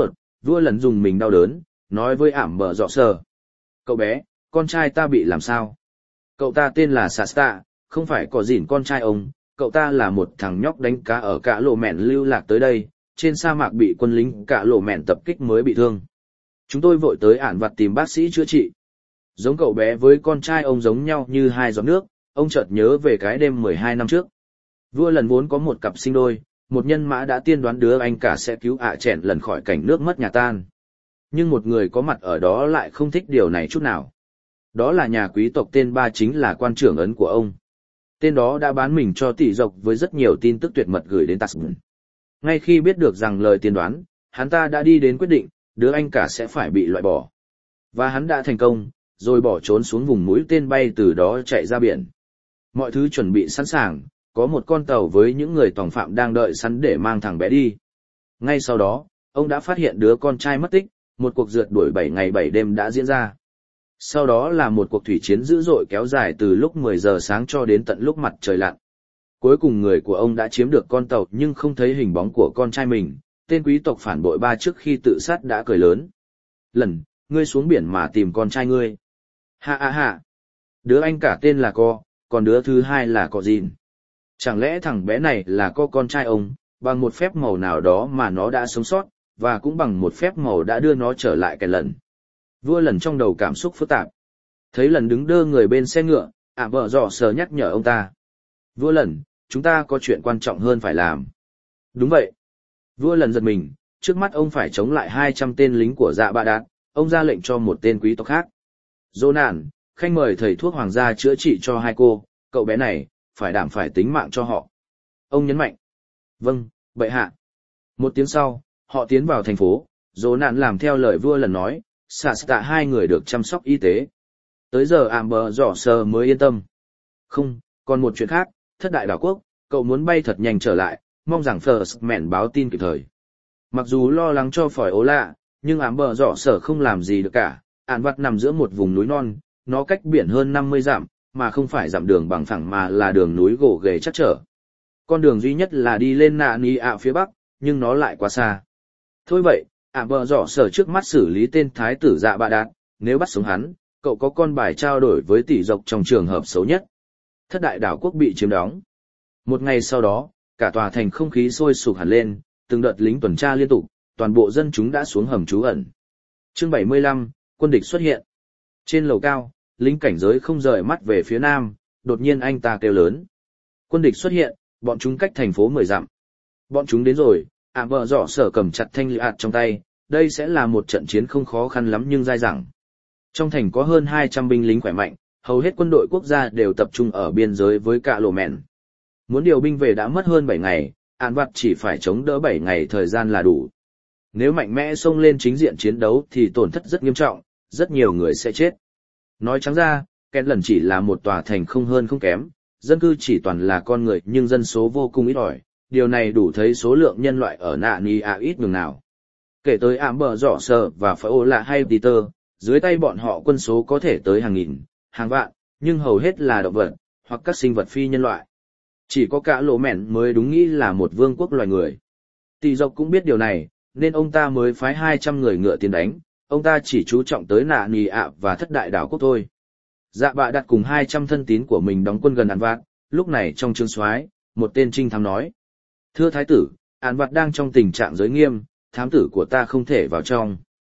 A: vua lần dùng mình đau đớn, nói với ảm bờ dọ sờ. Cậu bé, con trai ta bị làm sao? Cậu ta tên là Sasta, không phải có gìn con trai ông, cậu ta là một thằng nhóc đánh cá ở cả lộ mẹn lưu lạc tới đây, trên sa mạc bị quân lính cả lộ mẹn tập kích mới bị thương. Chúng tôi vội tới ản vặt tìm bác sĩ chữa trị. Giống cậu bé với con trai ông giống nhau như hai giọt nước, ông chợt nhớ về cái đêm 12 năm trước. Vua lần vốn có một cặp sinh đôi, một nhân mã đã tiên đoán đứa anh cả sẽ cứu chẻn lần khỏi cảnh nước mất nhà tan. Nhưng một người có mặt ở đó lại không thích điều này chút nào. Đó là nhà quý tộc tên Ba, chính là quan trưởng ấn của ông. Tên đó đã bán mình cho tỷ dọc với rất nhiều tin tức tuyệt mật gửi đến Tasman. Ngay khi biết được rằng lời tiên đoán, hắn ta đã đi đến quyết định, đứa anh cả sẽ phải bị loại bỏ. Và hắn đã thành công, rồi bỏ trốn xuống vùng mũi tên bay từ đó chạy ra biển. Mọi thứ chuẩn bị sẵn sàng, có một con tàu với những người tòng phạm đang đợi sẵn để mang thằng bé đi. Ngay sau đó, ông đã phát hiện đứa con trai mất tích, một cuộc rượt đuổi 7 ngày 7 đêm đã diễn ra. Sau đó là một cuộc thủy chiến dữ dội kéo dài từ lúc 10 giờ sáng cho đến tận lúc mặt trời lặn. Cuối cùng người của ông đã chiếm được con tàu nhưng không thấy hình bóng của con trai mình, tên quý tộc phản bội Ba trước khi tự sát đã cười lớn. Lần, ngươi xuống biển mà tìm con trai ngươi. Ha ha ha. Đứa anh cả tên là còn đứa thứ hai là Gìn. Chẳng lẽ thằng bé này là con trai ông, bằng một phép màu nào đó mà nó đã sống sót, và cũng bằng một phép màu đã đưa nó trở lại cái lần. Vua lần trong đầu cảm xúc phức tạp. Thấy lần đứng đơ người bên xe ngựa, vợ dọ sờ nhắc nhở ông ta. Vua lần, chúng ta có chuyện quan trọng hơn phải làm. Đúng vậy. Vua lần giật mình, trước mắt ông phải chống lại 200 tên lính của Dạ Bạ Đạt, ông ra lệnh cho một tên quý tộc khác. Dô nản, khanh mời thầy thuốc hoàng gia chữa trị cho hai cô, cậu bé này, phải đảm phải tính mạng cho họ. Ông nhấn mạnh. Vâng, bệ hạ. Một tiếng sau, họ tiến vào thành phố, dô nản làm theo lời vua lần nói, Sasta hai người được chăm sóc y tế. Tới giờ Amber dò sờ mới yên tâm. Không, còn một chuyện khác, thất đại đảo quốc, cậu muốn bay thật nhanh trở lại, mong rằng Firstman báo tin kịp thời. Mặc dù lo lắng cho phỏi ố lạ, nhưng Amber dò sờ không làm gì được cả. Ản vặt nằm giữa một vùng núi non, nó cách biển hơn 50 dặm, mà không phải dặm đường bằng phẳng mà là đường núi gồ ghề chắc trở. Con đường duy nhất là đi lên nạ ni ạ phía bắc, nhưng nó lại quá xa. Thôi vậy, Amber dò sờ trước mắt xử lý tên thái tử Dạ Bạ Đạt, nếu bắt sống hắn, cậu có con bài trao đổi với tỷ dọc trong trường hợp xấu nhất. Thất đại đảo quốc bị chiếm đóng. Một ngày sau đó, cả tòa thành không khí sôi sục hẳn lên, từng đợt lính tuần tra liên tục, toàn bộ dân chúng đã xuống hầm trú ẩn. Chương 75, quân địch xuất hiện. Trên lầu cao, lính cảnh giới không rời mắt về phía nam, đột nhiên anh ta kêu lớn. Quân địch xuất hiện, bọn chúng cách thành phố 10 dặm. Bọn chúng đến rồi, vợ dọ sở cầm chặt thanh lựu ạt trong tay, đây sẽ là một trận chiến không khó khăn lắm nhưng dai dẳng. Trong thành có hơn 200 binh lính khỏe mạnh, hầu hết quân đội quốc gia đều tập trung ở biên giới với cả lộ mẹn. Muốn điều binh về đã mất hơn 7 ngày, Ản vặt chỉ phải chống đỡ 7 ngày thời gian là đủ. Nếu mạnh mẽ xông lên chính diện chiến đấu thì tổn thất rất nghiêm trọng, rất nhiều người sẽ chết. Nói trắng ra, Ken lần chỉ là một tòa thành không hơn không kém, dân cư chỉ toàn là con người nhưng dân số vô cùng ít ỏi, điều này đủ thấy số lượng nhân loại ở nạ ni ạ ít nhường nào. Kể tới Amber dọ sờ và phải ô lạ hay Peter, dưới tay bọn họ quân số có thể tới hàng nghìn, hàng vạn, nhưng hầu hết là động vật, hoặc các sinh vật phi nhân loại. Chỉ có cả lộ mẹn mới đúng nghĩ là một vương quốc loài người. Tỷ dọc cũng biết điều này, nên ông ta mới phái 200 người ngựa tiến đánh, ông ta chỉ chú trọng tới nạ nì ạ và thất đại đảo quốc thôi. Dạ Bạ Đạt cùng 200 thân tín của mình đóng quân gần Ản vặt, lúc này trong trướng soái, một tên trinh thám nói. Thưa thái tử, Ản vặt đang trong tình trạng giới nghiêm, thám tử của ta không thể vào trong.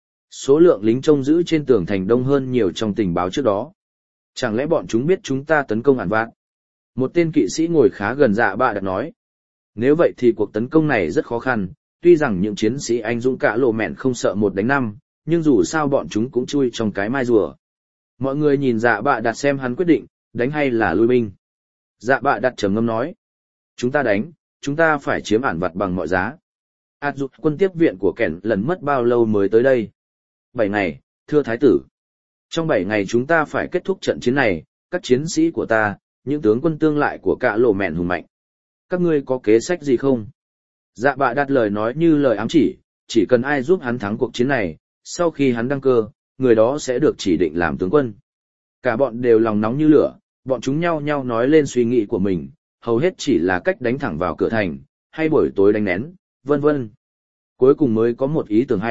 A: Số lượng lính trông giữ trên tường thành đông hơn nhiều trong tình báo trước đó. Chẳng lẽ bọn chúng biết chúng ta tấn công Ản vặt? Một tên kỵ sĩ ngồi khá gần Dạ Bạ Đạt nói. Nếu vậy thì cuộc tấn công này rất khó khăn, tuy rằng những chiến sĩ anh dũng cả lộ mẹn không sợ 1 đánh 5, nhưng dù sao bọn chúng cũng chui trong cái mai rùa. Mọi người nhìn Dạ Bạ Đạt xem hắn quyết định, đánh hay là lui binh. Dạ Bạ Đạt trầm ngâm nói. Chúng ta đánh, chúng ta phải chiếm Ản vặt bằng mọi giá. Dục quân tiếp viện của Kẻn lần mất bao lâu mới tới đây? 7 ngày, thưa thái tử. Trong 7 ngày chúng ta phải kết thúc trận chiến này, các chiến sĩ của ta, những tướng quân tương lại của cả lộ mẹn hùng mạnh. Các ngươi có kế sách gì không? Dạ Bạ Đạt lời nói như lời ám chỉ cần ai giúp hắn thắng cuộc chiến này, sau khi hắn đăng cơ, người đó sẽ được chỉ định làm tướng quân. Cả bọn đều lòng nóng như lửa, bọn chúng nhau nhau nói lên suy nghĩ của mình, hầu hết chỉ là cách đánh thẳng vào cửa thành, hay buổi tối đánh nén, vân vân. Cuối cùng mới có một ý tưởng hay,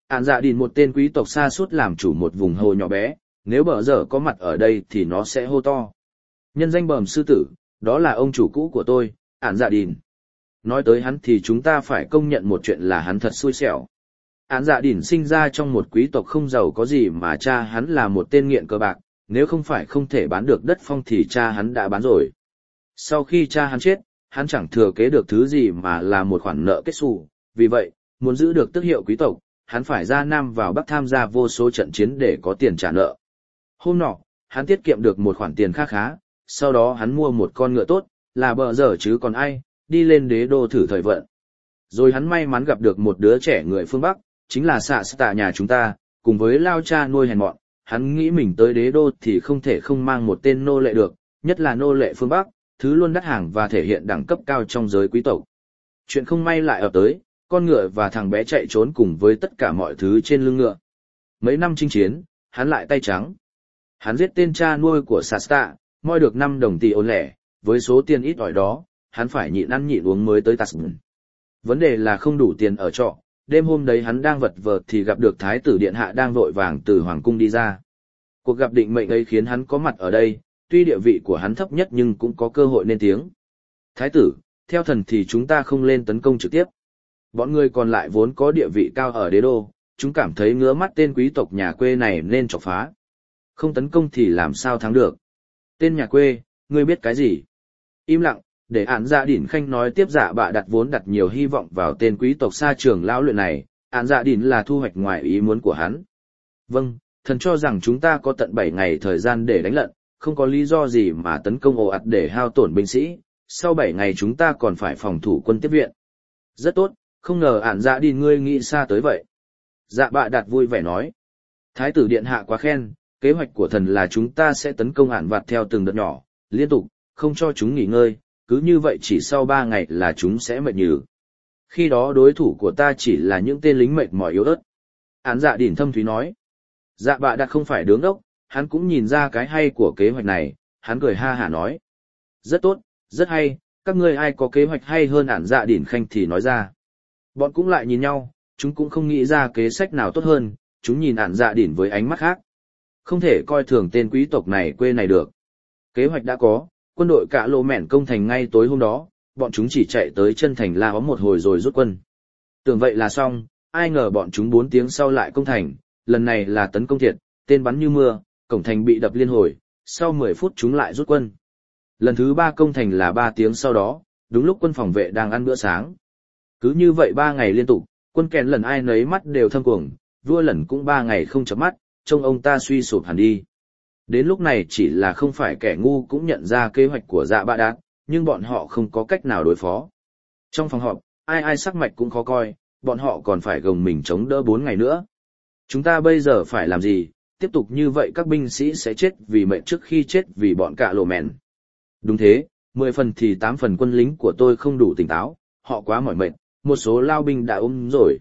A: Ản dạ đìn một tên quý tộc xa suốt làm chủ một vùng hồ nhỏ bé, nếu bờ giờ có mặt ở đây thì nó sẽ hô to. Nhân danh Bờm sư tử, đó là ông chủ cũ của tôi, Ản dạ đìn. Nói tới hắn thì chúng ta phải công nhận một chuyện là hắn thật xui xẻo. Ản dạ đìn sinh ra trong một quý tộc không giàu có gì mà cha hắn là một tên nghiện cờ bạc, nếu không phải không thể bán được đất phong thì cha hắn đã bán rồi. Sau khi cha hắn chết, hắn chẳng thừa kế được thứ gì mà là một khoản nợ kết xù, vì vậy, muốn giữ được tước hiệu quý tộc, hắn phải ra Nam vào Bắc tham gia vô số trận chiến để có tiền trả nợ. Hôm nọ, hắn tiết kiệm được một khoản tiền khá khá, sau đó hắn mua một con ngựa tốt, là bờ giờ chứ còn ai, đi lên đế đô thử thời vận. Rồi hắn may mắn gặp được một đứa trẻ người phương Bắc, chính là xạ tạ nhà chúng ta, cùng với lao cha nuôi hèn mọn, hắn nghĩ mình tới đế đô thì không thể không mang một tên nô lệ được, nhất là nô lệ phương Bắc, thứ luôn đắt hàng và thể hiện đẳng cấp cao trong giới quý tộc. Chuyện không may lại ập tới, con ngựa và thằng bé chạy trốn cùng với tất cả mọi thứ trên lưng ngựa. Mấy năm chinh chiến, hắn lại tay trắng. Hắn giết tên cha nuôi của Sasta, moi được 5 đồng tỷ ôn lẻ, với số tiền ít ỏi đó, hắn phải nhịn ăn nhịn uống mới tới Tasman. Vấn đề là không đủ tiền ở trọ, đêm hôm đấy hắn đang vật vờ thì gặp được Thái tử Điện Hạ đang vội vàng từ Hoàng cung đi ra. Cuộc gặp định mệnh ấy khiến hắn có mặt ở đây, tuy địa vị của hắn thấp nhất nhưng cũng có cơ hội nên tiếng. Thái tử, theo thần thì chúng ta không lên tấn công trực tiếp. Bọn người còn lại vốn có địa vị cao ở đế đô, chúng cảm thấy ngứa mắt tên quý tộc nhà quê này nên chọc phá. Không tấn công thì làm sao thắng được. Tên nhà quê, ngươi biết cái gì? Im lặng, để Ản dạ đỉn khanh nói tiếp. Dạ bạ đặt vốn đặt nhiều hy vọng vào tên quý tộc xa trường lão luyện này, Ản dạ đỉn là thu hoạch ngoài ý muốn của hắn. Vâng, thần cho rằng chúng ta có tận 7 ngày thời gian để đánh lận, không có lý do gì mà tấn công ồ ạt để hao tổn binh sĩ, sau 7 ngày chúng ta còn phải phòng thủ quân tiếp viện. Rất tốt, không ngờ Ản dạ đỉn ngươi nghĩ xa tới vậy. Dạ bạ đặt vui vẻ nói. Thái tử điện hạ quá khen, kế hoạch của thần là chúng ta sẽ tấn công Ản vặt theo từng đợt nhỏ, liên tục, không cho chúng nghỉ ngơi, cứ như vậy chỉ sau 3 ngày là chúng sẽ mệt nhừ. Khi đó đối thủ của ta chỉ là những tên lính mệt mỏi yếu ớt. Ản dạ đỉn thâm thúy nói. Dạ bạ đặt không phải đứng đốc, hắn cũng nhìn ra cái hay của kế hoạch này, hắn cười ha hả nói. Rất tốt, rất hay, các ngươi ai có kế hoạch hay hơn Ản dạ đỉn khanh thì nói ra. Bọn cũng lại nhìn nhau, chúng cũng không nghĩ ra kế sách nào tốt hơn, chúng nhìn Ản dạ đỉn với ánh mắt khác. Không thể coi thường tên quý tộc này quê này được. Kế hoạch đã có, quân đội cả lô mẹn công thành ngay tối hôm đó, bọn chúng chỉ chạy tới chân thành La Hó một hồi rồi rút quân. Tưởng vậy là xong, ai ngờ bọn chúng 4 tiếng sau lại công thành, lần này là tấn công thiệt, tên bắn như mưa, cổng thành bị đập liên hồi, sau 10 phút chúng lại rút quân. Lần thứ 3 công thành là 3 tiếng sau đó, đúng lúc quân phòng vệ đang ăn bữa sáng. Cứ như vậy 3 ngày liên tục, quân kèn lần ai nấy mắt đều thâm cuồng, vua lần cũng 3 ngày không chớp mắt, trông ông ta suy sụp hẳn đi. Đến lúc này chỉ là không phải kẻ ngu cũng nhận ra kế hoạch của Dạ bạ đạt, nhưng bọn họ không có cách nào đối phó. Trong phòng họp, ai sắc mạch cũng khó coi, bọn họ còn phải gồng mình chống đỡ 4 ngày nữa. Chúng ta bây giờ phải làm gì? Tiếp tục như vậy các binh sĩ sẽ chết vì mệnh trước khi chết vì bọn cạ lộ mèn. Đúng thế, 10 phần thì 8 phần quân lính của tôi không đủ tỉnh táo, họ quá mỏi mệt, một số lao binh đã ốm rồi.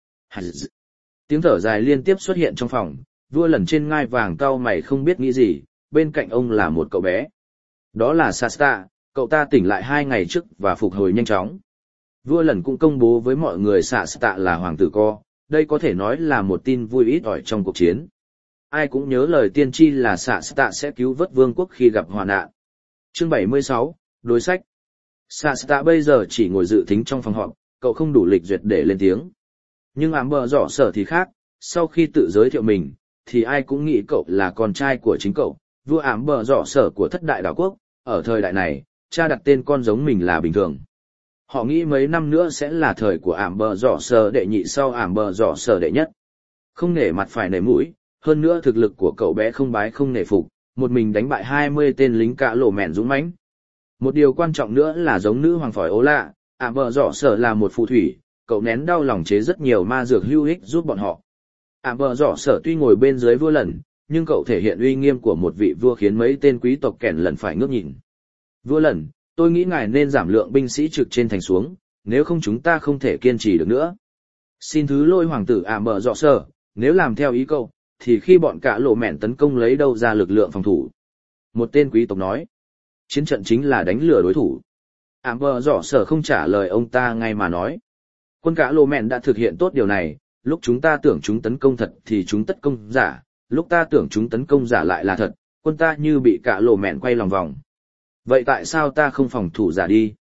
A: Tiếng thở dài liên tiếp xuất hiện trong phòng, vua lần trên ngai vàng cau mày không biết nghĩ gì, bên cạnh ông là một cậu bé. Đó là Sasta, cậu ta tỉnh lại 2 ngày trước và phục hồi nhanh chóng. Vua lần cũng công bố với mọi người Sasta là hoàng tử co, đây có thể nói là một tin vui ít ỏi trong cuộc chiến. Ai cũng nhớ lời tiên tri là Sasta sẽ cứu vớt vương quốc khi gặp hoạn nạn. Chương 76, đối sách. Sasta bây giờ chỉ ngồi dự thính trong phòng họp, cậu không đủ lịch duyệt để lên tiếng. Nhưng ám bờ rõ sở thì khác, sau khi tự giới thiệu mình, thì ai cũng nghĩ cậu là con trai của chính cậu, vua ám bờ rõ sở của thất đại đảo quốc. Ở thời đại này, cha đặt tên con giống mình là bình thường. Họ nghĩ mấy năm nữa sẽ là thời của ảm bờ rõ sở đệ nhị sau ảm bờ rõ sở đệ nhất. Không nể mặt phải nể mũi, hơn nữa thực lực của cậu bé không bái không nể phục, một mình đánh bại 20 tên lính cạ lộ mẹn dũng mãnh. Một điều quan trọng nữa là giống nữ hoàng phỏi ố lạ, ảm bờ rõ sở là một phù thủy, cậu nén đau lòng chế rất nhiều ma dược hữu ích giúp bọn họ. Ảm bờ rõ sở tuy ngồi bên dưới vua lần, nhưng cậu thể hiện uy nghiêm của một vị vua khiến mấy tên quý tộc kẻn lần phải ngước nhìn. Vua lần, tôi nghĩ ngài nên giảm lượng binh sĩ trực trên thành xuống, nếu không chúng ta không thể kiên trì được nữa. Xin thứ lỗi hoàng tử ảm bờ rõ sở, nếu làm theo ý cậu, thì khi bọn cả lộ mẹn tấn công lấy đâu ra lực lượng phòng thủ. Một tên quý tộc nói, chiến trận chính là đánh lừa đối thủ. Ảm bờ rõ sở không trả lời ông ta ngay mà nói. Quân cả lộ mẹn đã thực hiện tốt điều này, lúc chúng ta tưởng chúng tấn công thật thì chúng tấn công giả, lúc ta tưởng chúng tấn công giả lại là thật, quân ta như bị cả lộ mẹn quay lòng vòng. Vậy tại sao ta không phòng thủ giả đi?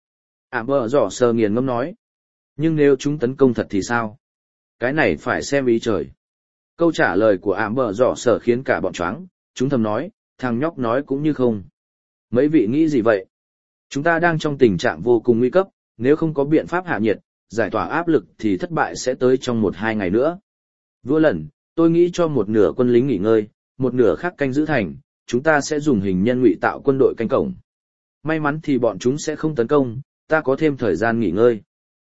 A: Bờ Dọ Sờ nghiền ngẫm nói. Nhưng nếu chúng tấn công thật thì sao? Cái này phải xem ý trời. Câu trả lời của Bờ Dọ Sờ khiến cả bọn choáng, chúng thầm nói, thằng nhóc nói cũng như không. Mấy vị nghĩ gì vậy? Chúng ta đang trong tình trạng vô cùng nguy cấp, nếu không có biện pháp hạ nhiệt, giải tỏa áp lực thì thất bại sẽ tới trong 1-2 ngày nữa. Vua Lần, tôi nghĩ cho một nửa quân lính nghỉ ngơi, một nửa khác canh giữ thành, chúng ta sẽ dùng hình nhân ngụy tạo quân đội canh cổng. May mắn thì bọn chúng sẽ không tấn công, ta có thêm thời gian nghỉ ngơi.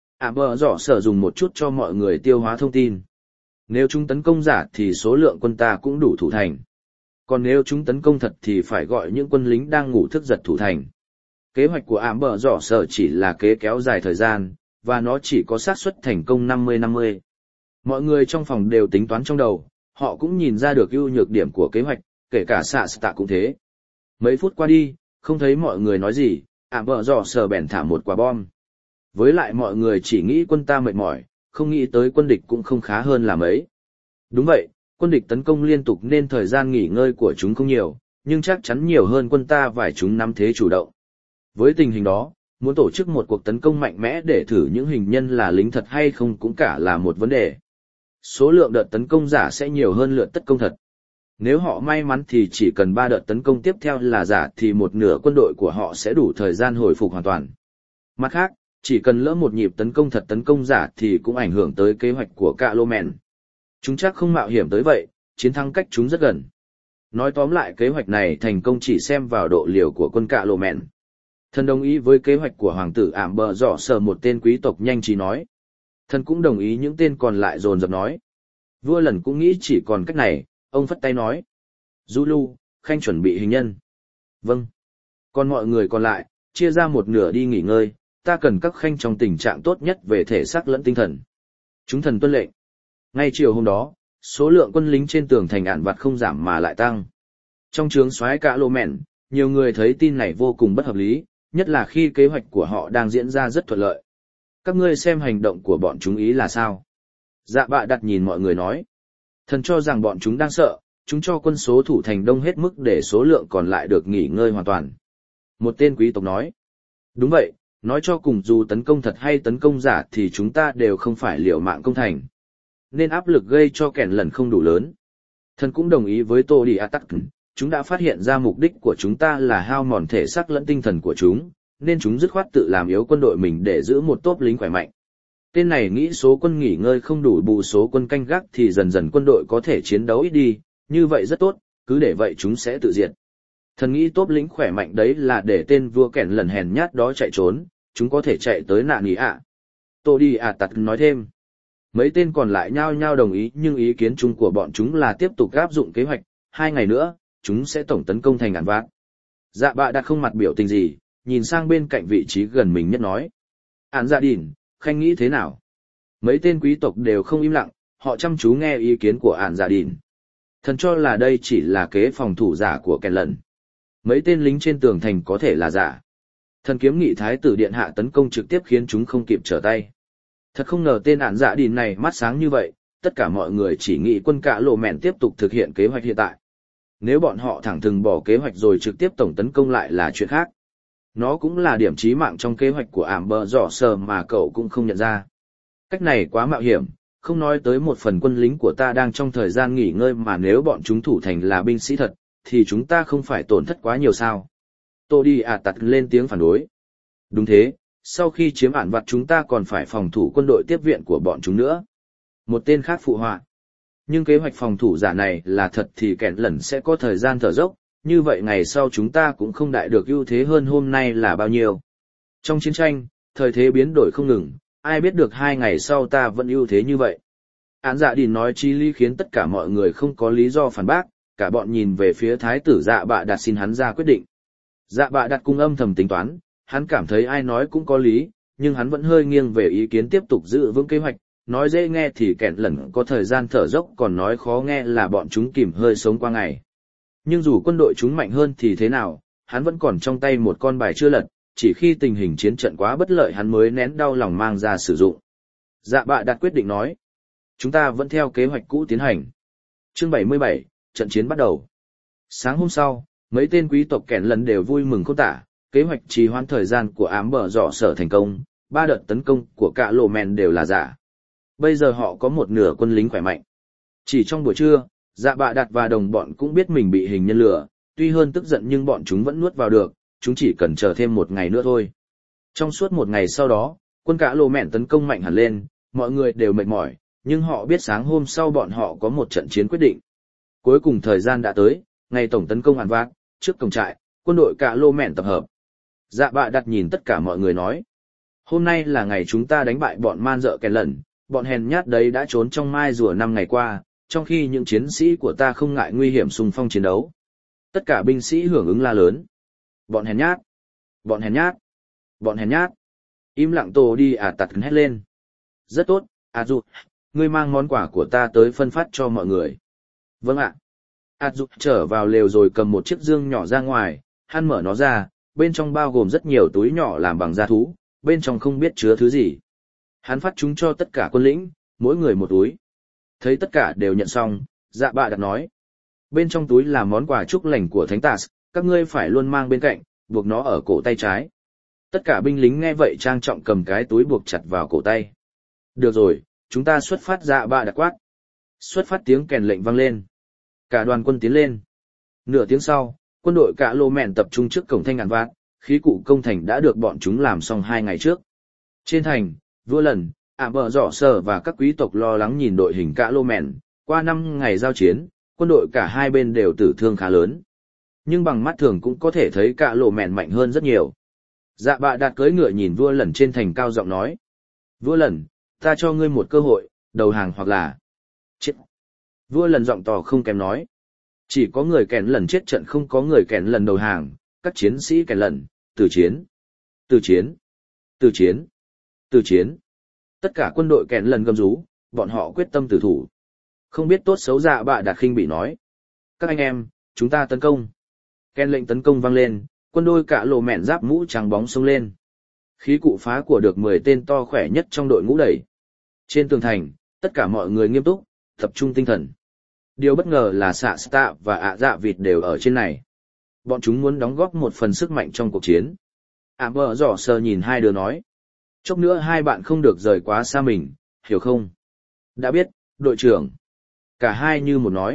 A: Bờ Dọ Sờ dùng một chút cho mọi người tiêu hóa thông tin. Nếu chúng tấn công giả thì số lượng quân ta cũng đủ thủ thành. Còn nếu chúng tấn công thật thì phải gọi những quân lính đang ngủ thức giật thủ thành. Kế hoạch của Bờ Dọ Sờ chỉ là kế kéo dài thời gian, và nó chỉ có xác suất thành công 50-50. Mọi người trong phòng đều tính toán trong đầu, họ cũng nhìn ra được ưu nhược điểm của kế hoạch, kể cả Tạ cũng thế. Mấy phút qua đi, không thấy mọi người nói gì, Bờ Dọ Sờ bèn thả một quả bom. Với lại mọi người chỉ nghĩ quân ta mệt mỏi, không nghĩ tới quân địch cũng không khá hơn là mấy. Đúng vậy, quân địch tấn công liên tục nên thời gian nghỉ ngơi của chúng không nhiều, nhưng chắc chắn nhiều hơn quân ta vài chúng nắm thế chủ động. Với tình hình đó, muốn tổ chức một cuộc tấn công mạnh mẽ để thử những hình nhân là lính thật hay không cũng cả là một vấn đề. Số lượng đợt tấn công giả sẽ nhiều hơn lượt tấn công thật. Nếu họ may mắn thì chỉ cần 3 đợt tấn công tiếp theo là giả thì một nửa quân đội của họ sẽ đủ thời gian hồi phục hoàn toàn. Mặt khác, chỉ cần lỡ một nhịp tấn công thật tấn công giả thì cũng ảnh hưởng tới kế hoạch của Cạ Lô Mèn. Chúng chắc không mạo hiểm tới vậy, chiến thắng cách chúng rất gần. Nói tóm lại kế hoạch này thành công chỉ xem vào độ liều của quân Cạ Lô Mèn. Thần đồng ý với kế hoạch của hoàng tử Bờ Dọ Sờ, một tên quý tộc nhanh trí nói. Thần cũng đồng ý, những tên còn lại dồn dập nói. Vua Lần cũng nghĩ chỉ còn cách này, ông phất tay nói. Zulu, Khanh chuẩn bị hình nhân. Vâng. Còn mọi người còn lại, chia ra một nửa đi nghỉ ngơi, ta cần các Khanh trong tình trạng tốt nhất về thể xác lẫn tinh thần. Chúng thần tuân lệnh. Ngay chiều hôm đó, số lượng quân lính trên tường thành Ản Vặt không giảm mà lại tăng. Trong trướng soái Cạ Lô Mèn, nhiều người thấy tin này vô cùng bất hợp lý, nhất là khi kế hoạch của họ đang diễn ra rất thuận lợi. Các ngươi xem hành động của bọn chúng ý là sao? Dạ Bạ Đặt nhìn mọi người nói. Thần cho rằng bọn chúng đang sợ, chúng cho quân số thủ thành đông hết mức để số lượng còn lại được nghỉ ngơi hoàn toàn. Một tên quý tộc nói. Đúng vậy, nói cho cùng dù tấn công thật hay tấn công giả thì chúng ta đều không phải liều mạng công thành. Nên áp lực gây cho kẻn lần không đủ lớn. Thần cũng đồng ý với Tô Đi A Tắc. Chúng đã phát hiện ra mục đích của chúng ta là hao mòn thể xác lẫn tinh thần của chúng, nên chúng dứt khoát tự làm yếu quân đội mình để giữ một tốp lính khỏe mạnh. Tên này nghĩ số quân nghỉ ngơi không đủ bù số quân canh gác thì dần dần quân đội có thể chiến đấu ít đi, như vậy rất tốt, cứ để vậy chúng sẽ tự diệt. Thần nghĩ tốp lính khỏe mạnh đấy là để tên vua kẻn lần hèn nhát đó chạy trốn, chúng có thể chạy tới nạn ý ạ. Tô Đi A Tặc nói thêm. Mấy tên còn lại nhao nhao đồng ý, nhưng ý kiến chung của bọn chúng là tiếp tục áp dụng kế hoạch, 2 ngày nữa, chúng sẽ tổng tấn công thành Ản Vạt. Dạ Bạ Đặt không mặt biểu tình gì, nhìn sang bên cạnh vị trí gần mình nhất nói. Ản Dạ Đỉn, Khanh nghĩ thế nào? Mấy tên quý tộc đều không im lặng, họ chăm chú nghe ý kiến của Ản Dạ Đỉn. Thần cho là đây chỉ là kế phòng thủ giả của kẻ lần. Mấy tên lính trên tường thành có thể là giả. Thần kiếm nghị thái tử điện hạ tấn công trực tiếp khiến chúng không kịp trở tay. Thật không ngờ tên Ản Dạ Đỉn này mắt sáng như vậy, tất cả mọi người chỉ nghĩ quân Cạ Lô Mèn tiếp tục thực hiện kế hoạch hiện tại. Nếu bọn họ thẳng thừng bỏ kế hoạch rồi trực tiếp tổng tấn công lại là chuyện khác. Nó cũng là điểm chí mạng trong kế hoạch của Bờ Dọ Sờ mà cậu cũng không nhận ra. Cách này quá mạo hiểm, không nói tới một phần quân lính của ta đang trong thời gian nghỉ ngơi mà nếu bọn chúng thủ thành là binh sĩ thật, thì chúng ta không phải tổn thất quá nhiều sao. Tô Đi A Tặc lên tiếng phản đối. Đúng thế, sau khi chiếm Ản Vặt chúng ta còn phải phòng thủ quân đội tiếp viện của bọn chúng nữa. Một tên khác phụ họa. Nhưng kế hoạch phòng thủ giả này là thật thì kẻn lần sẽ có thời gian thở dốc, như vậy ngày sau chúng ta cũng không đại được ưu thế hơn hôm nay là bao nhiêu. Trong chiến tranh, thời thế biến đổi không ngừng, ai biết được 2 ngày sau ta vẫn ưu thế như vậy. Án Dạ Đỉn nói chí lý khiến tất cả mọi người không có lý do phản bác, cả bọn nhìn về phía thái tử Dạ Bạ Đặt xin hắn ra quyết định. Dạ Bạ Đặt cung âm thầm tính toán, hắn cảm thấy ai nói cũng có lý, nhưng hắn vẫn hơi nghiêng về ý kiến tiếp tục giữ vững kế hoạch. Nói dễ nghe thì kẻn lần có thời gian thở dốc, còn nói khó nghe là bọn chúng kìm hơi sống qua ngày. Nhưng dù quân đội chúng mạnh hơn thì thế nào, hắn vẫn còn trong tay một con bài chưa lật, chỉ khi tình hình chiến trận quá bất lợi hắn mới nén đau lòng mang ra sử dụng. Dạ Bạ Đặt quyết định nói. chúng ta vẫn theo kế hoạch cũ tiến hành. Chương 77, trận chiến bắt đầu. Sáng hôm sau, mấy tên quý tộc kẻn lần đều vui mừng khôn tả, kế hoạch trì hoãn thời gian của ám bờ rọ sở thành công, 3 đợt tấn công của cả lộ mèn đều là giả. Bây giờ họ có một nửa quân lính khỏe mạnh. Chỉ trong buổi trưa, Dạ Bạ Đạt và đồng bọn cũng biết mình bị hình nhân lửa, tuy hơn tức giận nhưng bọn chúng vẫn nuốt vào được, chúng chỉ cần chờ thêm một ngày nữa thôi. Trong suốt một ngày sau đó, quân cả lộ mèn tấn công mạnh hẳn lên, mọi người đều mệt mỏi, nhưng họ biết sáng hôm sau bọn họ có một trận chiến quyết định. Cuối cùng thời gian đã tới, ngày tổng tấn công Hàn Vác, trước cổng trại, quân đội cả lô mẹn tập hợp. Dạ Bạ Đặt nhìn tất cả mọi người nói. Hôm nay là ngày chúng ta đánh bại bọn man dợ kèn lần, bọn hèn nhát đấy đã trốn trong mai rùa 5 ngày qua, trong khi những chiến sĩ của ta không ngại nguy hiểm xung phong chiến đấu. Tất cả binh sĩ hưởng ứng la lớn. Bọn hèn nhát! Bọn hèn nhát! Bọn hèn nhát! Im lặng tổ đi tặt hét lên. Rất tốt, Dù, ngươi mang món quà của ta tới phân phát cho mọi người. Vâng ạ. Dù trở vào lều rồi cầm một chiếc dương nhỏ ra ngoài, hắn mở nó ra, bên trong bao gồm rất nhiều túi nhỏ làm bằng da thú, bên trong không biết chứa thứ gì. Hắn phát chúng cho tất cả quân lĩnh, mỗi người một túi. Thấy tất cả đều nhận xong, Dạ Bạ Đặt nói. Bên trong túi là món quà chúc lành của Thánh Tà, các ngươi phải luôn mang bên cạnh, buộc nó ở cổ tay trái. Tất cả binh lính nghe vậy trang trọng cầm cái túi buộc chặt vào cổ tay. Được rồi, chúng ta xuất phát. Dạ Bạ Đặt quát. Xuất phát tiếng kèn lệnh vang lên. Cả đoàn quân tiến lên. Nửa tiếng sau, quân đội cả lô mẹn tập trung trước cổng Thanh Ngàn Vạn, khí cụ công thành đã được bọn chúng làm xong 2 ngày trước. Trên thành, vua lần, bờ rọ sở và các quý tộc lo lắng nhìn đội hình cả lô mẹn, qua 5 ngày giao chiến, quân đội cả hai bên đều tử thương khá lớn. Nhưng bằng mắt thường cũng có thể thấy cả lô mẹn mạnh hơn rất nhiều. Dạ Bạ Đạt cưỡi ngựa nhìn vua lần trên thành cao giọng nói. Vua lần, ta cho ngươi một cơ hội, đầu hàng hoặc là chết. Vua lần giọng to không kém nói. Chỉ có người kèn lần chết trận, không có người kèn lần đầu hàng, các chiến sĩ kèn lần, từ chiến, từ chiến, từ chiến, từ chiến. Tất cả quân đội kèn lần gầm rú, bọn họ quyết tâm tử thủ. Không biết tốt xấu. Dạ Bạ Đạt khinh bị nói. Các anh em, chúng ta tấn công. Kèn lệnh tấn công vang lên, quân đôi cả lộ mẹn giáp mũ trắng bóng xông lên. Khí cụ phá của được 10 tên to khỏe nhất trong đội ngũ đẩy. Trên tường thành, tất cả mọi người nghiêm túc, tập trung tinh thần. Điều bất ngờ là Xạ Stạ và Dạ Vịt đều ở trên này. Bọn chúng muốn đóng góp một phần sức mạnh trong cuộc chiến. Bờ rọ sờ nhìn hai đứa nói. Chốc nữa hai bạn không được rời quá xa mình, hiểu không? Đã biết, đội trưởng. Cả hai như một nói.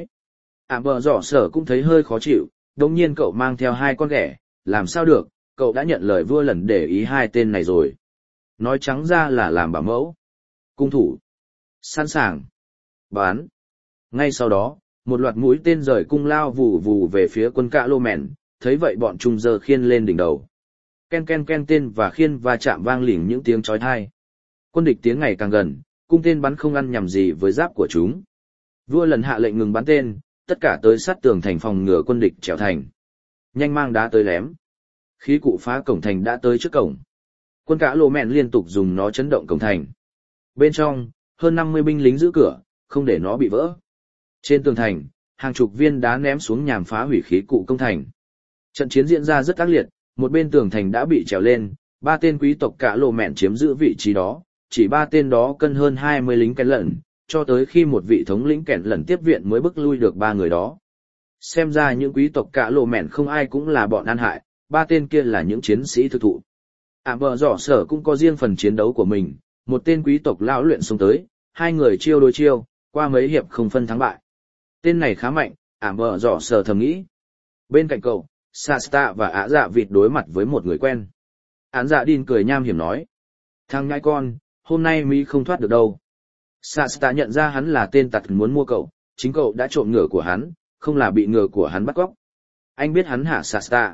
A: Bờ rọ sờ cũng thấy hơi khó chịu, đồng nhiên cậu mang theo 2 con ghẻ, làm sao được, cậu đã nhận lời vua lần để ý 2 tên này rồi. Nói trắng ra là làm bảo mẫu. Cung thủ. Sẵn sàng. Bán. Ngay sau đó, một loạt mũi tên rời cung lao vù vù về phía quân cả lô mèn, thấy vậy bọn chúng giơ khiên lên đỉnh đầu. Ken ken ken tên và khiên va chạm vang lỉnh những tiếng chói tai. Quân địch tiến ngày càng gần, cung tên bắn không ăn nhầm gì với giáp của chúng. Vua lần hạ lệnh ngừng bắn tên, tất cả tới sát tường thành phòng ngừa quân địch trèo thành. Nhanh mang đá tới lém. Khí cụ phá cổng thành đã tới trước cổng. Quân cả lô mèn liên tục dùng nó chấn động cổng thành. Bên trong, hơn 50 binh lính giữ cửa, không để nó bị vỡ. Trên tường thành, hàng chục viên đá ném xuống nhằm phá hủy khí cụ công thành. Trận chiến diễn ra rất ác liệt, một bên tường thành đã bị trèo lên, 3 tên quý tộc cả lô mẹn chiếm giữ vị trí đó, chỉ 3 tên đó cân hơn 20 lính kèn lẩn, cho tới khi một vị thống lĩnh kèn lẩn tiếp viện mới bức lui được 3 người đó. Xem ra những quý tộc cả lô mẹn không ai cũng là bọn ăn hại, 3 tên kia là những chiến sĩ thực thụ. Bờ rọ sở cũng có riêng phần chiến đấu của mình, một tên quý tộc lão luyện xông tới, 2 người chiêu đối chiêu, qua mấy hiệp không phân thắng bại. Tên này khá mạnh, Bờ rọ sở thầm nghĩ. Bên cạnh cậu, Sasta và Dạ Vịt đối mặt với một người quen. Dạ Đin cười nham hiểm nói. Thằng nhãi con, hôm nay Mỹ không thoát được đâu. Sasta nhận ra hắn là tên tặc muốn mua cậu, chính cậu đã trộm ngựa của hắn, không là bị ngựa của hắn bắt cóc. Anh biết hắn hả Sasta?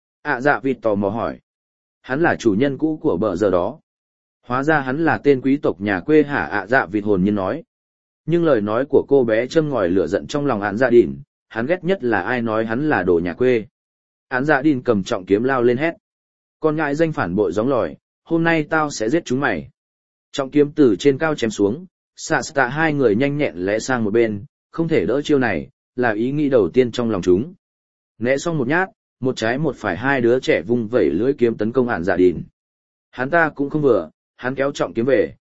A: Dạ Vịt tò mò hỏi. Hắn là chủ nhân cũ của bờ giờ đó. Hóa ra hắn là tên quý tộc nhà quê hả? Dạ Vịt hồn nhiên nói. Nhưng lời nói của cô bé châm ngòi lửa giận trong lòng Dạ Đin, hắn ghét nhất là ai nói hắn là đồ nhà quê. Dạ Đin cầm trọng kiếm lao lên hét. Con ngại danh phản bội gióng lòi, hôm nay tao sẽ giết chúng mày. Trọng kiếm từ trên cao chém xuống, Sasta 2 người nhanh nhẹn lẽ sang một bên, không thể đỡ chiêu này, là ý nghĩ đầu tiên trong lòng chúng. Né xong một nhát, một trái một phải 2 đứa trẻ vung vẩy lưỡi kiếm tấn công Dạ Đin. Hắn ta cũng không vừa, hắn kéo trọng kiếm về,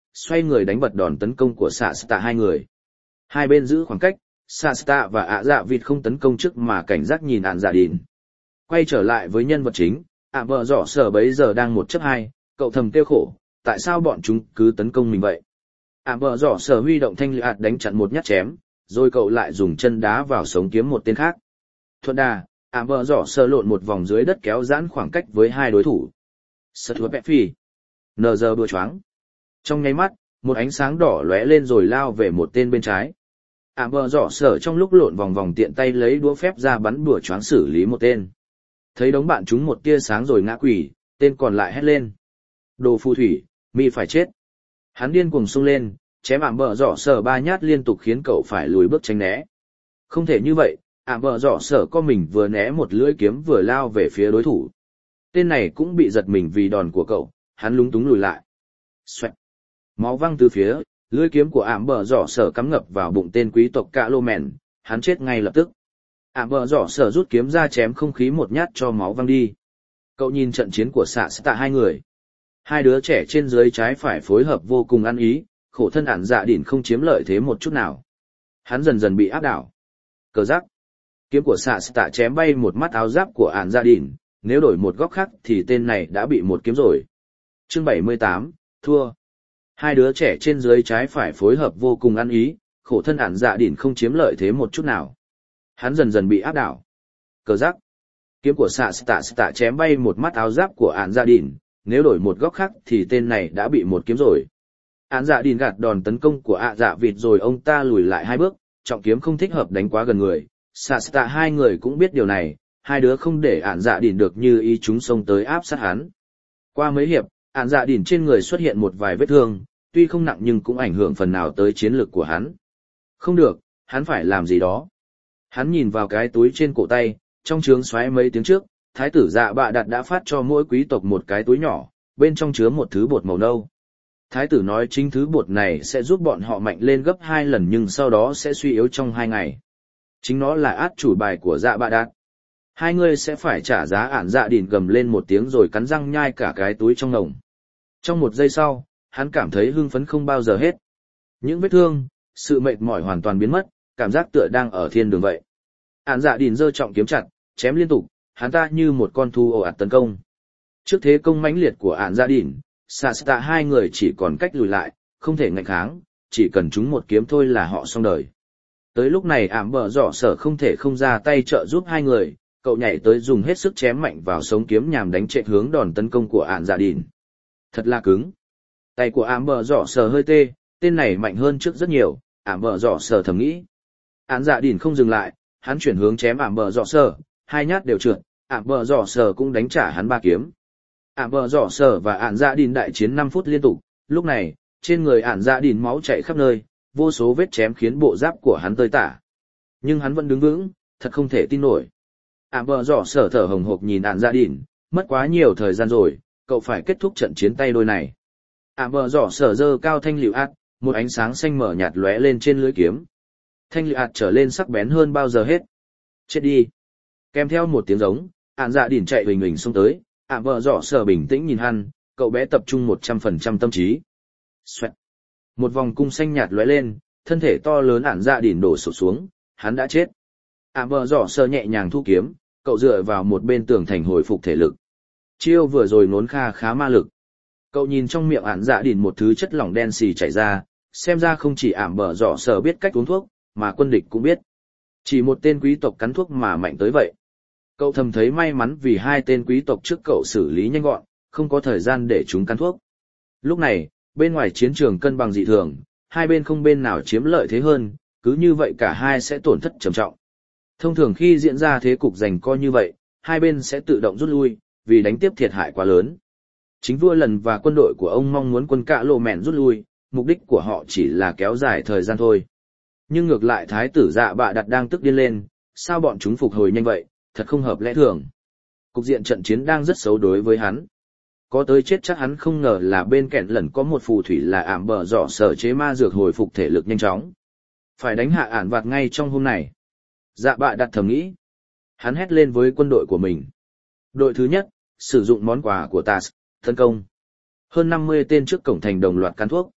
A: xoay người đánh bật đòn tấn công của xạ tạ hai người. Hai bên giữ khoảng cách, xạ tạ và ạ dạ vịt không tấn công trước mà cảnh giác nhìn ạn dạ đỉn. Quay trở lại với nhân vật chính, ạ bờ rỏ sở bấy giờ đang 1-2, cậu thầm kêu khổ, tại sao bọn chúng cứ tấn công mình vậy? ạ bờ rỏ sở huy động thanh lưỡi ạt đánh chặn một nhát chém, rồi cậu lại dùng chân đá vào sống kiếm một tên khác. Thuận đà, ạ bờ rỏ sở lộn một vòng dưới đất kéo giãn khoảng cách với hai đối thủ. Sật hứa bẹp phi. Nờ giờ bừa choáng. Trong nháy mắt, một ánh sáng đỏ lóe lên rồi lao về một tên bên trái. ạ bờ rỏ sở trong lúc lộn vòng vòng tiện tay lấy đũa phép ra bắn bừa choáng xử lý một tên. Thấy đống bạn chúng một tia sáng rồi ngã quỷ, tên còn lại hét lên. Đồ phù thủy, mi phải chết. Hắn điên cuồng xông lên, chém ảm bờ rỏ sở 3 nhát liên tục khiến cậu phải lùi bước tránh né. Không thể như vậy, ảm bờ rỏ sở co mình vừa né một lưỡi kiếm vừa lao về phía đối thủ. Tên này cũng bị giật mình vì đòn của cậu, hắn lúng túng lùi lại. Xoẹt. Máu văng từ phía, lưỡi kiếm của ảm bờ rỏ sở cắm ngập vào bụng tên quý tộc Cạ Lô Mèn, hắn chết ngay lập tức. Ảm bờ rỏ sở rút kiếm ra chém không khí một nhát cho máu văng đi. Cậu nhìn trận chiến của xạ tạ hai người. Hai đứa trẻ trên dưới trái phải phối hợp vô cùng ăn ý, khổ thân ản dạ đỉn không chiếm lợi thế một chút nào. Hắn dần dần bị áp đảo. Cờ giác. Kiếm của xạ tạ chém bay một mắt áo giáp của ản dạ đỉn, nếu đổi một góc khác thì tên này đã bị một kiếm rồi. Chương 78, thua. Hai đứa trẻ trên dưới trái phải phối hợp vô cùng ăn ý, khổ thân ản dạ đỉn không chiếm lợi thế một chút nào. Hắn dần dần bị áp đảo. Cờ giác. Kiếm của xạ tạ chém bay một mắt áo giáp của ản dạ đỉn, nếu đổi một góc khác thì tên này đã bị một kiếm rồi. Ản dạ đỉn gạt đòn tấn công của ạ dạ vịt rồi ông ta lùi lại 2 bước, trọng kiếm không thích hợp đánh quá gần người. Xạ tạ hai người cũng biết điều này, hai đứa không để ản dạ đỉn được như ý chúng xông tới áp sát hắn. Qua mấy hiệp, ản dạ đỉn trên người xuất hiện một vài vết thương, tuy không nặng nhưng cũng ảnh hưởng phần nào tới chiến lược của hắn. Không được, hắn phải làm gì đó. Hắn nhìn vào cái túi trên cổ tay, trong trướng xoáy mấy tiếng trước, thái tử Dạ Bạ Đặt đã phát cho mỗi quý tộc một cái túi nhỏ, bên trong chứa một thứ bột màu nâu. Thái tử nói chính thứ bột này sẽ giúp bọn họ mạnh lên gấp 2 lần nhưng sau đó sẽ suy yếu trong 2 ngày. Chính nó là át chủ bài của Dạ Bạ Đặt. Hai người sẽ phải trả giá. Ản dạ đỉn gầm lên một tiếng rồi cắn răng nhai cả cái túi trong nồng. Trong 1 giây sau, hắn cảm thấy hưng phấn không bao giờ hết. Những vết thương, sự mệt mỏi hoàn toàn biến mất, cảm giác tựa đang ở thiên đường vậy. Ản dạ đỉn giơ trọng kiếm chặt, chém liên tục, hắn ta như một con thú ồ ạt tấn công. Trước thế công mãnh liệt của ản dạ đỉn, xạ tạ hai người chỉ còn cách lùi lại, không thể ngạnh kháng, chỉ cần trúng một kiếm thôi là họ xong đời. Tới lúc này ảm bờ rỏ sở không thể không ra tay trợ giúp hai người, cậu nhảy tới dùng hết sức chém mạnh vào sống kiếm nhằm đánh trệ hướng đòn tấn công của ản dạ đỉn. Thật là cứng. Tay của ảm bờ rỏ sở hơi tê, tên này mạnh hơn trước rất nhiều, ảm bờ rỏ sở thầm nghĩ. Ản dạ đỉn không dừng lại, hắn chuyển hướng chém ảm bờ rỏ sở, 2 nhát đều trượt, ảm bờ rỏ sở cũng đánh trả hắn 3 kiếm. Ảm bờ rỏ sở và ản dạ đỉn đại chiến 5 phút liên tục, lúc này, trên người ản dạ đỉn máu chảy khắp nơi, vô số vết chém khiến bộ giáp của hắn tơi tả. Nhưng hắn vẫn đứng vững, thật không thể tin nổi. Ảm bờ rỏ sở thở hồng hộc nhìn ản dạ đỉn, mất quá nhiều thời gian rồi, cậu phải kết thúc trận chiến tay đôi này. Ảm bờ rỏ sở giơ cao thanh liệu ạt, một ánh sáng xanh mở nhạt lóe lên trên lưỡi kiếm. Thanh liệu ạt trở lên sắc bén hơn bao giờ hết. Chết đi. Kèm theo một tiếng giống, ản dạ đỉn chạy huỳnh huỳnh xông tới, ảm bờ rỏ sở bình tĩnh nhìn hắn, cậu bé tập trung 100% tâm trí. Xoẹt. Một vòng cung xanh nhạt lóe lên, thân thể to lớn ản dạ đỉn đổ sụp xuống, hắn đã chết. Ảm bờ rỏ sở nhẹ nhàng thu kiếm, cậu dựa vào một bên tường thành hồi phục thể lực. Chiêu vừa rồi nốn khá ma lực. Cậu nhìn trong miệng ản dạ đỉn một thứ chất lỏng đen xì chảy ra, xem ra không chỉ ảm bờ rỏ sở biết cách uống thuốc, mà quân địch cũng biết. Chỉ một tên quý tộc cắn thuốc mà mạnh tới vậy. Cậu thầm thấy may mắn vì 2 tên quý tộc trước cậu xử lý nhanh gọn, không có thời gian để chúng cắn thuốc. Lúc này, bên ngoài chiến trường cân bằng dị thường, hai bên không bên nào chiếm lợi thế hơn, cứ như vậy cả hai sẽ tổn thất trầm trọng. Thông thường khi diễn ra thế cục giằng co như vậy, hai bên sẽ tự động rút lui, vì đánh tiếp thiệt hại quá lớn. Chính vua Lần và quân đội của ông mong muốn quân Cạ Lô Mèn rút lui, mục đích của họ chỉ là kéo dài thời gian thôi. Nhưng ngược lại thái tử Dạ Bạ Đặt đang tức điên lên, sao bọn chúng phục hồi nhanh vậy, thật không hợp lẽ thường. Cục diện trận chiến đang rất xấu đối với hắn. Có tới chết chắc hắn không ngờ là bên Kẹn Lần có một phù thủy là ảm bờ rỏ sở chế ma dược hồi phục thể lực nhanh chóng. Phải đánh hạ ản vạt ngay trong hôm này. Dạ Bạ Đặt thầm nghĩ. Hắn hét lên với quân đội của mình. Đội thứ nhất, sử dụng món quà của TAS, tấn công. Hơn 50 tên trước cổng thành đồng loạt cắn thuốc.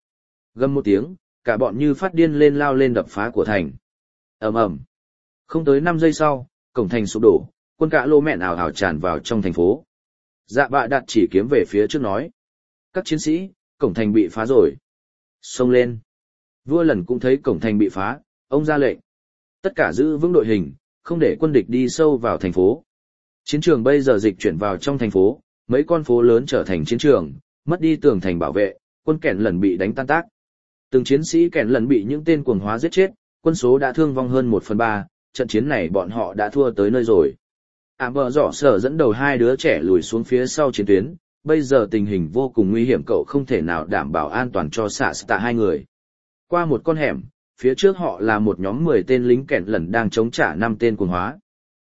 A: Gầm một tiếng, cả bọn như phát điên lên lao lên đập phá của thành. Ầm ầm. Không tới 5 giây sau, cổng thành sụp đổ, quân cả lô mẹn ảo ảo tràn vào trong thành phố. Dạ bạ đặt chỉ kiếm về phía trước nói. Các chiến sĩ, cổng thành bị phá rồi. Xông lên. Vua lần cũng thấy cổng thành bị phá, ông ra lệnh. Tất cả giữ vững đội hình, không để quân địch đi sâu vào thành phố. Chiến trường bây giờ dịch chuyển vào trong thành phố, mấy con phố lớn trở thành chiến trường, mất đi tường thành bảo vệ, quân kẻn lần bị đánh tan tác. Từng chiến sĩ kẻn lần bị những tên cuồng hóa giết chết, quân số đã thương vong hơn 1/3, trận chiến này bọn họ đã thua tới nơi rồi. Bờ Dọ Sở dẫn đầu hai đứa trẻ lùi xuống phía sau chiến tuyến, bây giờ tình hình vô cùng nguy hiểm, cậu không thể nào đảm bảo an toàn cho xạ tạ hai người. Qua một con hẻm, phía trước họ là một nhóm 10 tên lính kẻn lần đang chống trả 5 tên cuồng hóa.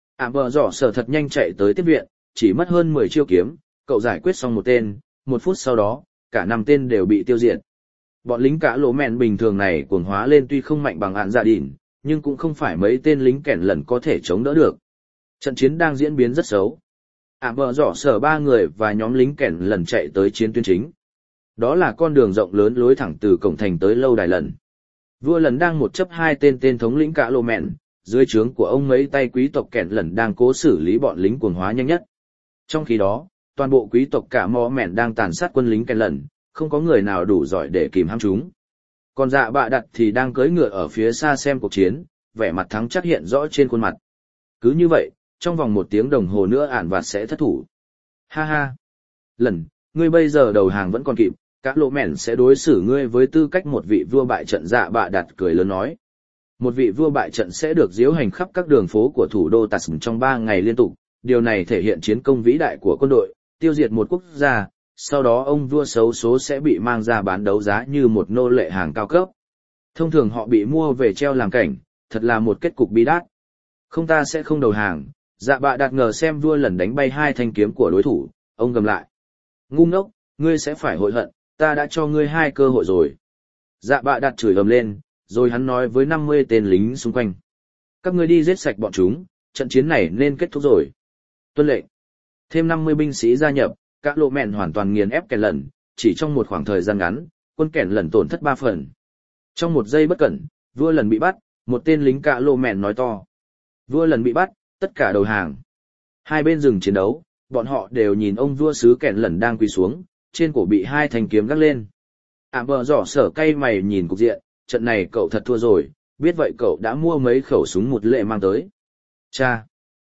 A: Bờ Dọ Sở thật nhanh chạy tới tiếp viện, chỉ mất hơn 10 chiêu kiếm, cậu giải quyết xong một tên, 1 phút sau đó, cả 5 tên đều bị tiêu diệt. Bọn lính cả lỗ mẹn bình thường này cuồng hóa lên tuy không mạnh bằng Ản Dạ Đỉn, nhưng cũng không phải mấy tên lính kẻn lần có thể chống đỡ được. Trận chiến đang diễn biến rất xấu. Bờ Dọ Sở 3 người và nhóm lính kẻn lần chạy tới chiến tuyến chính. Đó là con đường rộng lớn lối thẳng từ cổng thành tới lâu đài lần. Vua lần đang một chấp 2 tên thống lĩnh cả lô mẹn, dưới trướng của ông mấy tay quý tộc kẻn lần đang cố xử lý bọn lính cuồng hóa nhanh nhất. Trong khi đó, toàn bộ quý tộc cả mò mẹn đang tàn sát quân lính kẻn lần, không có người nào đủ giỏi để kìm hãm chúng. Còn dạ bạ đặt thì đang cưỡi ngựa ở phía xa xem cuộc chiến, vẻ mặt thắng chắc hiện rõ trên khuôn mặt. Cứ như vậy, trong vòng 1 tiếng đồng hồ nữa Ản Vạt sẽ thất thủ. Ha ha! Lần, ngươi bây giờ đầu hàng vẫn còn kịp, các lộ mẹn sẽ đối xử ngươi với tư cách một vị vua bại trận. Dạ bạ đặt cười lớn nói. Một vị vua bại trận sẽ được diễu hành khắp các đường phố của thủ đô Tasm trong 3 ngày liên tục, điều này thể hiện chiến công vĩ đại của quân đội, tiêu diệt một quốc gia, sau đó ông vua xấu số sẽ bị mang ra bán đấu giá như một nô lệ hàng cao cấp. Thông thường họ bị mua về treo làm cảnh, thật là một kết cục bi đát. Không, ta sẽ không đầu hàng. Dạ bạ đặt ngờ xem vua lần đánh bay 2 thanh kiếm của đối thủ, ông gầm lại. Ngu ngốc, ngươi sẽ phải hối hận, ta đã cho ngươi 2 cơ hội rồi. Dạ bạ đặt chửi ầm lên, rồi hắn nói với 50 tên lính xung quanh. Các ngươi đi giết sạch bọn chúng, trận chiến này nên kết thúc rồi. Tuân lệnh. Thêm 50 binh sĩ gia nhập, các lộ mẹn hoàn toàn nghiền ép kẻn lần, chỉ trong một khoảng thời gian ngắn, quân kẻn lần tổn thất 3 phần. Trong một giây bất cẩn, vua lần bị bắt, một tên lính cả lộ mẹn nói to. Vua lần bị bắt, tất cả đầu hàng. Hai bên dừng chiến đấu, bọn họ đều nhìn ông vua xứ kẻn lần đang quỳ xuống, trên cổ bị 2 thanh kiếm gác lên. Bờ Dọ Sở cay mày nhìn cục diện, trận này cậu thật thua rồi, biết vậy cậu đã mua mấy khẩu súng một lệ mang tới. Cha!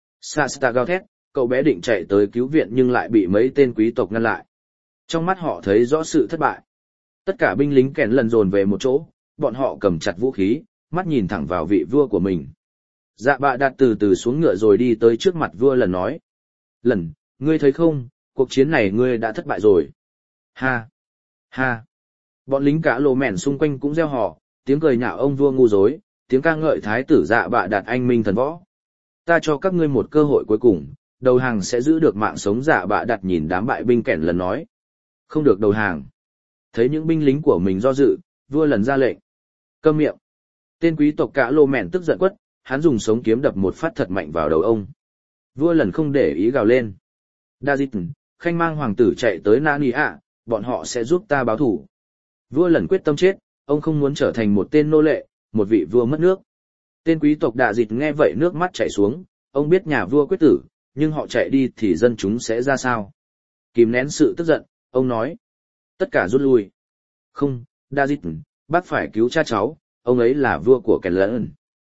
A: Sasta gào thét, cậu bé định chạy tới cứu viện nhưng lại bị mấy tên quý tộc ngăn lại. Trong mắt họ thấy rõ sự thất bại. Tất cả binh lính kẻn lần dồn về một chỗ, bọn họ cầm chặt vũ khí, mắt nhìn thẳng vào vị vua của mình. Dạ bạ đặt từ từ xuống ngựa rồi đi tới trước mặt vua lần nói. Lần, ngươi thấy không, cuộc chiến này ngươi đã thất bại rồi. Ha! Ha! Bọn lính cả lô mẹn xung quanh cũng reo hò, tiếng cười nhạo ông vua ngu dối, tiếng ca ngợi thái tử dạ bạ đặt anh minh thần võ. Ta cho các ngươi một cơ hội cuối cùng, đầu hàng sẽ giữ được mạng sống. Dạ bạ đặt nhìn đám bại binh kẻn lần nói. Không được đầu hàng. Thấy những binh lính của mình do dự, vua lần ra lệnh. Câm miệng. Tên quý tộc cả lô mẹn tức giận quất, hắn dùng sống kiếm đập một phát thật mạnh vào đầu ông. Vua lần không để ý gào lên. David, khanh mang hoàng tử chạy tới Nani ạ, bọn họ sẽ giúp ta báo thù. Vua lần quyết tâm chết, ông không muốn trở thành một tên nô lệ, một vị vua mất nước. Tên quý tộc Đạ Dịt nghe vậy nước mắt chảy xuống, ông biết nhà vua quyết tử, nhưng họ chạy đi thì dân chúng sẽ ra sao? Kìm nén sự tức giận, ông nói. Tất cả rút lui. Không, David, bác phải cứu cha cháu, ông ấy là vua của kẻ lẫn.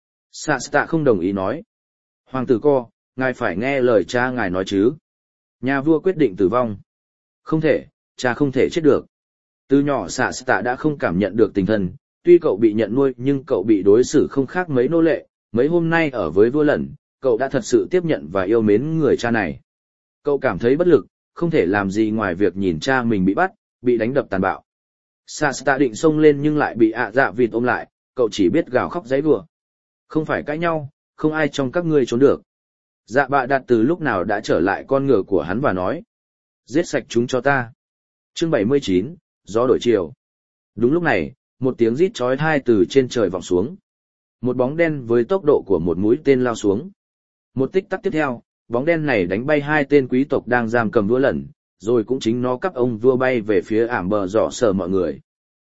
A: Sasta không đồng ý nói. Hoàng tử co, ngài phải nghe lời cha ngài nói chứ. Nhà vua quyết định tử vong. Không thể, cha không thể chết được. Từ nhỏ Sasta đã không cảm nhận được tình thân, tuy cậu bị nhận nuôi nhưng cậu bị đối xử không khác mấy nô lệ. Mấy hôm nay ở với vua lần, cậu đã thật sự tiếp nhận và yêu mến người cha này. Cậu cảm thấy bất lực, không thể làm gì ngoài việc nhìn cha mình bị bắt, bị đánh đập tàn bạo. Sasta định xông lên nhưng lại bị dạ vịt ôm lại, cậu chỉ biết gào khóc giãy giụa. Không phải cãi nhau, không ai trong các ngươi trốn được. Dạ bạ đặt từ lúc nào đã trở lại con ngựa của hắn và nói. Giết sạch chúng cho ta. Chương 79, gió đổi chiều. Đúng lúc này, một tiếng rít chói tai từ trên trời vọng xuống. Một bóng đen với tốc độ của một mũi tên lao xuống. Một tích tắc tiếp theo, bóng đen này đánh bay 2 tên quý tộc đang giam cầm vua lần, rồi cũng chính nó cắp ông vua bay về phía Bờ Dọ Sở mọi người.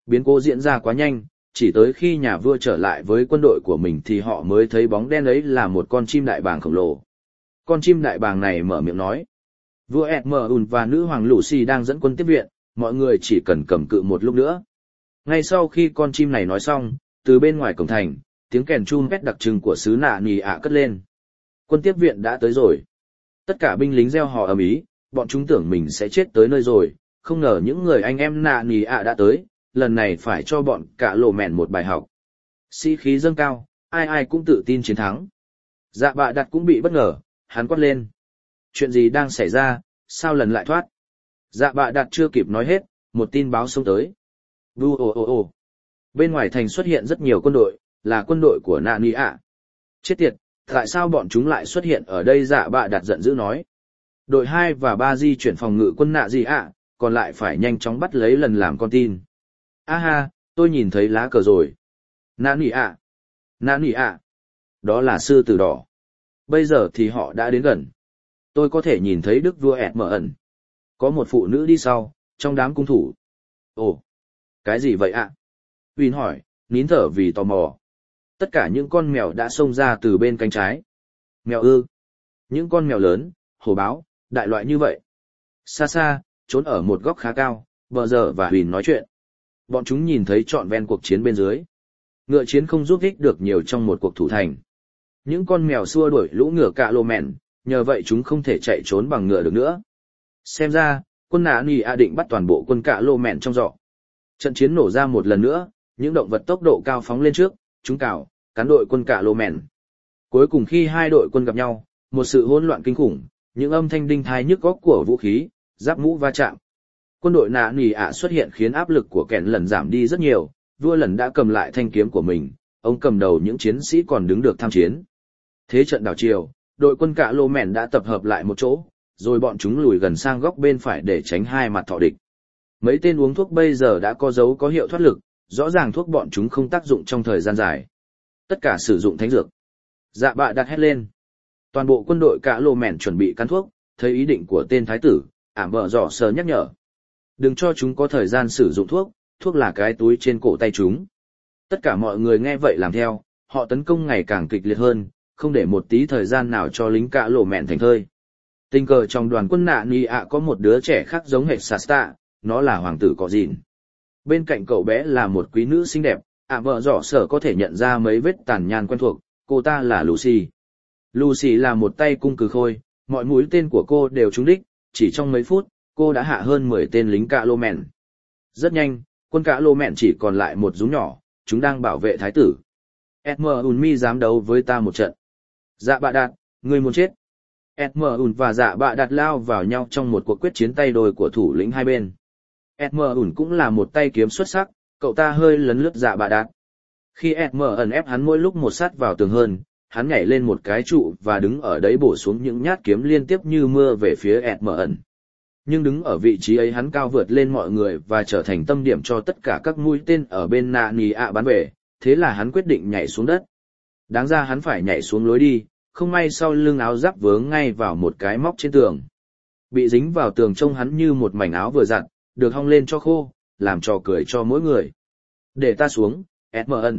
A: Biến cố diễn ra quá nhanh, chỉ tới khi nhà vua trở lại với quân đội của mình thì họ mới thấy bóng đen ấy là một con chim đại bàng khổng lồ. Con chim đại bàng này mở miệng nói. Vua Edmund và nữ hoàng Lucy đang dẫn quân tiếp viện, mọi người chỉ cần cầm cự một lúc nữa. Ngay sau khi con chim này nói xong, từ bên ngoài cổng thành, tiếng kèn chun pét đặc trưng của xứ Nạ Nì ạ cất lên. Quân tiếp viện đã tới rồi. Tất cả binh lính reo hò ầm ĩ, bọn chúng tưởng mình sẽ chết tới nơi rồi, không ngờ những người anh em Nạ Nì ạ đã tới, lần này phải cho bọn cả lộ mẹn một bài học. Sĩ khí dâng cao, ai ai cũng tự tin chiến thắng. Dạ bạ đặt cũng bị bất ngờ, hắn quát lên. Chuyện gì đang xảy ra, sao lần lại thoát? Dạ bạ đặt chưa kịp nói hết, một tin báo xông tới. Vu ồ ồ ồ. Bên ngoài thành xuất hiện rất nhiều quân đội, là quân đội của Nạ Nì ạ. Chết tiệt, tại sao bọn chúng lại xuất hiện ở đây? Dạ bạ đặt giận dữ nói. Đội 2 và 3 di chuyển phòng ngự quân Nạ Nì ạ, còn lại phải nhanh chóng bắt lấy lần làm con tin. A ha, tôi nhìn thấy lá cờ rồi. Nạ Nì ạ. Nạ Nì ạ. Đó là sư tử đỏ. Bây giờ thì họ đã đến gần. Tôi có thể nhìn thấy đức vua ẹt mở ẩn. Có một phụ nữ đi sau, trong đám cung thủ. Ồ, cái gì vậy ạ? Win hỏi, nín thở vì tò mò. Tất cả những con mèo đã xông ra từ bên cánh trái. Mèo ư? Những con mèo lớn, hổ báo, đại loại như vậy. Xa xa, trốn ở một góc khá cao, vợ giờ và Win nói chuyện. Bọn chúng nhìn thấy trọn ven cuộc chiến bên dưới. Ngựa chiến không giúp ích được nhiều trong một cuộc thủ thành. Những con mèo xua đuổi lũ ngựa cạ lô mèn, nhờ vậy chúng không thể chạy trốn bằng ngựa được nữa. Xem ra, quân Nạ Nì ạ định bắt toàn bộ quân cạ lô mèn trong giỏ. Trận chiến nổ ra một lần nữa, những động vật tốc độ cao phóng lên trước, chúng cào, cán đội quân cạ lô mèn. Cuối cùng khi hai đội quân gặp nhau, một sự hỗn loạn kinh khủng, những âm thanh đinh tai nhức óc của vũ khí, giáp mũ va chạm. Quân đội Nạ Nì ạ xuất hiện khiến áp lực của kẻn lần giảm đi rất nhiều, vua lần đã cầm lại thanh kiếm của mình, ông cầm đầu những chiến sĩ còn đứng được tham chiến. Thế trận đảo chiều, đội quân cạ lô mèn đã tập hợp lại một chỗ, rồi bọn chúng lùi gần sang góc bên phải để tránh hai mặt thọ địch. Mấy tên uống thuốc bây giờ đã có dấu có hiệu thoát lực, rõ ràng thuốc bọn chúng không tác dụng trong thời gian dài. Tất cả sử dụng thánh dược. Dạ bạ đặt hét lên. Toàn bộ quân đội cạ lô mèn chuẩn bị cắn thuốc, thấy ý định của tên thái tử, ảm vợ dò sờ nhắc nhở. Đừng cho chúng có thời gian sử dụng thuốc, thuốc là cái túi trên cổ tay chúng. Tất cả mọi người nghe vậy làm theo, họ tấn công ngày càng kịch liệt hơn, không để một tí thời gian nào cho lính cạ lô mèn thành thơi. Tình cờ trong đoàn quân Nạ Nì ạ có một đứa trẻ khác giống hệt Shasta, nó là hoàng tử Cọ Dìn. Bên cạnh cậu bé là một quý nữ xinh đẹp, vợ dò sở có thể nhận ra mấy vết tàn nhang quen thuộc, cô ta là Lucy. Lucy là một tay cung cừ khôi, mọi mũi tên của cô đều trúng đích, chỉ trong mấy phút, cô đã hạ hơn 10 tên lính cạ lô mèn. Rất nhanh, quân cạ lô mèn chỉ còn lại một dũng nhỏ, chúng đang bảo vệ thái tử. Edmund dám đấu với ta một trận. Dạ bạ đạt, ngươi muốn chết. Edmund và dạ bạ đạt lao vào nhau trong một cuộc quyết chiến tay đôi của thủ lĩnh hai bên. Edmund cũng là một tay kiếm xuất sắc, cậu ta hơi lấn lướt dạ bạ đạt. Khi Edmund ép hắn mỗi lúc một sát vào tường hơn, hắn nhảy lên một cái trụ và đứng ở đấy bổ xuống những nhát kiếm liên tiếp như mưa về phía Edmund. Nhưng đứng ở vị trí ấy hắn cao vượt lên mọi người và trở thành tâm điểm cho tất cả các mũi tên ở bên Nạ Nì ạ bắn về, thế là hắn quyết định nhảy xuống đất. Đáng ra hắn phải nhảy xuống lối đi, không may sau lưng áo giáp vướng ngay vào một cái móc trên tường. Bị dính vào tường trông hắn như một mảnh áo vừa giặt, được hong lên cho khô, làm trò cười cho mỗi người. Để ta xuống, Edmund.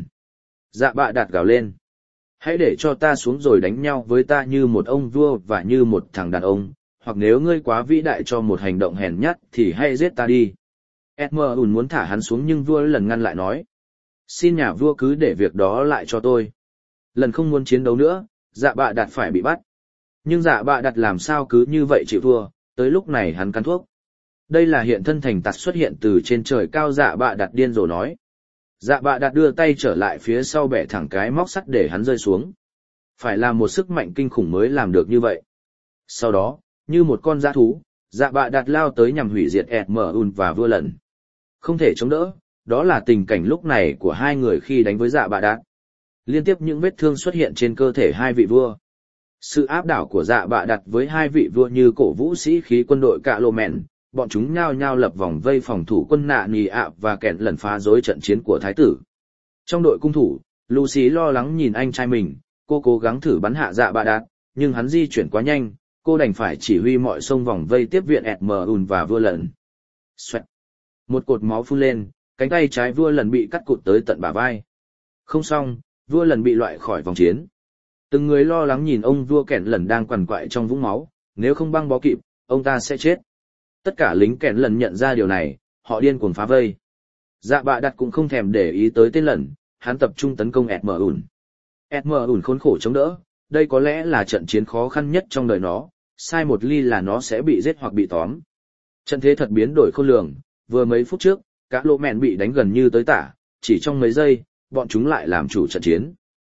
A: Dạ bạ đạt gào lên. Hãy để cho ta xuống rồi đánh nhau với ta như một ông vua và như một thằng đàn ông, hoặc nếu ngươi quá vĩ đại cho một hành động hèn nhát thì hãy giết ta đi. Edmund muốn thả hắn xuống nhưng vua lần ngăn lại nói. Xin nhà vua cứ để việc đó lại cho tôi. Lần không muốn chiến đấu nữa, dạ bạ đạt phải bị bắt. Nhưng dạ bạ đạt làm sao cứ như vậy chịu thua, tới lúc này hắn cắn thuốc. Đây là hiện thân thành tạt xuất hiện từ trên trời cao. Dạ bạ đạt điên rồ nói. Dạ bạ đạt đưa tay trở lại phía sau bẻ thẳng cái móc sắt để hắn rơi xuống. Phải là một sức mạnh kinh khủng mới làm được như vậy. Sau đó, như một con dã thú, dạ bạ đạt lao tới nhằm hủy diệt Edmund và vua lần. Không thể chống đỡ, đó là tình cảnh lúc này của hai người khi đánh với dạ bạ đạt. Liên tiếp những vết thương xuất hiện trên cơ thể hai vị vua. Sự áp đảo của dạ bạ đạt với hai vị vua như cổ vũ sĩ khí quân đội cạ lô mèn, bọn chúng nhao nhao lập vòng vây phòng thủ quân Nạ Nì ạ và kẹn lần phá rối trận chiến của thái tử. Trong đội cung thủ, Lucy lo lắng nhìn anh trai mình, cô cố gắng thử bắn hạ dạ bạ đạt, nhưng hắn di chuyển quá nhanh, cô đành phải chỉ huy mọi sông vòng vây tiếp viện Edmund và vua lần. Xoẹt. Một cột máu phun lên, Cánh tay trái vua lần bị cắt cụt tới tận bả vai. Không xong, vua lần bị loại khỏi vòng chiến. Từng người lo lắng nhìn ông vua kẻn lần đang quằn quại trong vũng máu, nếu không băng bó kịp, ông ta sẽ chết. Tất cả lính kẻn lần nhận ra điều này, họ điên cuồng phá vây. Dạ bạ đặt cũng không thèm để ý tới tên lần, hắn tập trung tấn công Edmund. Edmund khốn khổ chống đỡ, đây có lẽ là trận chiến khó khăn nhất trong đời nó, sai một ly là nó sẽ bị giết hoặc bị tóm. Trận thế thật biến đổi khôn lường, vừa mấy phút trước, các lỗ mẹn bị đánh gần như tới tả, chỉ trong mấy giây, bọn chúng lại làm chủ trận chiến.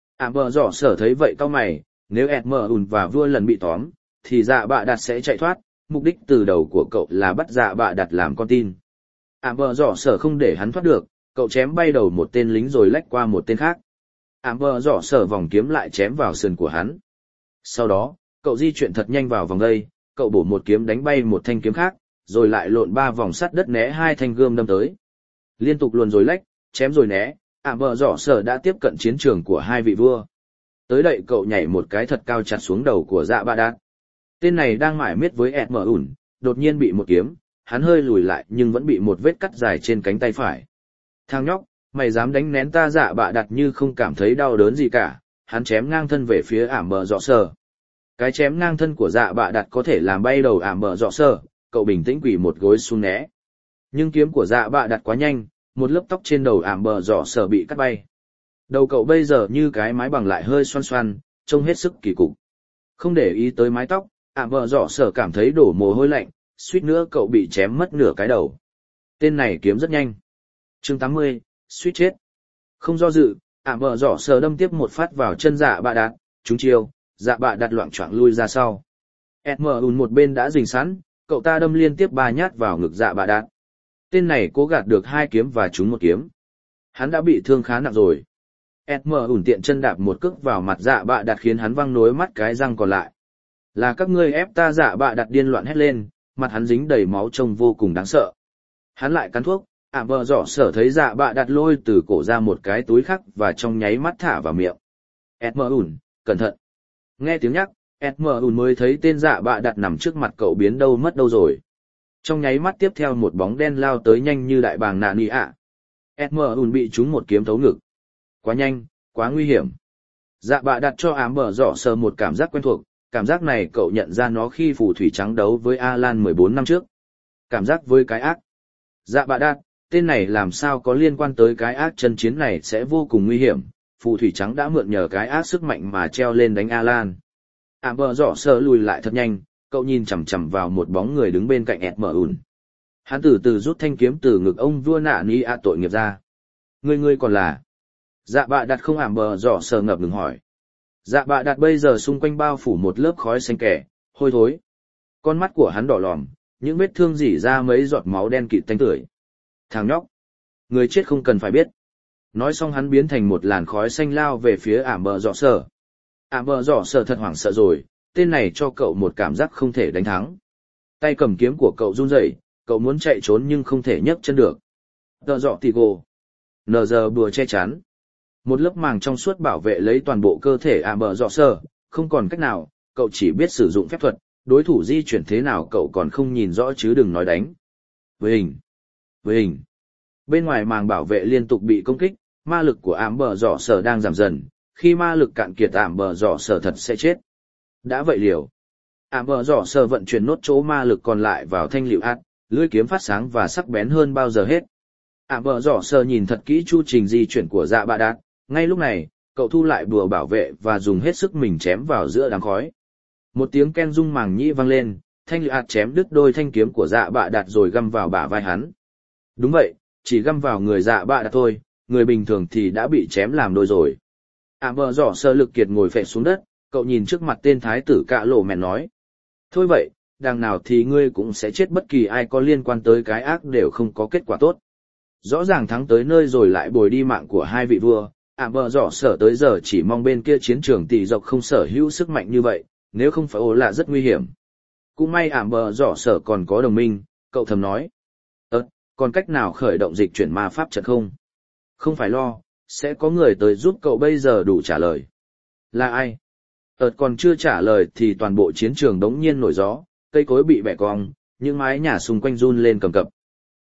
A: Bờ Dọ Sở thấy vậy cau mày, nếu Edmund và vua lần bị tóm, thì dạ bạ đặt sẽ chạy thoát, mục đích từ đầu của cậu là bắt dạ bạ đặt làm con tin. Bờ Dọ Sở không để hắn thoát được, cậu chém bay đầu một tên lính rồi lách qua một tên khác. Bờ Dọ Sở vòng kiếm lại chém vào sườn của hắn. Sau đó, cậu di chuyển thật nhanh vào vòng đây, cậu bổ một kiếm đánh bay một thanh kiếm khác, rồi lại lộn 3 vòng sắt đất né 2 thanh gươm đâm tới. Liên tục luồn rồi lách, chém rồi né, Bờ Dọ Sở đã tiếp cận chiến trường của hai vị vua. Tới đậy cậu nhảy một cái thật cao chặt xuống đầu của dạ bạ đạt. Tên này đang mải miết với Edmund, đột nhiên bị một kiếm, hắn hơi lùi lại nhưng vẫn bị một vết cắt dài trên cánh tay phải. Thằng nhóc, mày dám đánh nén ta? Dạ bạ đặt như không cảm thấy đau đớn gì cả, hắn chém ngang thân về phía Bờ Dọ Sở. Cái chém ngang thân của dạ bạ đặt có thể làm bay đầu Bờ Dọ Sở, cậu bình tĩnh quỳ một gối xuống né. Nhưng kiếm của dạ bạ đặt quá nhanh, một lớp tóc trên đầu Bờ Dọ Sở bị cắt bay. Đầu cậu bây giờ như cái mái bằng lại hơi xoăn xoăn, trông hết sức kỳ cục. Không để ý tới mái tóc, Bờ Dọ Sở cảm thấy đổ mồ hôi lạnh, suýt nữa cậu bị chém mất nửa cái đầu. Tên này kiếm rất nhanh. Chương 80, suýt chết. Không do dự, Bờ Dọ Sở đâm tiếp một phát vào chân dạ bạ đạt, trúng chiêu, dạ bạ đạt loạng choạng lui ra sau. Edmund một bên đã rình sẵn, cậu ta đâm liên tiếp 3 nhát vào ngực dạ bạ đạt. Tên này cố gạt được 2 kiếm và trúng một kiếm. Hắn đã bị thương khá nặng rồi. Edmund tiện chân đạp một cước vào mặt dạ bạ đạt khiến hắn văng nối mắt cái răng còn lại. Là các ngươi ép ta! Dạ bạ đạt điên loạn hét lên, mặt hắn dính đầy máu trông vô cùng đáng sợ. Hắn lại cắn thuốc, Bờ Dọ Sở thấy dạ bạ đạt lôi từ cổ ra một cái túi khác và trong nháy mắt thả vào miệng. Edmund, cẩn thận! Nghe tiếng nhắc, Edmund mới thấy tên dạ bạ đạt nằm trước mặt cậu biến đâu mất đâu rồi. Trong nháy mắt tiếp theo một bóng đen lao tới nhanh như đại bàng nạn nị ạ. Edmund bị trúng một kiếm thấu ngực. Quá nhanh, quá nguy hiểm. Dạ bạ đặt cho Bờ Dọ Sở một cảm giác quen thuộc, cảm giác này cậu nhận ra nó khi phù thủy trắng đấu với Alan 14 năm trước. Cảm giác với cái ác. Dạ bạ đặt, tên này làm sao có liên quan tới cái ác? Trận chiến này sẽ vô cùng nguy hiểm, phù thủy trắng đã mượn nhờ cái ác sức mạnh mà treo lên đánh Alan. Bờ Dọ Sở lùi lại thật nhanh, cậu nhìn chằm chằm vào một bóng người đứng bên cạnh Edmund. Hắn từ từ rút thanh kiếm từ ngực ông vua nạ ni a tội nghiệp ra. Ngươi còn là... Dạ bạ đặt không? Bờ Dọ Sở ngập ngừng hỏi. Dạ bạ đặt bây giờ xung quanh bao phủ một lớp khói xanh kẻ, hôi thối. Con mắt của hắn đỏ lòm, những vết thương rỉ ra mấy giọt máu đen kịt tanh tưởi. Thằng nhóc, người chết không cần phải biết. Nói xong hắn biến thành một làn khói xanh lao về phía Bờ Dọ Sở. Bờ Dọ Sở thật hoảng sợ rồi, tên này cho cậu một cảm giác không thể đánh thắng. Tay cầm kiếm của cậu run rẩy, cậu muốn chạy trốn nhưng không thể nhấc chân được. Tờ Dọ Tì Gồ. Nờ giờ bùa che chắn. Một lớp màng trong suốt bảo vệ lấy toàn bộ cơ thể Bờ Dọ Sở, không còn cách nào, cậu chỉ biết sử dụng phép thuật, đối thủ di chuyển thế nào cậu còn không nhìn rõ chứ đừng nói đánh. Với hình. Bên ngoài màng bảo vệ liên tục bị công kích, ma lực của Bờ Dọ Sở đang giảm dần, khi ma lực cạn kiệt Bờ Dọ Sở thật sẽ chết. Đã vậy liều. Bờ Dọ Sở vận chuyển nốt chỗ ma lực còn lại vào thanh liệu át, lưỡi kiếm phát sáng và sắc bén hơn bao giờ hết. Bờ Dọ Sở nhìn thật kỹ chu trình di chuyển của dạ bạ đạt. Ngay lúc này, cậu thu lại bùa bảo vệ và dùng hết sức mình chém vào giữa đám khói. Một tiếng ken rung màng nhĩ vang lên, thanh liệu ạt chém đứt đôi thanh kiếm của dạ bạ đạt rồi găm vào bả vai hắn. Đúng vậy, chỉ găm vào người dạ bạ đạt thôi, người bình thường thì đã bị chém làm đôi rồi. Bờ Dọ Sở lực kiệt ngồi phệ xuống đất, cậu nhìn trước mặt tên thái tử cạ lộ mẹn nói. Thôi vậy, đằng nào thì ngươi cũng sẽ chết, bất kỳ ai có liên quan tới cái ác đều không có kết quả tốt. Rõ ràng thắng tới nơi rồi lại bồi đi mạng của hai vị vua. Bờ Dọ Sở tới giờ chỉ mong bên kia chiến trường tỷ dọc không sở hữu sức mạnh như vậy, nếu không phải là rất nguy hiểm. Cũng may Bờ Dọ Sở còn có đồng minh, cậu thầm nói. Còn cách nào khởi động dịch chuyển ma pháp trận không? Không phải lo, sẽ có người tới giúp cậu bây giờ đủ trả lời. Là ai? Còn chưa trả lời thì toàn bộ chiến trường đống nhiên nổi gió, cây cối bị bẻ cong, những mái nhà xung quanh run lên cầm cập.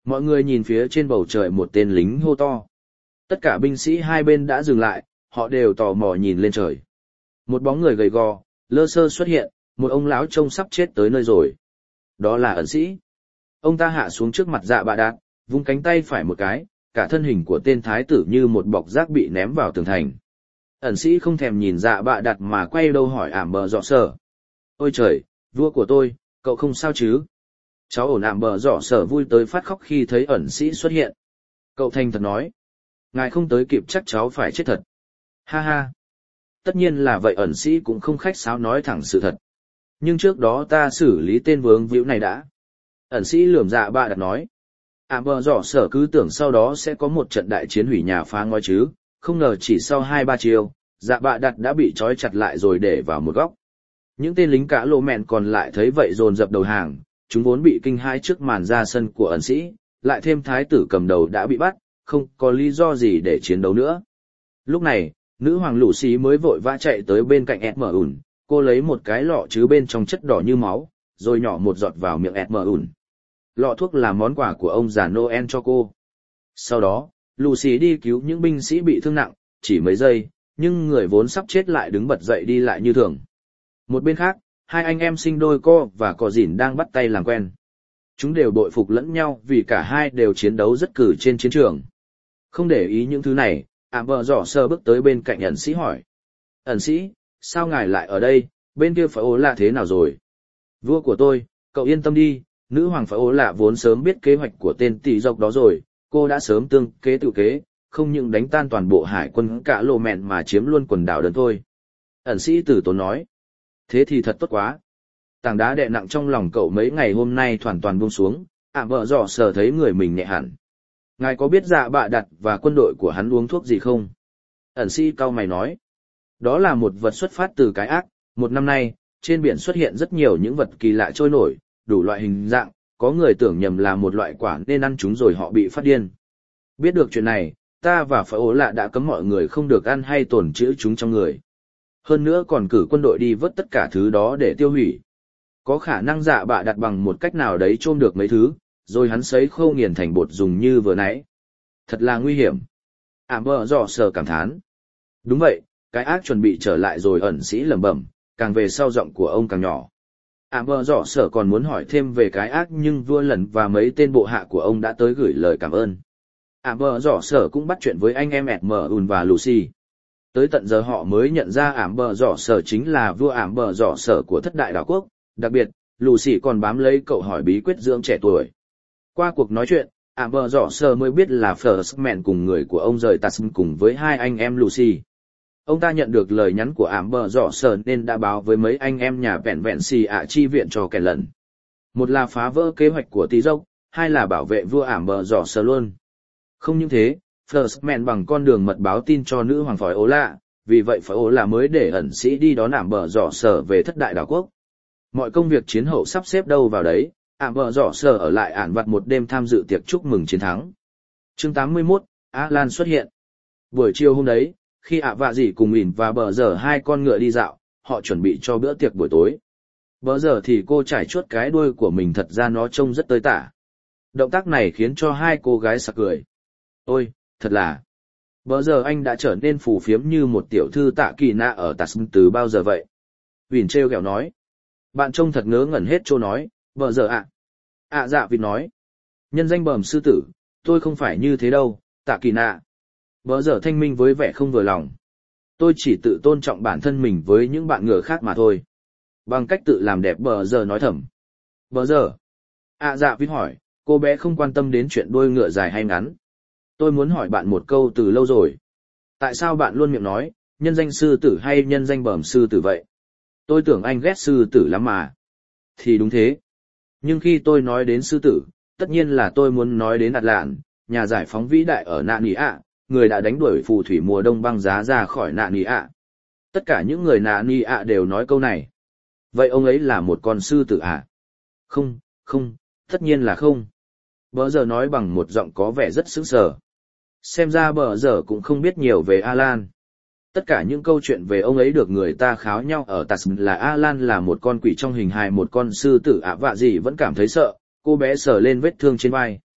A: Mọi người nhìn phía trên bầu trời một tên lính hô to. Tất cả binh sĩ hai bên đã dừng lại, họ đều tò mò nhìn lên trời. Một bóng người gầy gò, lơ sơ xuất hiện, một ông lão trông sắp chết tới nơi rồi. Đó là ẩn sĩ. Ông ta hạ xuống trước mặt Dạ Bạ Đạt, vung cánh tay phải một cái, cả thân hình của tên thái tử như một bọc rác bị ném vào tường thành. Ẩn sĩ không thèm nhìn Dạ Bạ Đạt mà quay đầu hỏi ảm bờ dọ sở. Ôi trời, vua của tôi, cậu không sao chứ? Cháu ổn. Ảm bờ dọ sở vui tới phát khóc khi thấy ẩn sĩ xuất hiện. Cậu thành thật nói. Ngài không tới kịp chắc cháu phải chết thật. Ha ha. Tất nhiên là vậy, ẩn sĩ cũng không khách sáo nói thẳng sự thật. Nhưng trước đó ta xử lý tên vướng víu này đã. Ẩn sĩ lườm Dạ Bạ Đạt nói. Ảm bờ dọ sở cứ tưởng sau đó sẽ có một trận đại chiến hủy nhà phá ngói chứ, không ngờ chỉ sau 2-3 chiều, Dạ Bạ Đạt đã bị trói chặt lại rồi để vào một góc. Những tên lính cả lô mẹn còn lại thấy vậy dồn dập đầu hàng, chúng vốn bị kinh hãi trước màn ra sân của ẩn sĩ, lại thêm thái tử cầm đầu đã bị bắt, không có lý do gì để chiến đấu nữa. Lúc này, nữ hoàng Lũ Xí mới vội vã chạy tới bên cạnh Edmund, cô lấy một cái lọ chứa bên trong chất đỏ như máu, rồi nhỏ một giọt vào miệng Edmund. Lọ thuốc là món quà của ông già Noel cho cô. Sau đó, Lucy đi cứu những binh sĩ bị thương nặng, chỉ mấy giây, nhưng người vốn sắp chết lại đứng bật dậy đi lại như thường. Một bên khác, hai anh em sinh đôi Co và Cò Dỉn đang bắt tay làm quen. Chúng đều bội phục lẫn nhau vì cả hai đều chiến đấu rất cử trên chiến trường. Không để ý những thứ này, ảm vợ dọ sơ bước tới bên cạnh ẩn sĩ hỏi. Ẩn sĩ, sao ngài lại ở đây, bên kia phải ố lạ thế nào rồi? Vua của tôi, cậu yên tâm đi, nữ hoàng phải ố lạ vốn sớm biết kế hoạch của tên tỷ dọc đó rồi, cô đã sớm tương kế tự kế, không những đánh tan toàn bộ hải quân cả lộ mẹn mà chiếm luôn quần đảo đơn thôi. Ẩn sĩ tử tốn nói. Thế thì thật tốt quá. Tảng đá đè nặng trong lòng cậu mấy ngày hôm nay hoàn toàn buông xuống, ảm vợ dọ sờ thấy người mình nhẹ hẳn. Ngài có biết Dạ Bạ Đạt và quân đội của hắn uống thuốc gì không? Ẩn sĩ cau mày nói. Đó là một vật xuất phát từ cái ác, một năm nay, trên biển xuất hiện rất nhiều những vật kỳ lạ trôi nổi, đủ loại hình dạng, có người tưởng nhầm là một loại quả nên ăn chúng rồi họ bị phát điên. Biết được chuyện này, ta và phải ố lạ đã cấm mọi người không được ăn hay tồn trữ chúng trong người. Hơn nữa còn cử quân đội đi vớt tất cả thứ đó để tiêu hủy. Có khả năng Dạ Bạ Đạt bằng một cách nào đấy chôm được mấy thứ, rồi hắn sấy khô nghiền thành bột dùng như vừa nãy. Thật là nguy hiểm. Ảm bờ dọ sờ cảm thán. Đúng vậy, cái ác chuẩn bị trở lại rồi, ẩn sĩ lẩm bẩm, càng về sau giọng của ông càng nhỏ. Ảm bờ dọ sở còn muốn hỏi thêm về cái ác nhưng vua lần và mấy tên bộ hạ của ông đã tới gửi lời cảm ơn. Ảm bờ dọ sở cũng bắt chuyện với anh em Edmund và Lucy. Tới tận giờ họ mới nhận ra ảm bờ dọ sở chính là vua ảm bờ dọ sở của thất đại đảo quốc, đặc biệt, Lucy còn bám lấy cậu hỏi bí quyết dưỡng trẻ tuổi. Qua cuộc nói chuyện, ảm bờ dọ sở mới biết là Firstman cùng người của ông rời Tasm cùng với hai anh em Lucy. Ông ta nhận được lời nhắn của ảm bờ dọ sở nên đã báo với mấy anh em nhà vẹn vẹn xì ạ chi viện cho kẻ lần. Một là phá vỡ kế hoạch của tí dốc, hai là bảo vệ vua ảm bờ dọ sở luôn. Không những thế, Firstman bằng con đường mật báo tin cho nữ hoàng phỏi ố lạ, vì vậy phỏi ố lạ mới để ẩn sĩ đi đón ảm bờ dọ sở về thất đại đảo quốc. Mọi công việc chiến hậu sắp xếp đâu vào đấy, ảm bờ dọ sở ở lại ản vặt một đêm tham dự tiệc chúc mừng chiến thắng. Chương 81, Alan xuất hiện. Buổi chiều hôm đấy, khi ạ vạ dì cùng ỉn và bờ giờ hai con ngựa đi dạo, họ chuẩn bị cho bữa tiệc buổi tối. Bờ giờ thì cô trải chuốt cái đuôi của mình, thật ra nó trông rất tơi tả. Động tác này khiến cho hai cô gái sặc cười. Ôi, thật là... Bờ giờ anh đã trở nên phù phiếm như một tiểu thư tạ kỳ nạ ở Tasm từ bao giờ vậy? Vìn trêu ghẹo nói. Bạn trông thật ngớ ngẩn hết trô nói, bờ giờ ạ. Dạ Vìn nói. Nhân danh bờm sư tử, tôi không phải như thế đâu, tạ kỳ nạ. Bờ giờ thanh minh với vẻ không vừa lòng. Tôi chỉ tự tôn trọng bản thân mình với những bạn ngựa khác mà thôi. Bằng cách tự làm đẹp, bờ giờ nói thầm. Bờ giờ. Dạ Vìn hỏi, cô bé không quan tâm đến chuyện đuôi ngựa dài hay ngắn. Tôi muốn hỏi bạn một câu từ lâu rồi. Tại sao bạn luôn miệng nói, nhân danh sư tử hay nhân danh bờm sư tử vậy? Tôi tưởng anh ghét sư tử lắm mà. Thì đúng thế. Nhưng khi tôi nói đến sư tử, tất nhiên là tôi muốn nói đến Ạt Lạn, nhà giải phóng vĩ đại ở Nạ Nỉ ạ, người đã đánh đuổi phù thủy mùa đông băng giá ra khỏi Nạ Nỉ ạ. Tất cả những người Nạ Nỉ ạ đều nói câu này. Vậy ông ấy là một con sư tử à? Không, không, tất nhiên là không. Bờ giờ nói bằng một giọng có vẻ rất sững sờ. Xem ra bờ giờ cũng không biết nhiều về Alan. Tất cả những câu chuyện về ông ấy được người ta kháo nhau ở Tasm là Alan là một con quỷ trong hình hài một con sư tử ạ vạ gì vẫn cảm thấy sợ, cô bé sờ lên vết thương trên vai.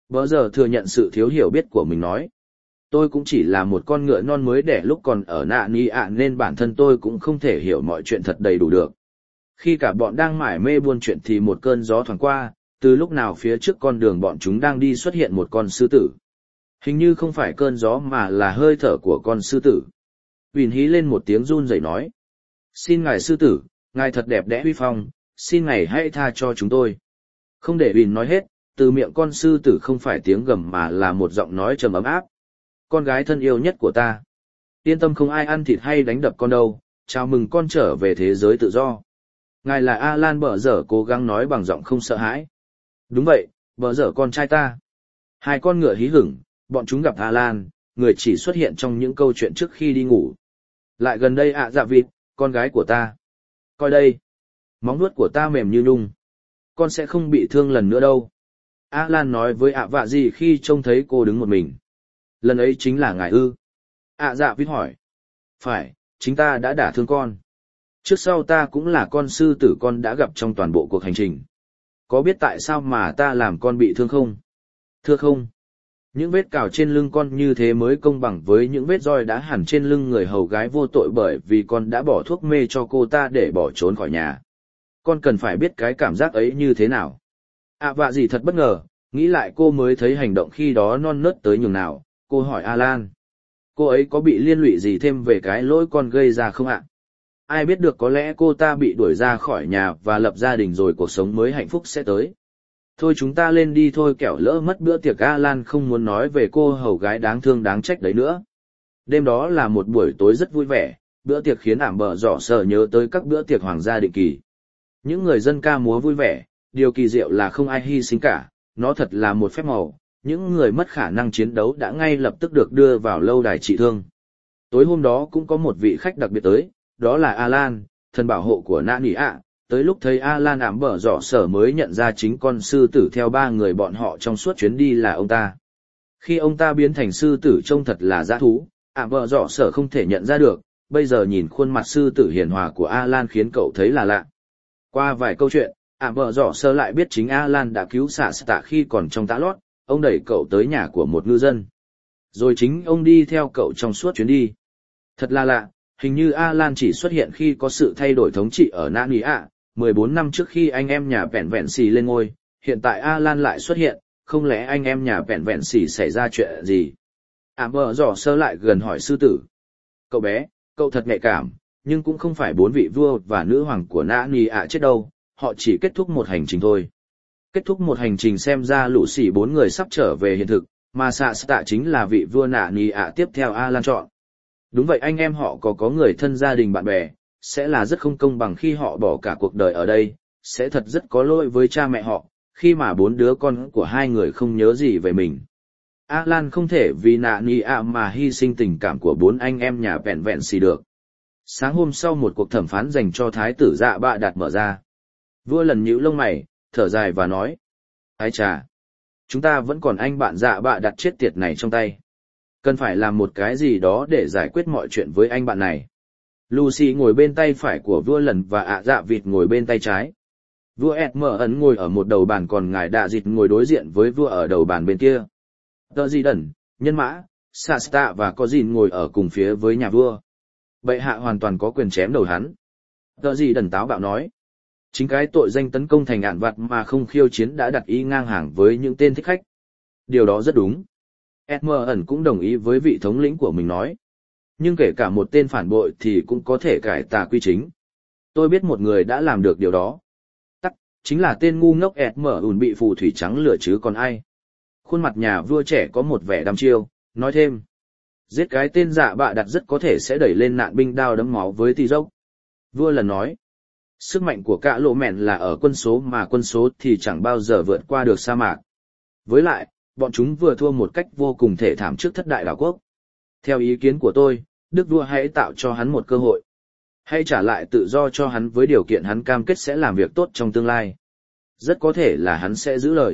A: Bờ giờ thừa nhận sự thiếu hiểu biết của mình nói. Tôi cũng chỉ là một con ngựa non mới đẻ lúc còn ở nạ ni ạ nên bản thân tôi cũng không thể hiểu mọi chuyện thật đầy đủ được. Khi cả bọn đang mải mê buôn chuyện thì một cơn gió thoảng qua, từ lúc nào phía trước con đường bọn chúng đang đi xuất hiện một con sư tử. Hình như không phải cơn gió mà là hơi thở của con sư tử. Huỳnh hí lên một tiếng run rẩy nói. Xin ngài sư tử, ngài thật đẹp đẽ uy phong, xin ngài hãy tha cho chúng tôi. Không để Huỳnh nói hết, từ miệng con sư tử không phải tiếng gầm mà là một giọng nói trầm ấm áp. Con gái thân yêu nhất của ta. Yên tâm, không ai ăn thịt hay đánh đập con đâu, chào mừng con trở về thế giới tự do. Ngài là Alan bờ dở cố gắng nói bằng giọng không sợ hãi. Đúng vậy, bờ dở con trai ta. Hai con ngựa hí hửng, bọn chúng gặp Alan, người chỉ xuất hiện trong những câu chuyện trước khi đi ngủ. Lại gần đây ạ, dạ vịt, con gái của ta. Coi đây. Móng vuốt của ta mềm như nhung. Con sẽ không bị thương lần nữa đâu. Alan nói với ạ vạ gì khi trông thấy cô đứng một mình. Lần ấy chính là ngài ư? ạ dạ vịt hỏi. Phải, chính ta đã đả thương con. Trước sau ta cũng là con sư tử con đã gặp trong toàn bộ cuộc hành trình. Có biết tại sao mà ta làm con bị thương không? Thưa không? Những vết cào trên lưng con như thế mới công bằng với những vết roi đã hẳn trên lưng người hầu gái vô tội bởi vì con đã bỏ thuốc mê cho cô ta để bỏ trốn khỏi nhà. Con cần phải biết cái cảm giác ấy như thế nào. À vạ gì thật bất ngờ, nghĩ lại cô mới thấy hành động khi đó non nớt tới nhường nào. Cô hỏi Alan. Cô ấy có bị liên lụy gì thêm về cái lỗi con gây ra không ạ? Ai biết được, có lẽ cô ta bị đuổi ra khỏi nhà và lập gia đình rồi cuộc sống mới hạnh phúc sẽ tới. Thôi chúng ta lên đi thôi, kẻo lỡ mất bữa tiệc. Alan không muốn nói về cô hầu gái đáng thương đáng trách đấy nữa. Đêm đó là một buổi tối rất vui vẻ, bữa tiệc khiến ảm bờ rỏ sở nhớ tới các bữa tiệc hoàng gia định kỳ. Những người dân ca múa vui vẻ, điều kỳ diệu là không ai hy sinh cả, nó thật là một phép màu. Những người mất khả năng chiến đấu đã ngay lập tức được đưa vào lâu đài trị thương. Tối hôm đó cũng có một vị khách đặc biệt tới, đó là Alan, thần bảo hộ của Nạ Nỉ ạ. Tới lúc thấy Alan ảm bở rỏ sở mới nhận ra chính con sư tử theo ba người bọn họ trong suốt chuyến đi là ông ta. Khi ông ta biến thành sư tử trông thật là dã thú, ảm bở rỏ sở không thể nhận ra được, bây giờ nhìn khuôn mặt sư tử hiền hòa của Alan khiến cậu thấy là lạ. Qua vài câu chuyện, ảm bở rỏ sở lại biết chính Alan đã cứu xạ tạ khi còn trong tã lót, ông đẩy cậu tới nhà của một ngư dân. Rồi chính ông đi theo cậu trong suốt chuyến đi. Thật là lạ, hình như Alan chỉ xuất hiện khi có sự thay đổi thống trị ở Nạ Nỉ ạ. 14 năm trước khi anh em nhà Vẹn Vẹn Xì lên ngôi, hiện tại Alan lại xuất hiện, không lẽ anh em nhà Vẹn Vẹn Xì xảy ra chuyện gì? Ảm bờ rỏ sơ lại gần hỏi sư tử. Cậu bé, cậu thật nhạy cảm, nhưng cũng không phải 4 vị vua và nữ hoàng của Nạ Nỉ ạ chết đâu, họ chỉ kết thúc một hành trình thôi. Kết thúc một hành trình xem ra lũ xỉ 4 người sắp trở về hiện thực, mà xạ tạ chính là vị vua Nạ Nỉ ạ tiếp theo Alan chọn. Đúng vậy, anh em họ có người thân gia đình bạn bè, sẽ là rất không công bằng khi họ bỏ cả cuộc đời ở đây, sẽ thật rất có lỗi với cha mẹ họ, khi mà 4 đứa con của 2 người không nhớ gì về mình. Alan không thể vì Nạ Nỉ ạ mà hy sinh tình cảm của 4 anh em nhà Vẹn Vẹn Xì được. Sáng hôm sau một cuộc thẩm phán dành cho thái tử Dạ Bạ Đạt mở ra. Vua lần nhíu lông mày, thở dài và nói. Ái chà, chúng ta vẫn còn anh bạn Dạ Bạ Đạt chết tiệt này trong tay. Cần phải làm một cái gì đó để giải quyết mọi chuyện với anh bạn này. Lucy ngồi bên tay phải của vua lần và ạ dạ vịt ngồi bên tay trái. Vua Edmund ngồi ở một đầu bàn, còn ngài đạ dịt ngồi đối diện với vua ở đầu bàn bên kia. Tờ Di Đẩn, Nhân Mã, Sasta và Có Dìn ngồi ở cùng phía với nhà vua. Bệ hạ hoàn toàn có quyền chém đầu hắn. Tờ Di Đẩn táo bạo nói. Chính cái tội danh tấn công thành ạn vặt mà không khiêu chiến đã đặt ý ngang hàng với những tên thích khách. Điều đó rất đúng. Edmund cũng đồng ý với vị thống lĩnh của mình nói. Nhưng kể cả một tên phản bội thì cũng có thể cải tà quy chính. Tôi biết một người đã làm được điều đó. Tắc, chính là tên ngu ngốc Edmund bị phù thủy trắng lừa chứ còn ai. Khuôn mặt nhà vua trẻ có một vẻ đăm chiêu, nói thêm. Giết cái tên Dạ Bạ Đạt rất có thể sẽ đẩy lên nạn binh đao đấm máu với Tỳ Dốc. Vua lần nói. Sức mạnh của cả lộ mẹn là ở quân số, mà quân số thì chẳng bao giờ vượt qua được sa mạc. Với lại, bọn chúng vừa thua một cách vô cùng thê thảm trước thất đại đảo quốc. Theo ý kiến của tôi, Đức vua hãy tạo cho hắn một cơ hội. Hãy trả lại tự do cho hắn với điều kiện hắn cam kết sẽ làm việc tốt trong tương lai. Rất có thể là hắn sẽ giữ lời.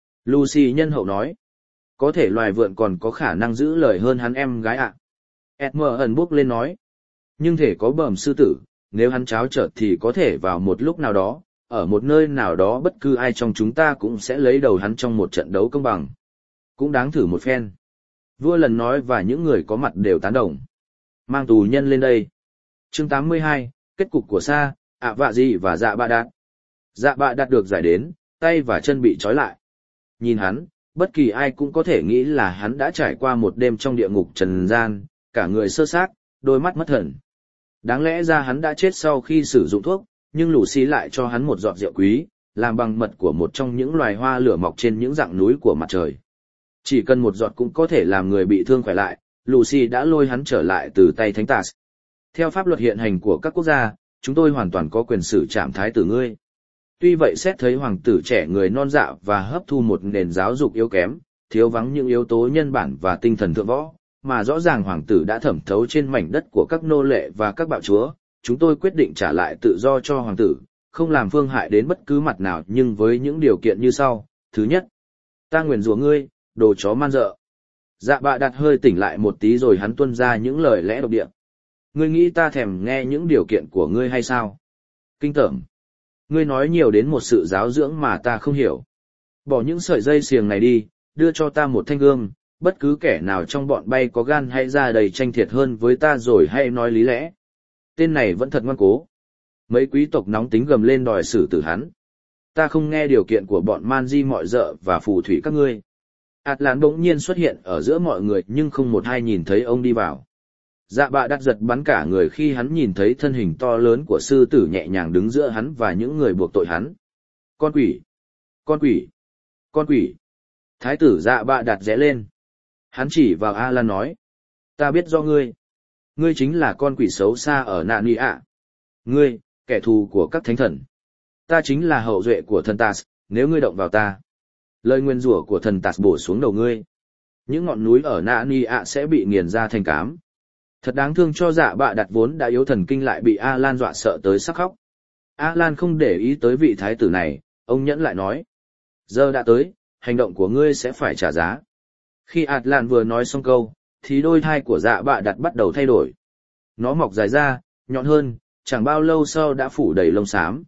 A: Lucy nhân hậu nói. Có thể loài vượn còn có khả năng giữ lời hơn hắn em gái ạ. Edmund bước lên nói. Nhưng thể có bờm sư tử, nếu hắn tráo trở thì có thể vào một lúc nào đó, ở một nơi nào đó bất cứ ai trong chúng ta cũng sẽ lấy đầu hắn trong một trận đấu công bằng. Cũng đáng thử một phen. Vua lần nói và những người có mặt đều tán đồng. Mang tù nhân lên đây. Chương 82, kết cục của Sa, ạ vạ gì và dạ bạ đạt. Dạ bạ đạt được giải đến, tay và chân bị trói lại. Nhìn hắn, bất kỳ ai cũng có thể nghĩ là hắn đã trải qua một đêm trong địa ngục trần gian, cả người sơ xác, đôi mắt mất thần. Đáng lẽ ra hắn đã chết sau khi sử dụng thuốc, nhưng Lucy lại cho hắn một giọt rượu quý, làm bằng mật của một trong những loài hoa lửa mọc trên những dặng núi của mặt trời. Chỉ cần một giọt cũng có thể làm người bị thương khỏe lại, Lucy đã lôi hắn trở lại từ tay Thánh Tà. Theo pháp luật hiện hành của các quốc gia, chúng tôi hoàn toàn có quyền xử trảm thái tử ngươi. Tuy vậy xét thấy hoàng tử trẻ người non dạ và hấp thu một nền giáo dục yếu kém, thiếu vắng những yếu tố nhân bản và tinh thần thượng võ, mà rõ ràng hoàng tử đã thẩm thấu trên mảnh đất của các nô lệ và các bạo chúa, chúng tôi quyết định trả lại tự do cho hoàng tử, không làm phương hại đến bất cứ mặt nào nhưng với những điều kiện như sau. Thứ nhất, ta nguyền rủa ngươi, đồ chó man dợ. Dạ bạ đặt hơi tỉnh lại một tí rồi hắn tuôn ra những lời lẽ độc địa. Ngươi nghĩ ta thèm nghe những điều kiện của ngươi hay sao? Kinh tởm. Ngươi nói nhiều đến một sự giáo dưỡng mà ta không hiểu. Bỏ những sợi dây xiềng này đi, đưa cho ta một thanh gươm, bất cứ kẻ nào trong bọn bay có gan hãy ra đầy tranh thiệt hơn với ta rồi hãy nói lý lẽ. Tên này vẫn thật ngoan cố. Mấy quý tộc nóng tính gầm lên đòi xử tử hắn. Ta không nghe điều kiện của bọn man di mọi dợ và phù thủy các ngươi. Atlan bỗng nhiên xuất hiện ở giữa mọi người nhưng không một ai nhìn thấy ông đi vào. Dạ bạ đắt giật bắn cả người khi hắn nhìn thấy thân hình to lớn của sư tử nhẹ nhàng đứng giữa hắn và những người buộc tội hắn. Con quỷ! Con quỷ! Con quỷ! Thái tử dạ bạ đặt rẽ lên. Hắn chỉ vào Alan nói. Ta biết do ngươi. Ngươi chính là con quỷ xấu xa ở nạn nị ạ. Ngươi, kẻ thù của các thánh thần. Ta chính là hậu duệ của thần Tas, nếu ngươi động vào ta. Lời nguyên rủa của thần Tas bổ xuống đầu ngươi. Những ngọn núi ở nạn nị ạ sẽ bị nghiền ra thành cám. Thật đáng thương cho dạ bạ đặt vốn đã yếu thần kinh lại bị Alan dọa sợ tới sắc khóc. Alan không để ý tới vị thái tử này, ông nhẫn lại nói. Giờ đã tới, hành động của ngươi sẽ phải trả giá. Khi Alan vừa nói xong câu, thì đôi thai của dạ bạ đặt bắt đầu thay đổi. Nó mọc dài ra, nhọn hơn, chẳng bao lâu sau đã phủ đầy lông xám.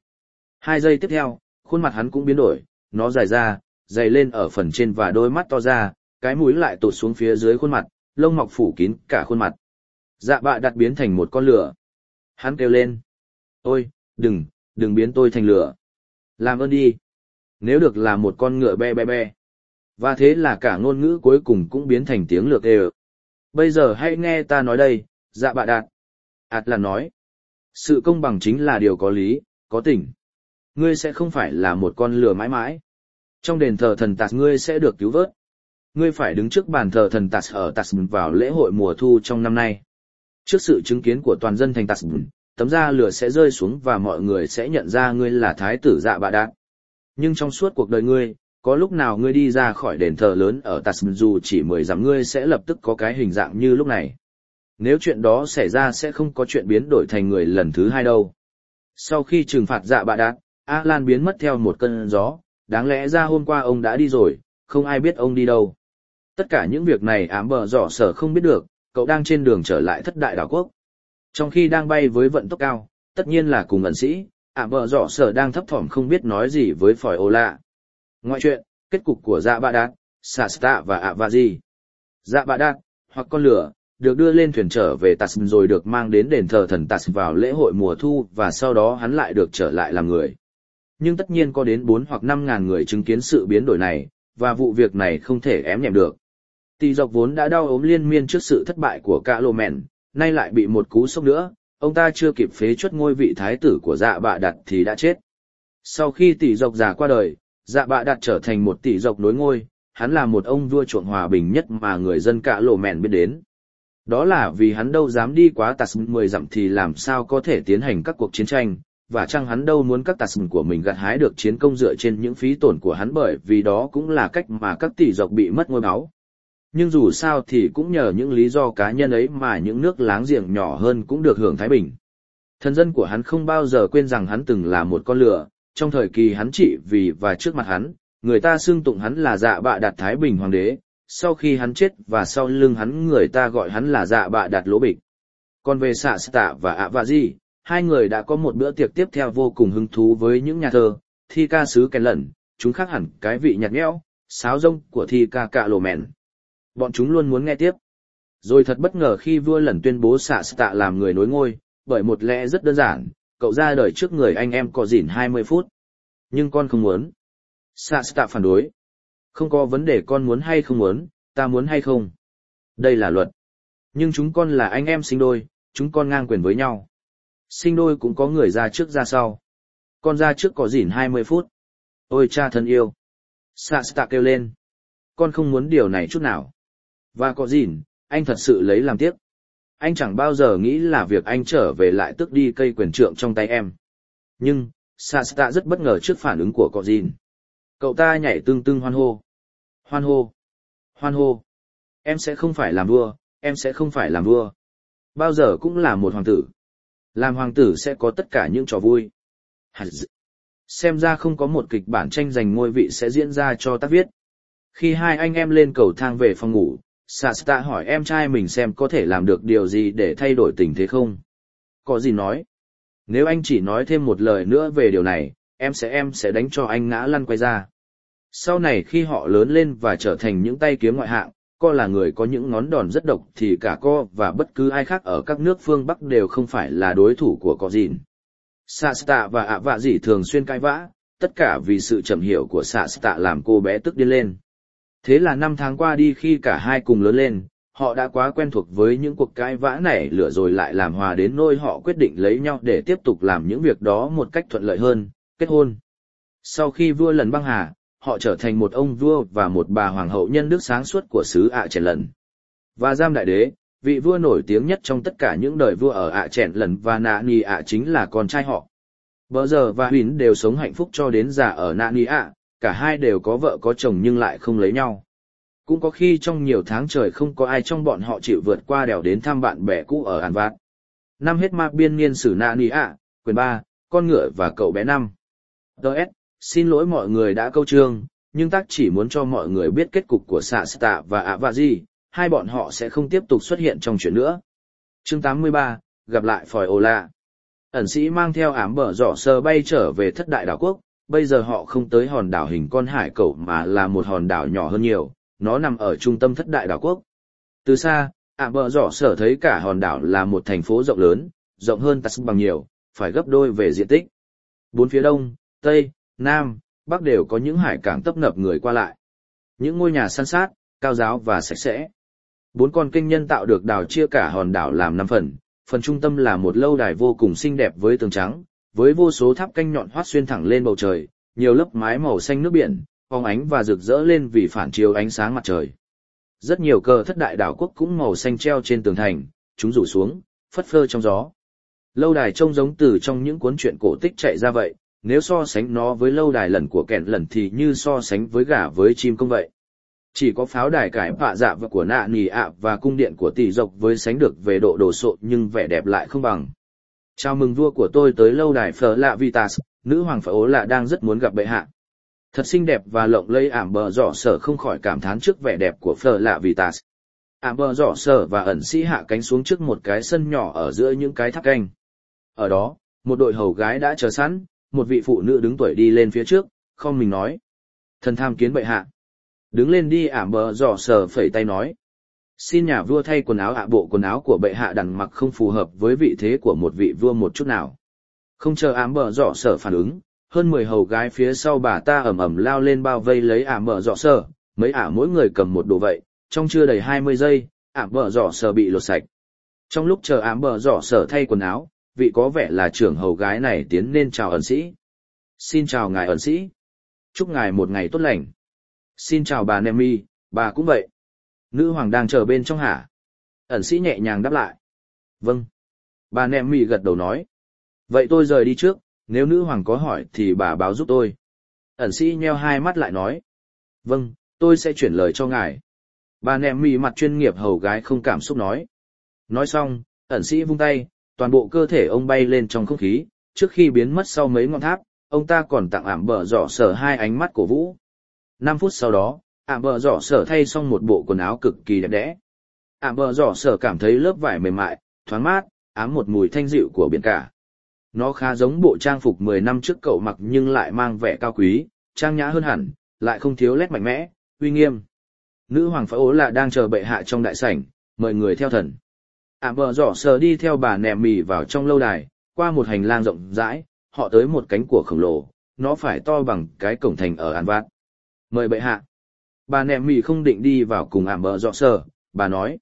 A: 2 giây tiếp theo, khuôn mặt hắn cũng biến đổi, nó dài ra, dày lên ở phần trên và đôi mắt to ra, cái mũi lại tụt xuống phía dưới khuôn mặt, lông mọc phủ kín cả khuôn mặt. Dạ bạ đặt biến thành một con lửa. Hắn kêu lên. Ôi, đừng biến tôi thành lửa. Làm ơn đi. Nếu được là một con ngựa be be be. Và thế là cả ngôn ngữ cuối cùng cũng biến thành tiếng lược đều. Bây giờ hãy nghe ta nói đây, dạ bạ đạt. Atlan nói. Sự công bằng chính là điều có lý, có tình. Ngươi sẽ không phải là một con lừa mãi mãi. Trong đền thờ thần Tạt ngươi sẽ được cứu vớt. Ngươi phải đứng trước bàn thờ thần Tạt ở Tạt vào lễ hội mùa thu trong năm nay. Trước sự chứng kiến của toàn dân thành Tạt, tấm da lửa sẽ rơi xuống và mọi người sẽ nhận ra ngươi là thái tử dạ bạ đạt. Nhưng trong suốt cuộc đời ngươi, có lúc nào ngươi đi ra khỏi đền thờ lớn ở Tạt dù chỉ 10 dặm ngươi sẽ lập tức có cái hình dạng như lúc này. Nếu chuyện đó xảy ra sẽ không có chuyện biến đổi thành người lần thứ 2 đâu. Sau khi trừng phạt dạ bạ đạt, Alan biến mất theo một cơn gió, đáng lẽ ra hôm qua ông đã đi rồi, không ai biết ông đi đâu. Tất cả những việc này ám bờ dọ sở không biết được, cậu đang trên đường trở lại thất đại đảo quốc. Trong khi đang bay với vận tốc cao, tất nhiên là cùng ẩn sĩ, ám bờ dọ sở đang thấp thỏm không biết nói gì với phỏi ô lạ. Ngoại chuyện, kết cục của dạ bạ đạt, Sasta và Avazi. Dạ bạ đạt, hoặc con lửa, được đưa lên thuyền trở về Tạt rồi được mang đến đền thờ thần Tạt vào lễ hội mùa thu và sau đó hắn lại được trở lại làm người. Nhưng tất nhiên có đến 4 hoặc 5 ngàn người chứng kiến sự biến đổi này, và vụ việc này không thể ém nhẹm được. Tỷ dọc vốn đã đau ốm liên miên trước sự thất bại của cả lô mèn, nay lại bị một cú sốc nữa, ông ta chưa kịp phế truất ngôi vị thái tử của dạ bạ đạt thì đã chết. Sau khi tỷ dọc già qua đời, dạ bạ đạt trở thành một tỷ dọc nối ngôi, hắn là một ông vua chuộng hòa bình nhất mà người dân cả lô mèn biết đến. Đó là vì hắn đâu dám đi quá Tạt 10 dặm thì làm sao có thể tiến hành các cuộc chiến tranh, và chăng hắn đâu muốn các Tạt của mình gặt hái được chiến công dựa trên những phí tổn của hắn, bởi vì đó cũng là cách mà các tỷ dọc bị mất ngôi báu. Nhưng dù sao thì cũng nhờ những lý do cá nhân ấy mà những nước láng giềng nhỏ hơn cũng được hưởng thái bình. Thần dân của hắn không bao giờ quên rằng hắn từng là một con lừa, trong thời kỳ hắn trị vì và trước mặt hắn, người ta xưng tụng hắn là dạ bạ đạt thái bình hoàng đế, sau khi hắn chết và sau lưng hắn người ta gọi hắn là dạ bạ đạt lỗ bịch. Còn về Sạ Tạ và Avazi, hai người đã có một bữa tiệc tiếp theo vô cùng hứng thú với những nhà thơ, thi ca sứ kèn lẩn, chúng khác hẳn cái vị nhạt nhẽo, sáo rông của thi ca cạ lộ mẹn. Bọn chúng luôn muốn nghe tiếp. Rồi thật bất ngờ khi vua lần tuyên bố xạ tạ làm người nối ngôi, bởi một lẽ rất đơn giản, cậu ra đời trước người anh em có dỉn 20 phút. Nhưng con không muốn. Xạ tạ phản đối. Không có vấn đề con muốn hay không muốn, ta muốn hay không. Đây là luật. Nhưng chúng con là anh em sinh đôi, chúng con ngang quyền với nhau. Sinh đôi cũng có người ra trước ra sau. Con ra trước có dỉn 20 phút. Ôi cha thân yêu. Xạ tạ kêu lên. Con không muốn điều này chút nào. Và có dỉn, anh thật sự lấy làm tiếc. Anh chẳng bao giờ nghĩ là việc anh trở về lại tước đi cây quyền trượng trong tay em. Nhưng, Sasta rất bất ngờ trước phản ứng của cọ dìn. Cậu ta nhảy tưng tưng hoan hô. Hoan hô. Hoan hô. Em sẽ không phải làm vua, em sẽ không phải làm vua. Bao giờ cũng là một hoàng tử. Làm hoàng tử sẽ có tất cả những trò vui. Xem ra không có một kịch bản tranh giành ngôi vị sẽ diễn ra cho tác viết. Khi hai anh em lên cầu thang về phòng ngủ, Sasta hỏi em trai mình xem có thể làm được điều gì để thay đổi tình thế không. Có gì nói. Nếu anh chỉ nói thêm một lời nữa về điều này, em sẽ đánh cho anh ngã lăn quay ra. Sau này khi họ lớn lên và trở thành những tay kiếm ngoại hạng, Co là người có những ngón đòn rất độc thì cả Co và bất cứ ai khác ở các nước phương Bắc đều không phải là đối thủ của Co dìn. Sasta và ạ vạ dì thường xuyên cãi vã, tất cả vì sự chậm hiểu của Sasta làm cô bé tức điên lên. Thế là 5 tháng qua đi khi cả hai cùng lớn lên, họ đã quá quen thuộc với những cuộc cãi vã nảy lửa rồi lại làm hòa đến nỗi họ quyết định lấy nhau để tiếp tục làm những việc đó một cách thuận lợi hơn, kết hôn. Sau khi vua lần băng hà, họ trở thành một ông vua và một bà hoàng hậu nhân đức sáng suốt của xứ ạ chèn lần. Và Giam Đại Đế, vị vua nổi tiếng nhất trong tất cả những đời vua ở ạ chèn lần và Nạ Nì ạ chính là con trai họ. Bờ giờ và Huỳnh đều sống hạnh phúc cho đến già ở Nạ Nì ạ, cả hai đều có vợ có chồng nhưng lại không lấy nhau. Cũng có khi trong nhiều tháng trời không có ai trong bọn họ chịu vượt qua đèo đến thăm bạn bè cũ ở Hàn Vạt. Năm hết ma biên niên sử Nạ Nì ạ, quyển 3, con ngựa và cậu bé 5. Đợt, xin lỗi mọi người đã câu chương, nhưng tác chỉ muốn cho mọi người biết kết cục của Sasta và Avaji, hai bọn họ sẽ không tiếp tục xuất hiện trong chuyện nữa. Chương 83, gặp lại Phòi Ô La. Ẩn sĩ mang theo ám bờ giỏ sờ bay trở về thất đại đảo quốc, bây giờ họ không tới hòn đảo hình con hải cẩu mà là một hòn đảo nhỏ hơn nhiều, nó nằm ở trung tâm thất đại đảo quốc. Từ xa, ám bờ giỏ sở thấy cả hòn đảo là một thành phố rộng lớn, rộng hơn Tas bằng nhiều, phải gấp đôi về diện tích. Bốn phía đông, tây, nam, bắc đều có những hải cảng tấp nập người qua lại. Những ngôi nhà san sát, cao ráo và sạch sẽ. 4 con kênh nhân tạo được đào chia cả hòn đảo làm 5 phần. Phần trung tâm là một lâu đài vô cùng xinh đẹp với tường trắng, với vô số tháp canh nhọn hoắt xuyên thẳng lên bầu trời, nhiều lớp mái màu xanh nước biển, phóng ánh và rực rỡ lên vì phản chiếu ánh sáng mặt trời. Rất nhiều cờ thất đại đảo quốc cũng màu xanh treo trên tường thành, chúng rủ xuống, phất phơ trong gió. Lâu đài trông giống từ trong những cuốn truyện cổ tích chạy ra vậy, nếu so sánh nó với lâu đài lần của kẹn lần thì như so sánh với gà với chim công vậy. Chỉ có pháo đài cải bạ dạ và của Nạ Nì ạ và cung điện của tỷ dọc với sánh được về độ đồ sộ nhưng vẻ đẹp lại không bằng. Chào mừng vua của tôi tới lâu đài Phở Lạ Vitas, nữ hoàng Phở Ố Lạ đang rất muốn gặp bệ hạ. Thật xinh đẹp và lộng lẫy. Ảm bờ giỏ sở không khỏi cảm thán trước vẻ đẹp của Phở Lạ Vitas. Ảm bờ giỏ sở và ẩn sĩ hạ cánh xuống trước một cái sân nhỏ ở giữa những cái tháp canh. Ở đó, một đội hầu gái đã chờ sẵn, một vị phụ nữ đứng tuổi đi lên phía trước, không mình nói. Thần tham kiến bệ hạ. Đứng lên đi. Ảm bờ giỏ sở phẩy tay nói. Xin nhà vua thay quần áo ạ. Bộ quần áo của bệ hạ đằng mặc không phù hợp với vị thế của một vị vua một chút nào. Không chờ ảm bờ giỏ sở phản ứng, hơn 10 hầu gái phía sau bà ta ầm ầm lao lên bao vây lấy ảm bờ giỏ sở, mấy ả mỗi người cầm một đồ vậy, trong chưa đầy 20 giây, ảm bờ giỏ sở bị lột sạch. Trong lúc chờ ảm bờ giỏ sở thay quần áo, vị có vẻ là trưởng hầu gái này tiến lên chào ẩn sĩ. Xin chào ngài ẩn sĩ. Chúc ngài một ngày tốt lành. Xin chào bà Nemi, bà cũng vậy. Nữ hoàng đang chờ bên trong hả? Ẩn sĩ nhẹ nhàng đáp lại. Vâng. Bà Nemi gật đầu nói. Vậy tôi rời đi trước, nếu nữ hoàng có hỏi thì bà báo giúp tôi. Ẩn sĩ nheo hai mắt lại nói. Vâng, tôi sẽ chuyển lời cho ngài. Bà Nemi mặt chuyên nghiệp hầu gái không cảm xúc nói. Nói xong, ẩn sĩ vung tay, toàn bộ cơ thể ông bay lên trong không khí, trước khi biến mất sau mấy ngọn tháp, ông ta còn tặng ảm bờ giỏ sở 2 ánh mắt cổ vũ. 5 phút sau đó, ảm bờ giỏ sở thay xong một bộ quần áo cực kỳ đẹp đẽ. Ảm bờ giỏ sở cảm thấy lớp vải mềm mại, thoáng mát, ám một mùi thanh dịu của biển cả. Nó khá giống bộ trang phục 10 năm trước cậu mặc nhưng lại mang vẻ cao quý, trang nhã hơn hẳn, lại không thiếu nét mạnh mẽ, uy nghiêm. Nữ hoàng phải ố là đang chờ bệ hạ trong đại sảnh, mời người theo thần. Bờ giỏ sờ đi theo bà nẹm mì vào trong lâu đài, qua một hành lang rộng rãi, họ tới một cánh của khổng lồ, nó phải to bằng cái cổng thành ở An Vát. Mời bệ hạ. Bà nẹm mì không định đi vào cùng bờ giỏ sờ, bà nói.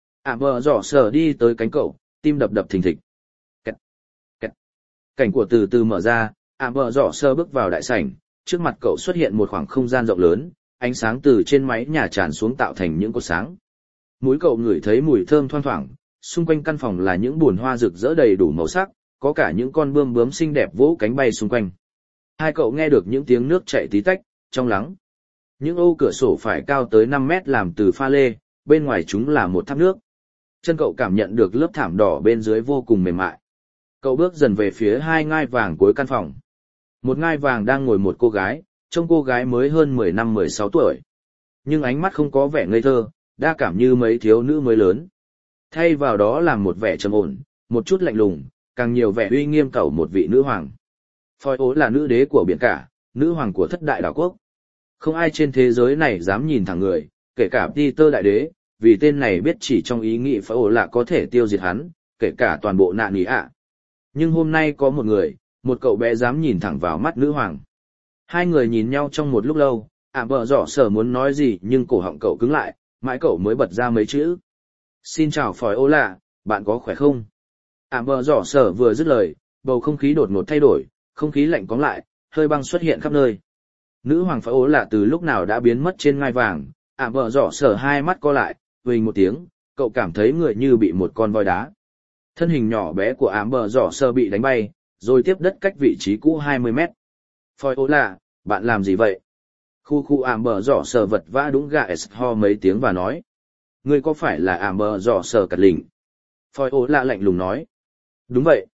A: Bờ giỏ sờ đi tới cánh cậu, tim đập đập thình thịch. Kẹt, kẹt. Cảnh của từ từ mở ra, bờ giỏ sờ bước vào đại sảnh, trước mặt cậu xuất hiện một khoảng không gian rộng lớn, ánh sáng từ trên mái nhà tràn xuống tạo thành những cột sáng. Mũi cậu ngửi thấy mùi thơm thoang thoảng, xung quanh căn phòng là những bùn hoa rực rỡ đầy đủ màu sắc, có cả những con bươm bướm xinh đẹp vỗ cánh bay xung quanh. Hai cậu nghe được những tiếng nước chảy tí tách, trong lắng. Những ô cửa sổ phải cao tới 5 mét làm từ pha lê, bên ngoài chúng là một thác nước. Chân cậu cảm nhận được lớp thảm đỏ bên dưới vô cùng mềm mại. Cậu bước dần về phía hai ngai vàng cuối căn phòng. Một ngai vàng đang ngồi một cô gái, trông cô gái mới hơn 10 năm 16 tuổi. Nhưng ánh mắt không có vẻ ngây thơ, đa cảm như mấy thiếu nữ mới lớn. Thay vào đó là một vẻ trầm ổn, một chút lạnh lùng, càng nhiều vẻ uy nghiêm cẩu một vị nữ hoàng. Phoi ố là nữ đế của biển cả, nữ hoàng của thất đại đảo quốc. Không ai trên thế giới này dám nhìn thẳng người, kể cả Peter đại đế, vì tên này biết chỉ trong ý nghĩ Phoi ố là có thể tiêu diệt hắn, kể cả toàn bộ nạn ý ạ. Nhưng hôm nay có một người, một cậu bé dám nhìn thẳng vào mắt nữ hoàng. Hai người nhìn nhau trong một lúc lâu, bờ giỏ sở muốn nói gì nhưng cổ họng cậu cứng lại, mãi cậu mới bật ra mấy chữ. Xin chào Phoi ố lạ, bạn có khỏe không? Bờ giỏ sở vừa dứt lời, bầu không khí đột ngột thay đổi, không khí lạnh cóng lại, hơi băng xuất hiện khắp nơi. Nữ hoàng Phoi ố lạ từ lúc nào đã biến mất trên ngai vàng, bờ giỏ sở hai mắt co lại, huỳnh một tiếng, cậu cảm thấy người như bị một con voi đá. Thân hình nhỏ bé của bờ giỏ sở bị đánh bay, rồi tiếp đất cách vị trí cũ 20 mét. Phoi ố lạ, bạn làm gì vậy? Khu bờ giỏ sở vật vã đúng gà ho mấy tiếng và nói. Ngươi có phải là bờ giỏ sở cật lỉnh? Phoi ố lạ lạnh lùng nói. Đúng vậy.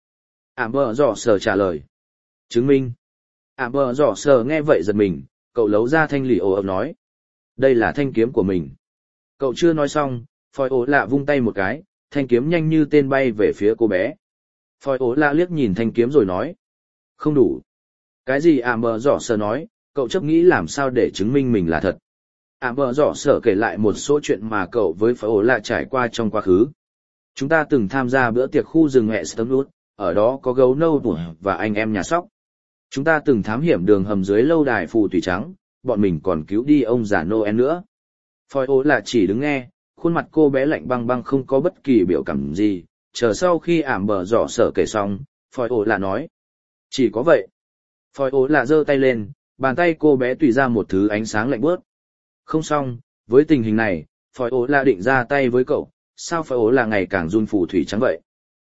A: Bờ giỏ sở trả lời. Chứng minh. Bờ giỏ sở nghe vậy giật mình, cậu lấu ra thanh lì ồ ập nói. Đây là thanh kiếm của mình. Cậu chưa nói xong, Phoi ố lạ vung tay một cái, thanh kiếm nhanh như tên bay về phía cô bé. Phoi ố lạ liếc nhìn thanh kiếm rồi nói. Không đủ. Cái gì bờ giỏ sở nói, cậu chấp nghĩ làm sao để chứng minh mình là thật. Bờ giỏ sở kể lại một số chuyện mà cậu với Phoi ố lạ trải qua trong quá khứ. Chúng ta từng tham gia bữa tiệc khu rừng hẹ Stonwood, ở đó có gấu nâu tuổi và anh em nhà sóc. Chúng ta từng thám hiểm đường hầm dưới lâu đài phù thủy trắng, bọn mình còn cứu đi ông già Noel nữa. Phoi ố lạ chỉ đứng nghe, khuôn mặt cô bé lạnh băng băng không có bất kỳ biểu cảm gì, chờ sau khi bờ giỏ sở kể xong, Phoi ố lạ nói. Chỉ có vậy. Phoi ố lạ giơ tay lên, bàn tay cô bé tùy ra một thứ ánh sáng lạnh bớt. Không xong, với tình hình này, Phoi ố lạ định ra tay với cậu, sao Phoi ố lạ ngày càng run phù thủy trắng vậy?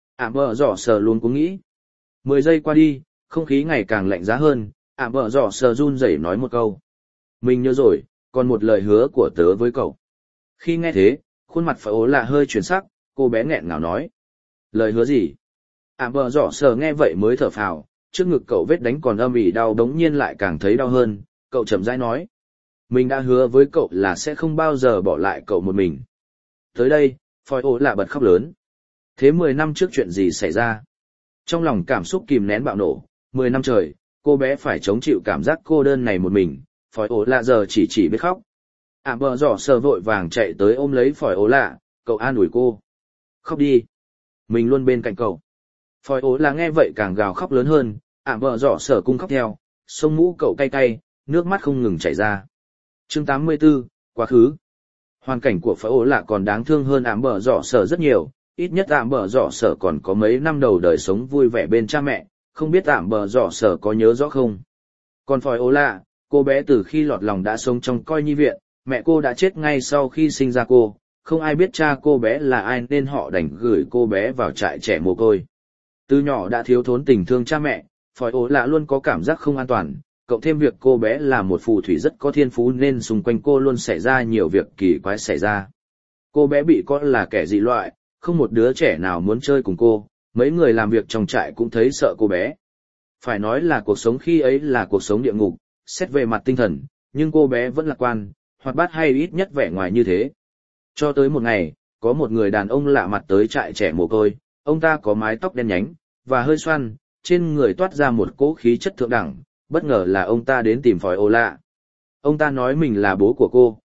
A: Bờ giỏ sở luôn có nghĩ. 10 giây qua đi, không khí ngày càng lạnh giá hơn, bờ giỏ sở run rẩy nói một câu. Mình nhớ rồi, còn một lời hứa của tớ với cậu. Khi nghe thế, khuôn mặt Phoi ố lạ hơi chuyển sắc, cô bé nghẹn ngào nói. Lời hứa gì? Bờ giỏ sở nghe vậy mới thở phào, trước ngực cậu vết đánh còn âm ỉ đau đống nhiên lại càng thấy đau hơn, cậu chậm rãi nói. Mình đã hứa với cậu là sẽ không bao giờ bỏ lại cậu một mình. Tới đây, Phoi ố lạ bật khóc lớn. Thế 10 năm trước chuyện gì xảy ra? Trong lòng cảm xúc kìm nén bạo nổ, 10 năm trời, cô bé phải chống chịu cảm giác cô đơn này một mình, Phoi ố lạ giờ chỉ biết khóc. Bờ giỏ sở vội vàng chạy tới ôm lấy Phoi ố lạ, cậu an ủi cô. Khóc đi. Mình luôn bên cạnh cậu. Phoi ố lạ nghe vậy càng gào khóc lớn hơn, bờ giỏ sở cung khóc theo, sông mũ cậu cay cay, nước mắt không ngừng chảy ra. Chương 84, quá khứ. Hoàn cảnh của Phoi ố lạ còn đáng thương hơn bờ giỏ sở rất nhiều, ít nhất bờ giỏ sở còn có mấy năm đầu đời sống vui vẻ bên cha mẹ, không biết bờ giỏ sở có nhớ rõ không. Còn Phoi ố lạ, cô bé từ khi lọt lòng đã sống trong coi nhi viện, mẹ cô đã chết ngay sau khi sinh ra cô, không ai biết cha cô bé là ai nên họ đành gửi cô bé vào trại trẻ mồ côi. Từ nhỏ đã thiếu thốn tình thương cha mẹ, Phoi ố lạ luôn có cảm giác không an toàn, cộng thêm việc cô bé là một phù thủy rất có thiên phú nên xung quanh cô luôn xảy ra nhiều việc kỳ quái xảy ra. Cô bé bị coi là kẻ dị loại, không một đứa trẻ nào muốn chơi cùng cô, mấy người làm việc trong trại cũng thấy sợ cô bé. Phải nói là cuộc sống khi ấy là cuộc sống địa ngục, xét về mặt tinh thần, nhưng cô bé vẫn lạc quan, hoạt bát hay ít nhất vẻ ngoài như thế. Cho tới một ngày, có một người đàn ông lạ mặt tới trại trẻ mồ côi, ông ta có mái tóc đen nhánh, và hơi xoăn, trên người toát ra một cỗ khí chất thượng đẳng, bất ngờ là ông ta đến tìm Phoi ố lạ. Ông ta nói mình là bố của cô,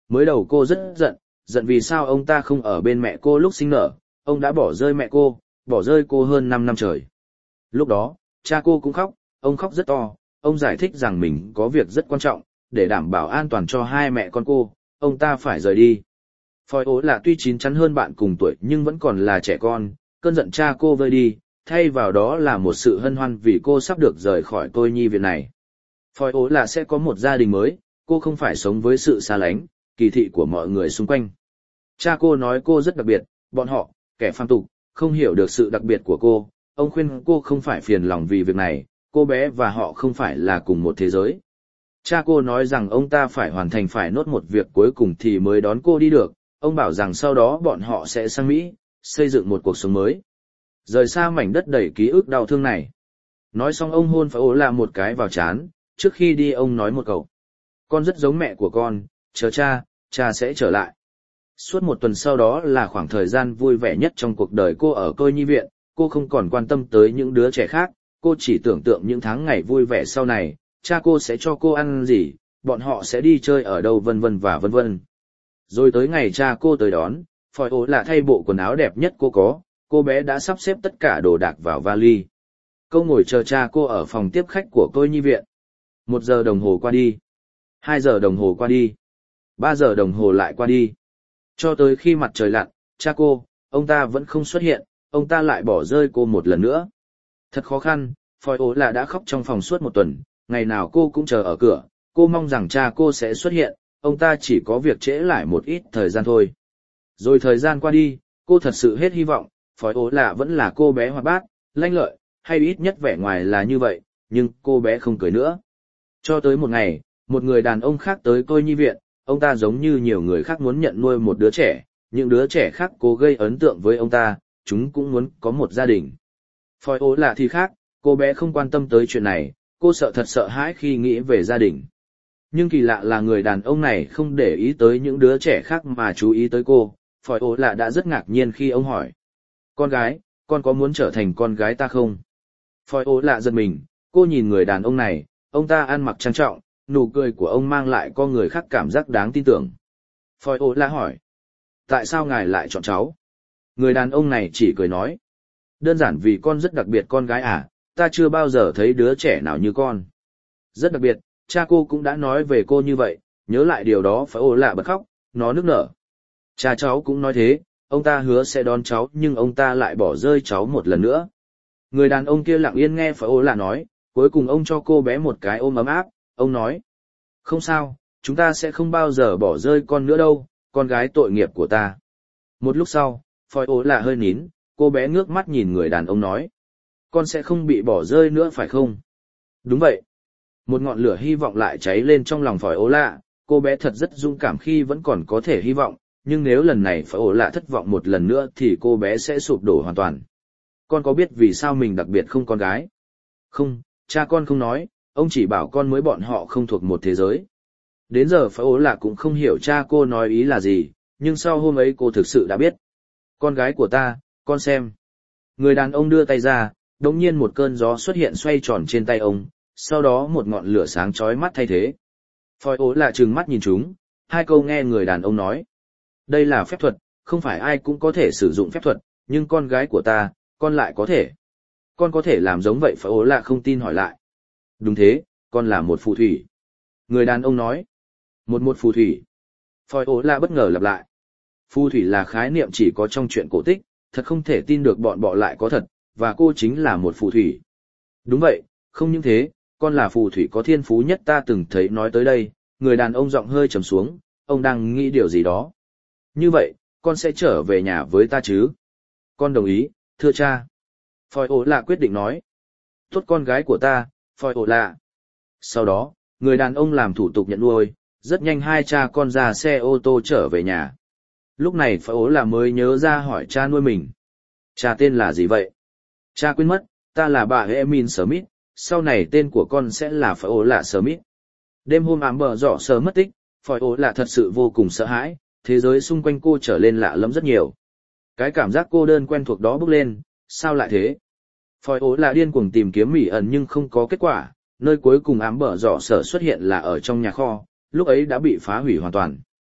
A: mới đầu cô rất giận, giận vì sao ông ta không ở bên mẹ cô lúc sinh nở, ông đã bỏ rơi mẹ cô, bỏ rơi cô hơn 5 năm trời. Lúc đó, cha cô cũng khóc, ông khóc rất to, ông giải thích rằng mình có việc rất quan trọng, để đảm bảo an toàn cho hai mẹ con cô, ông ta phải rời đi. Phòi ố là tuy chín chắn hơn bạn cùng tuổi nhưng vẫn còn là trẻ con, cơn giận cha cô vơi đi, thay vào đó là một sự hân hoan vì cô sắp được rời khỏi tôi nhi viện này. Phòi ố là sẽ có một gia đình mới, cô không phải sống với sự xa lánh, kỳ thị của mọi người xung quanh. Cha cô nói cô rất đặc biệt, bọn họ, kẻ phàm tục, không hiểu được sự đặc biệt của cô, ông khuyên cô không phải phiền lòng vì việc này, cô bé và họ không phải là cùng một thế giới. Cha cô nói rằng ông ta phải hoàn thành phải nốt một việc cuối cùng thì mới đón cô đi được, ông bảo rằng sau đó bọn họ sẽ sang Mỹ, xây dựng một cuộc sống mới. Rời xa mảnh đất đầy ký ức đau thương này. Nói xong ông hôn phải ố là một cái vào trán, trước khi đi ông nói một câu. Con rất giống mẹ của con, chờ cha sẽ trở lại. Suốt một tuần sau đó là khoảng thời gian vui vẻ nhất trong cuộc đời cô ở Tôi Nhi viện, cô không còn quan tâm tới những đứa trẻ khác, cô chỉ tưởng tượng những tháng ngày vui vẻ sau này, cha cô sẽ cho cô ăn gì, bọn họ sẽ đi chơi ở đâu vân vân và vân vân. Rồi tới ngày cha cô tới đón, Phòi ố là thay bộ quần áo đẹp nhất cô có, cô bé đã sắp xếp tất cả đồ đạc vào vali. Cô ngồi chờ cha cô ở phòng tiếp khách của Tôi Nhi viện. 1 giờ đồng hồ qua đi. 2 giờ đồng hồ qua đi. 3 giờ đồng hồ lại qua đi. Cho tới khi mặt trời lặn, cha cô, ông ta vẫn không xuất hiện, ông ta lại bỏ rơi cô một lần nữa. Thật khó khăn, Phòi ố là đã khóc trong phòng suốt 1 tuần, ngày nào cô cũng chờ ở cửa, cô mong rằng cha cô sẽ xuất hiện, ông ta chỉ có việc trễ lại một ít thời gian thôi. Rồi thời gian qua đi, cô thật sự hết hy vọng, Phòi ố là vẫn là cô bé hoạt bát, lanh lợi, hay ít nhất vẻ ngoài là như vậy, nhưng cô bé không cười nữa. Cho tới một ngày, một người đàn ông khác tới Tôi Nhi viện, ông ta giống như nhiều người khác muốn nhận nuôi một đứa trẻ, những đứa trẻ khác cố gây ấn tượng với ông ta, chúng cũng muốn có một gia đình. Phòi ố là thì khác, cô bé không quan tâm tới chuyện này, cô thật sợ hãi khi nghĩ về gia đình. Nhưng kỳ lạ là người đàn ông này không để ý tới những đứa trẻ khác mà chú ý tới cô, Phòi ố là đã rất ngạc nhiên khi ông hỏi. Con gái, con có muốn trở thành con gái ta không? Phòi ố là giật mình, cô nhìn người đàn ông này, ông ta ăn mặc trang trọng, nụ cười của ông mang lại cho người khác cảm giác đáng tin tưởng. Phòi ố là hỏi. Tại sao ngài lại chọn cháu? Người đàn ông này chỉ cười nói. Đơn giản vì con rất đặc biệt con gái à, ta chưa bao giờ thấy đứa trẻ nào như con. Rất đặc biệt, cha cô cũng đã nói về cô như vậy, nhớ lại điều đó Phòi ố là bật khóc, nó nức nở. Cha cháu cũng nói thế, ông ta hứa sẽ đón cháu nhưng ông ta lại bỏ rơi cháu một lần nữa. Người đàn ông kia lặng yên nghe Phòi ố là nói, cuối cùng ông cho cô bé một cái ôm ấm áp, ông nói. Không sao, chúng ta sẽ không bao giờ bỏ rơi con nữa đâu, con gái tội nghiệp của ta. Một lúc sau, Phòi ố là hơi nín, cô bé ngước mắt nhìn người đàn ông nói. Con sẽ không bị bỏ rơi nữa phải không? Đúng vậy. Một ngọn lửa hy vọng lại cháy lên trong lòng Phòi ố lạ, cô bé thật rất dũng cảm khi vẫn còn có thể hy vọng, nhưng nếu lần này Phòi ố lạ thất vọng một lần nữa thì cô bé sẽ sụp đổ hoàn toàn. Con có biết vì sao mình đặc biệt không con gái? Không, cha con không nói, ông chỉ bảo con mới bọn họ không thuộc một thế giới. Đến giờ Phòi ố lạ cũng không hiểu cha cô nói ý là gì, nhưng sau hôm ấy cô thực sự đã biết. Con gái của ta, con xem. Người đàn ông đưa tay ra, đống nhiên một cơn gió xuất hiện xoay tròn trên tay ông, sau đó một ngọn lửa sáng chói mắt thay thế. Phòi ố lạ trừng mắt nhìn chúng, 2 câu nghe người đàn ông nói. Đây là phép thuật, không phải ai cũng có thể sử dụng phép thuật, nhưng con gái của ta, con lại có thể. Con có thể làm giống vậy Phòi ố lạ không tin hỏi lại. Đúng thế, con là một phù thủy. Người đàn ông nói. Một phù thủy. Phòi ố lạ bất ngờ lặp lại. Phù thủy là khái niệm chỉ có trong truyện cổ tích, thật không thể tin được bọn bọ lại có thật, và cô chính là một phù thủy. Đúng vậy, không những thế, con là phù thủy có thiên phú nhất ta từng thấy nói tới đây, người đàn ông giọng hơi trầm xuống, ông đang nghĩ điều gì đó. Như vậy, con sẽ trở về nhà với ta chứ? Con đồng ý, thưa cha. Phòi ố lạ quyết định nói. Tốt con gái của ta, Phòi ố lạ. Sau đó, người đàn ông làm thủ tục nhận nuôi, rất nhanh 2 cha con ra xe ô tô trở về nhà. Lúc này Phòi ố lạ mới nhớ ra hỏi cha nuôi mình. Cha tên là gì vậy? Cha quên mất, ta là bà Emin Smith, sau này tên của con sẽ là Phòi ố lạ Smith. Đêm hôm ám bờ rõ sờ mất tích, Phòi ố lạ thật sự vô cùng sợ hãi, thế giới xung quanh cô trở lên lạ lẫm rất nhiều. Cái cảm giác cô đơn quen thuộc đó bốc lên, sao lại thế? Phòi ố lạ điên cuồng tìm kiếm Mỹ ẩn nhưng không có kết quả, nơi cuối cùng ám bờ rõ sở xuất hiện là ở trong nhà kho, lúc ấy đã bị phá hủy hoàn toàn.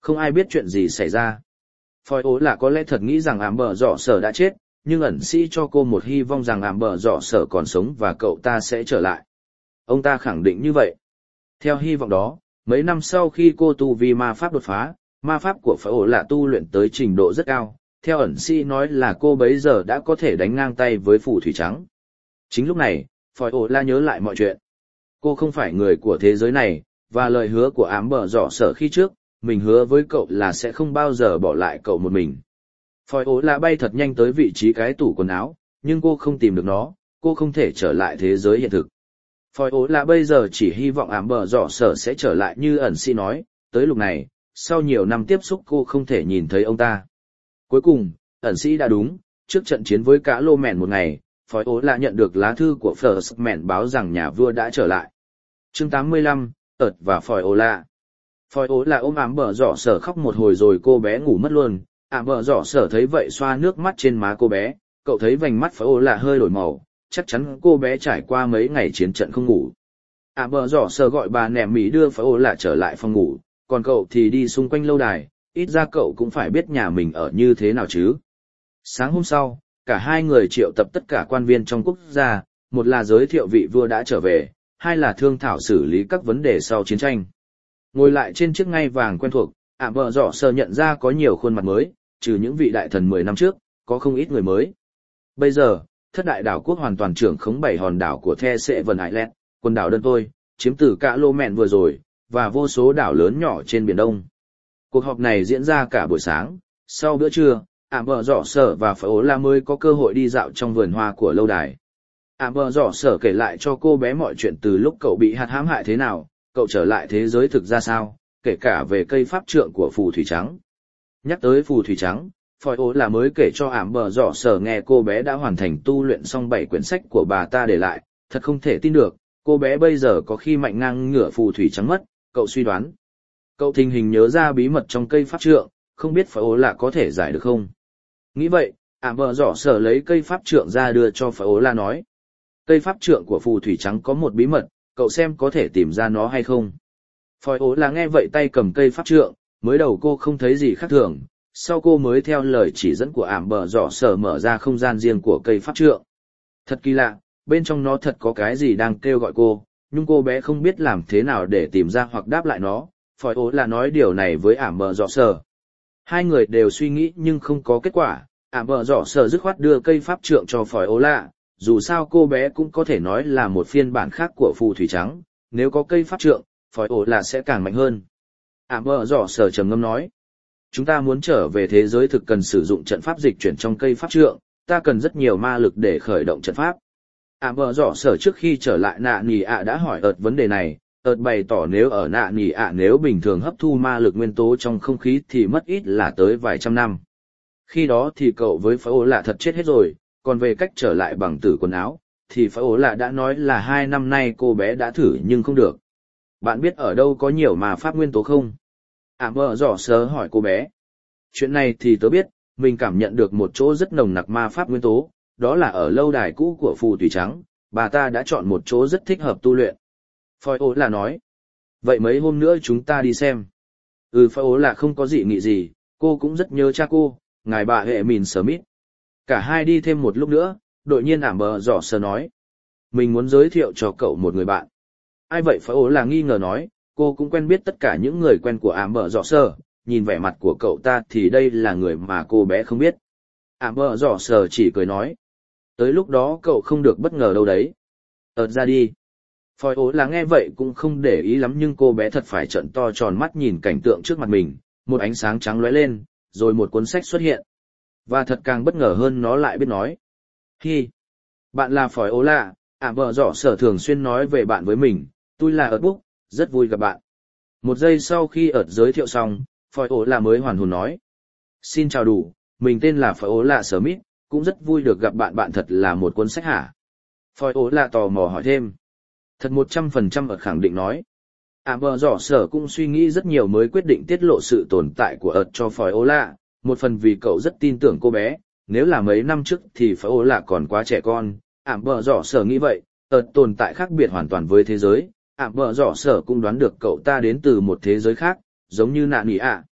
A: Không ai biết chuyện gì xảy ra. Phòi ố là có lẽ thật nghĩ rằng ảm bờ dọ sở đã chết, nhưng ẩn sĩ cho cô một hy vọng rằng ảm bờ dọ sở còn sống và cậu ta sẽ trở lại. Ông ta khẳng định như vậy. Theo hy vọng đó, mấy năm sau khi cô tu vi ma pháp đột phá, ma pháp của phòi ố là tu luyện tới trình độ rất cao. Theo ẩn sĩ nói là cô bấy giờ đã có thể đánh ngang tay với phù thủy trắng. Chính lúc này, phòi ố là nhớ lại mọi chuyện. Cô không phải người của thế giới này, và lời hứa của ám bờ dọ sở khi trước, mình hứa với cậu là sẽ không bao giờ bỏ lại cậu một mình. Phòi ố là bay thật nhanh tới vị trí cái tủ quần áo, nhưng cô không tìm được nó, cô không thể trở lại thế giới hiện thực. Phòi ố là bây giờ chỉ hy vọng ám bờ dọ sở sẽ trở lại như ẩn sĩ nói, tới lúc này, sau nhiều năm tiếp xúc cô không thể nhìn thấy ông ta. Cuối cùng, ẩn sĩ đã đúng, trước trận chiến với cả lô mèn một ngày, phòi ố là nhận được lá thư của First mèn báo rằng nhà vua đã trở lại. Chương 85, ợt và phòi ố là. Phòi ố là ôm ám bờ dọ sở khóc một hồi rồi cô bé ngủ mất luôn. Ám bờ dọ sở thấy vậy xoa nước mắt trên má cô bé, cậu thấy vành mắt phòi ố là hơi đổi màu, chắc chắn cô bé trải qua mấy ngày chiến trận không ngủ. Ám bờ dọ sở gọi bà nẻm mỉ đưa phòi ố là trở lại phòng ngủ, còn cậu thì đi xung quanh lâu đài, ít ra cậu cũng phải biết nhà mình ở như thế nào chứ. Sáng hôm sau, cả hai người triệu tập tất cả quan viên trong quốc gia, một là giới thiệu vị vua đã trở về, hai là thương thảo xử lý các vấn đề sau chiến tranh. Ngồi lại trên chiếc ngai vàng quen thuộc, ảm bờ dọ sờ nhận ra có nhiều khuôn mặt mới, trừ những vị đại thần 10 năm trước, có không ít người mới. Bây giờ, thất đại đảo quốc hoàn toàn trưởng khống 7 hòn đảo của The Seven Islands, quần đảo đơn tôi, chiếm từ cả lô mẹn vừa rồi, và vô số đảo lớn nhỏ trên Biển Đông. Cuộc họp này diễn ra cả buổi sáng, sau bữa trưa, ảm bờ dọ sở và phòi ố là mới có cơ hội đi dạo trong vườn hoa của lâu đài. Ảm bờ dọ sở kể lại cho cô bé mọi chuyện từ lúc cậu bị hãm hại thế nào, cậu trở lại thế giới thực ra sao, kể cả về cây pháp trượng của phù thủy trắng. Nhắc tới phù thủy trắng, phòi ố là mới kể cho ảm bờ dọ sở nghe cô bé đã hoàn thành tu luyện xong 7 quyển sách của bà ta để lại, thật không thể tin được, cô bé bây giờ có khi mạnh ngang ngửa phù thủy trắng mất, cậu suy đoán. Cậu thình hình nhớ ra bí mật trong cây pháp trượng, không biết phòi ố là có thể giải được không. Nghĩ vậy, ảm bờ dọ sở lấy cây pháp trượng ra đưa cho phòi ố là nói. Cây pháp trượng của phù thủy trắng có một bí mật, cậu xem có thể tìm ra nó hay không. Phòi ố là nghe vậy tay cầm cây pháp trượng, mới đầu cô không thấy gì khác thường, sau cô mới theo lời chỉ dẫn của ảm bờ dọ sở mở ra không gian riêng của cây pháp trượng. Thật kỳ lạ, bên trong nó thật có cái gì đang kêu gọi cô, nhưng cô bé không biết làm thế nào để tìm ra hoặc đáp lại nó. Phòi ố là nói điều này với ảm bờ dọ sở. Hai người đều suy nghĩ nhưng không có kết quả, ảm bờ dọ sở dứt khoát đưa cây pháp trượng cho phòi ố lạ, dù sao cô bé cũng có thể nói là một phiên bản khác của phù thủy trắng, nếu có cây pháp trượng, phòi ố lạ sẽ càng mạnh hơn. Ảm bờ dọ sở trầm ngâm nói, chúng ta muốn trở về thế giới thực cần sử dụng trận pháp dịch chuyển trong cây pháp trượng, ta cần rất nhiều ma lực để khởi động trận pháp. Ảm bờ dọ sở trước khi trở lại nạ nỉ ạ đã hỏi ợt vấn đề này. Ợt bày tỏ nếu ở nạ nỉ ạ nếu bình thường hấp thu ma lực nguyên tố trong không khí thì mất ít là tới vài trăm năm. Khi đó thì cậu với phái ố lạ thật chết hết rồi, còn về cách trở lại bằng tử quần áo, thì phái ố lạ đã nói là 2 năm nay cô bé đã thử nhưng không được. Bạn biết ở đâu có nhiều ma pháp nguyên tố không? Ảm bờ dọ sớ hỏi cô bé. Chuyện này thì tớ biết, mình cảm nhận được một chỗ rất nồng nặc ma pháp nguyên tố, đó là ở lâu đài cũ của phù thủy trắng, bà ta đã chọn một chỗ rất thích hợp tu luyện. Phòi ố là nói. Vậy mấy hôm nữa chúng ta đi xem. Phòi ố là không có dị nghị gì, cô cũng rất nhớ cha cô, ngài bà hệ mìn Smith. Cả hai đi thêm một lúc nữa, đột nhiên ảm bờ dọ sờ nói. Mình muốn giới thiệu cho cậu một người bạn. Ai vậy? Phòi ố là nghi ngờ nói, cô cũng quen biết tất cả những người quen của ảm bờ dọ sờ, nhìn vẻ mặt của cậu ta thì đây là người mà cô bé không biết. Ảm bờ dọ sờ chỉ cười nói. Tới lúc đó cậu không được bất ngờ đâu đấy. Ợt ra đi. Phòi ố là nghe vậy cũng không để ý lắm nhưng cô bé thật phải trợn to tròn mắt nhìn cảnh tượng trước mặt mình, một ánh sáng trắng lóe lên, rồi một cuốn sách xuất hiện. Và thật càng bất ngờ hơn nó lại biết nói. Hi! Bạn là phòi ố lạ, ảm bờ dọ sở thường xuyên nói về bạn với mình, tôi là ợt búc, rất vui gặp bạn. Một giây sau khi ợt giới thiệu xong, phòi ố lạ mới hoàn hồn nói. Xin chào đủ, mình tên là phòi ố lạ Smith, cũng rất vui được gặp bạn. Bạn thật là một cuốn sách hả? Phòi ố lạ tò mò hỏi thêm. Thật 100% ợt khẳng định nói. Ảm bờ dọ sở cũng suy nghĩ rất nhiều mới quyết định tiết lộ sự tồn tại của ợt cho phòi ố lạ, một phần vì cậu rất tin tưởng cô bé, nếu là mấy năm trước thì phòi ố lạ còn quá trẻ con. Ảm bờ dọ sở nghĩ vậy, ợt tồn tại khác biệt hoàn toàn với thế giới. Ảm bờ dọ sở cũng đoán được cậu ta đến từ một thế giới khác, giống như nạ nỉ ạ.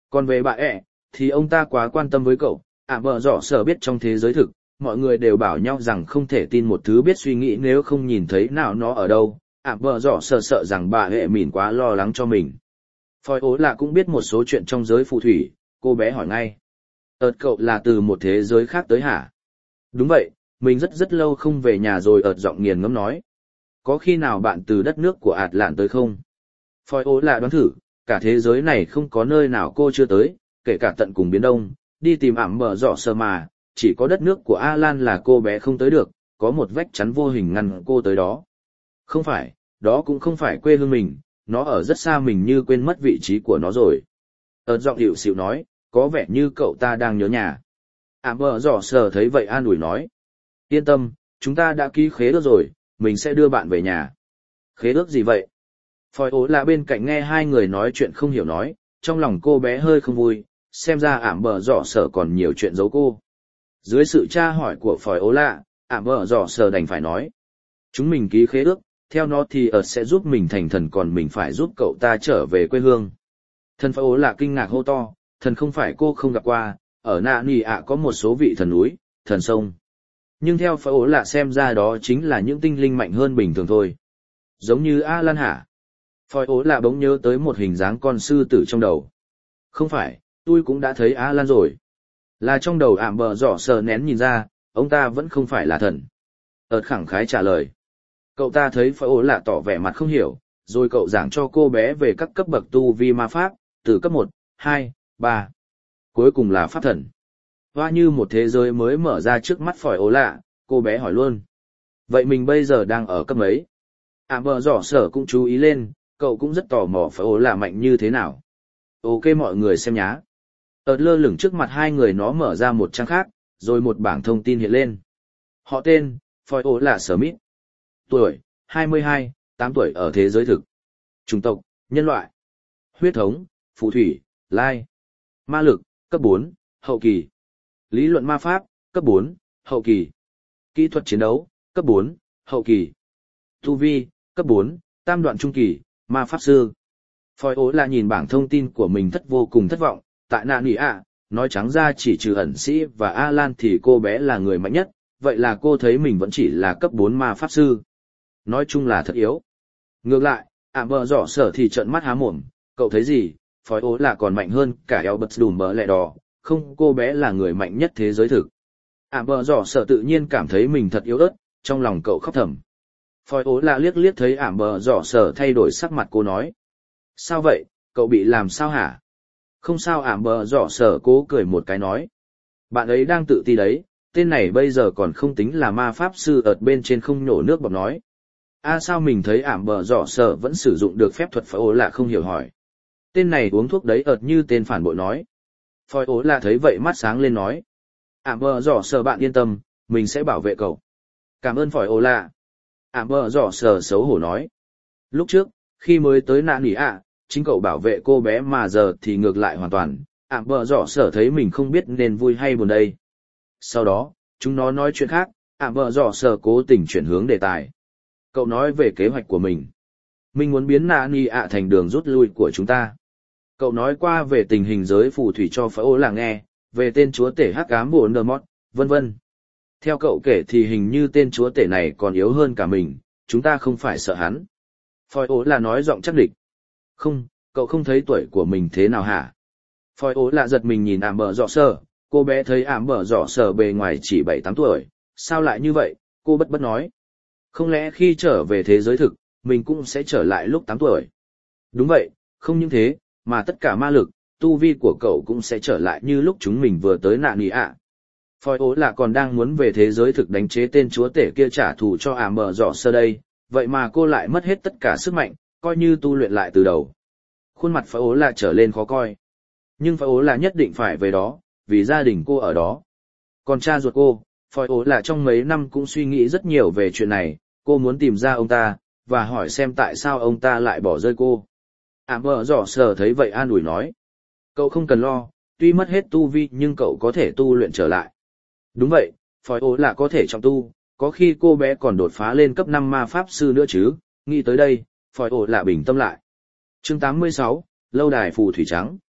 A: Còn về bà ẹ, thì ông ta quá quan tâm với cậu, bờ rõ sở biết trong thế giới thực, mọi người đều bảo nhau rằng không thể tin một thứ biết suy nghĩ nếu không nhìn thấy nào nó ở đâu, bờ rõ sở sợ rằng bà ẹ mỉn quá lo lắng cho mình. Phòi ố là cũng biết một số chuyện trong giới phù thủy, cô bé hỏi ngay. Cậu là từ một thế giới khác tới hả? Đúng vậy, mình rất lâu không về nhà rồi, giọng nghiền ngẫm nói. Có khi nào bạn từ đất nước của Ạt Lạn tới không? Phòi ố là đoán thử, cả thế giới này không có nơi nào cô chưa tới, kể cả tận cùng Biển Đông, đi tìm bờ rõ sở mà, chỉ có đất nước của Alan là cô bé không tới được, có một vách chắn vô hình ngăn cô tới đó. Không phải, đó cũng không phải quê hương mình, nó ở rất xa, mình như quên mất vị trí của nó rồi. Giọng hiệu xịu nói, có vẻ như cậu ta đang nhớ nhà. Bờ rõ sở thấy vậy an ủi nói. Yên tâm, chúng ta đã ký khế ước rồi, mình sẽ đưa bạn về nhà. Khế ước gì vậy? Phòi ố là bên cạnh nghe hai người nói chuyện không hiểu nói, trong lòng cô bé hơi không vui, xem ra bờ rõ sở còn nhiều chuyện giấu cô. Dưới sự tra hỏi của phòi ố lạ, bờ rõ sở đành phải nói. Chúng mình ký khế ước, theo nó thì sẽ giúp mình thành thần, còn mình phải giúp cậu ta trở về quê hương. Thần phòi ố lạ kinh ngạc hô to, thần không phải cô không gặp qua, ở nạ nì ạ có một số vị thần núi, thần sông. Nhưng theo phòi ố lạ xem ra đó chính là những tinh linh mạnh hơn bình thường thôi. Giống như Alan hả? Phòi ố lạ bỗng nhớ tới một hình dáng con sư tử trong đầu. Không phải, tôi cũng đã thấy Alan rồi. Là trong đầu bờ rõ sở nén nhìn ra, ông ta vẫn không phải là thần. Khẳng khái trả lời. Cậu ta thấy phòi ố lạ tỏ vẻ mặt không hiểu, rồi cậu giảng cho cô bé về các cấp bậc tu vi ma pháp, từ cấp 1, 2, 3. Cuối cùng là pháp thần. Hoa như một thế giới mới mở ra trước mắt phòi ố lạ, cô bé hỏi luôn. Vậy mình bây giờ đang ở cấp mấy? Bờ rõ sở cũng chú ý lên, cậu cũng rất tò mò phòi ố lạ mạnh như thế nào. Ok mọi người xem nhá. Lơ lửng trước mặt hai người nó mở ra một trang khác, rồi một bảng thông tin hiện lên. Họ tên, phòi ố lạ Smith. Tuổi, 22, 8 tuổi ở thế giới thực. Chủng tộc, nhân loại. Huyết thống, phù thủy, lai. Ma lực, cấp 4, hậu kỳ. Lý luận ma pháp, cấp 4, hậu kỳ. Kỹ thuật chiến đấu, cấp 4, hậu kỳ. Tu vi, cấp 4, tam đoạn trung kỳ, ma pháp sư. Phòi ố là nhìn bảng thông tin của mình vô cùng thất vọng, tại nạ nỉ ạ, nói trắng ra chỉ trừ ẩn sĩ và Alan thì cô bé là người mạnh nhất, vậy là cô thấy mình vẫn chỉ là cấp 4 ma pháp sư. Nói chung là thật yếu. Ngược lại, bờ rõ sở thì trợn mắt há mồm, cậu thấy gì, phòi ố là còn mạnh hơn cả Albert Dumbledore, không, cô bé là người mạnh nhất thế giới thực. Bờ rõ sở tự nhiên cảm thấy mình thật yếu ớt, trong lòng cậu khóc thầm. Phòi ố là liếc liếc thấy bờ rõ sở thay đổi sắc mặt, cô nói. Sao vậy, cậu bị làm sao hả? Không sao, bờ rõ sở cố cười một cái nói. Bạn ấy đang tự ti đấy, tên này bây giờ còn không tính là ma pháp sư, ở bên trên không nhổ nước bọt nói. Sao mình thấy bờ rõ sở vẫn sử dụng được phép thuật, phòi ố là không hiểu hỏi. Tên này uống thuốc đấy, như tên phản bội nói. Phòi ố là thấy vậy mắt sáng lên nói. Bờ rõ sở bạn yên tâm, mình sẽ bảo vệ cậu. Cảm ơn phòi ố là. Bờ rõ sở xấu hổ nói. Lúc trước, khi mới tới nạ nỉ ạ, chính cậu bảo vệ cô bé mà giờ thì ngược lại hoàn toàn. Bờ rõ sở thấy mình không biết nên vui hay buồn đây. Sau đó, chúng nó nói chuyện khác, bờ rõ sở cố tình chuyển hướng đề tài. Cậu nói về kế hoạch của mình. Mình muốn biến nạ nỉ ạ thành đường rút lui của chúng ta. Cậu nói qua về tình hình giới phù thủy cho phái ô là nghe, về tên chúa tể hắc ám Voldemort, vân vân. Theo cậu kể thì hình như tên chúa tể này còn yếu hơn cả mình, chúng ta không phải sợ hắn. Phòi ố là nói giọng chắc địch. Không, cậu không thấy tuổi của mình thế nào hả? Phòi ố là giật mình nhìn bờ rõ sở, cô bé thấy bờ rõ sở bề ngoài chỉ 7-8 tuổi, sao lại như vậy, cô bất nói. Không lẽ khi trở về thế giới thực, mình cũng sẽ trở lại lúc 8 tuổi? Đúng vậy, không những thế, mà tất cả ma lực, tu vi của cậu cũng sẽ trở lại như lúc chúng mình vừa tới nạ nỉ ạ. Phòi ố là còn đang muốn về thế giới thực đánh chế tên chúa tể kia trả thù cho bờ rõ sở đây, vậy mà cô lại mất hết tất cả sức mạnh, coi như tu luyện lại từ đầu. Khuôn mặt phòi ố là trở lên khó coi. Nhưng phòi ố là nhất định phải về đó, vì gia đình cô ở đó. Còn cha ruột cô, phòi ố là trong mấy năm cũng suy nghĩ rất nhiều về chuyện này, cô muốn tìm ra ông ta, và hỏi xem tại sao ông ta lại bỏ rơi cô. Bờ rõ sở thấy vậy an ủi nói. Cậu không cần lo, tuy mất hết tu vi nhưng cậu có thể tu luyện trở lại. Đúng vậy, phòi ố là có thể trọng tu, có khi cô bé còn đột phá lên cấp 5 ma pháp sư nữa chứ. Nghĩ tới đây, phòi ố là bình tâm lại. Chương 86, Lâu đài phù thủy trắng.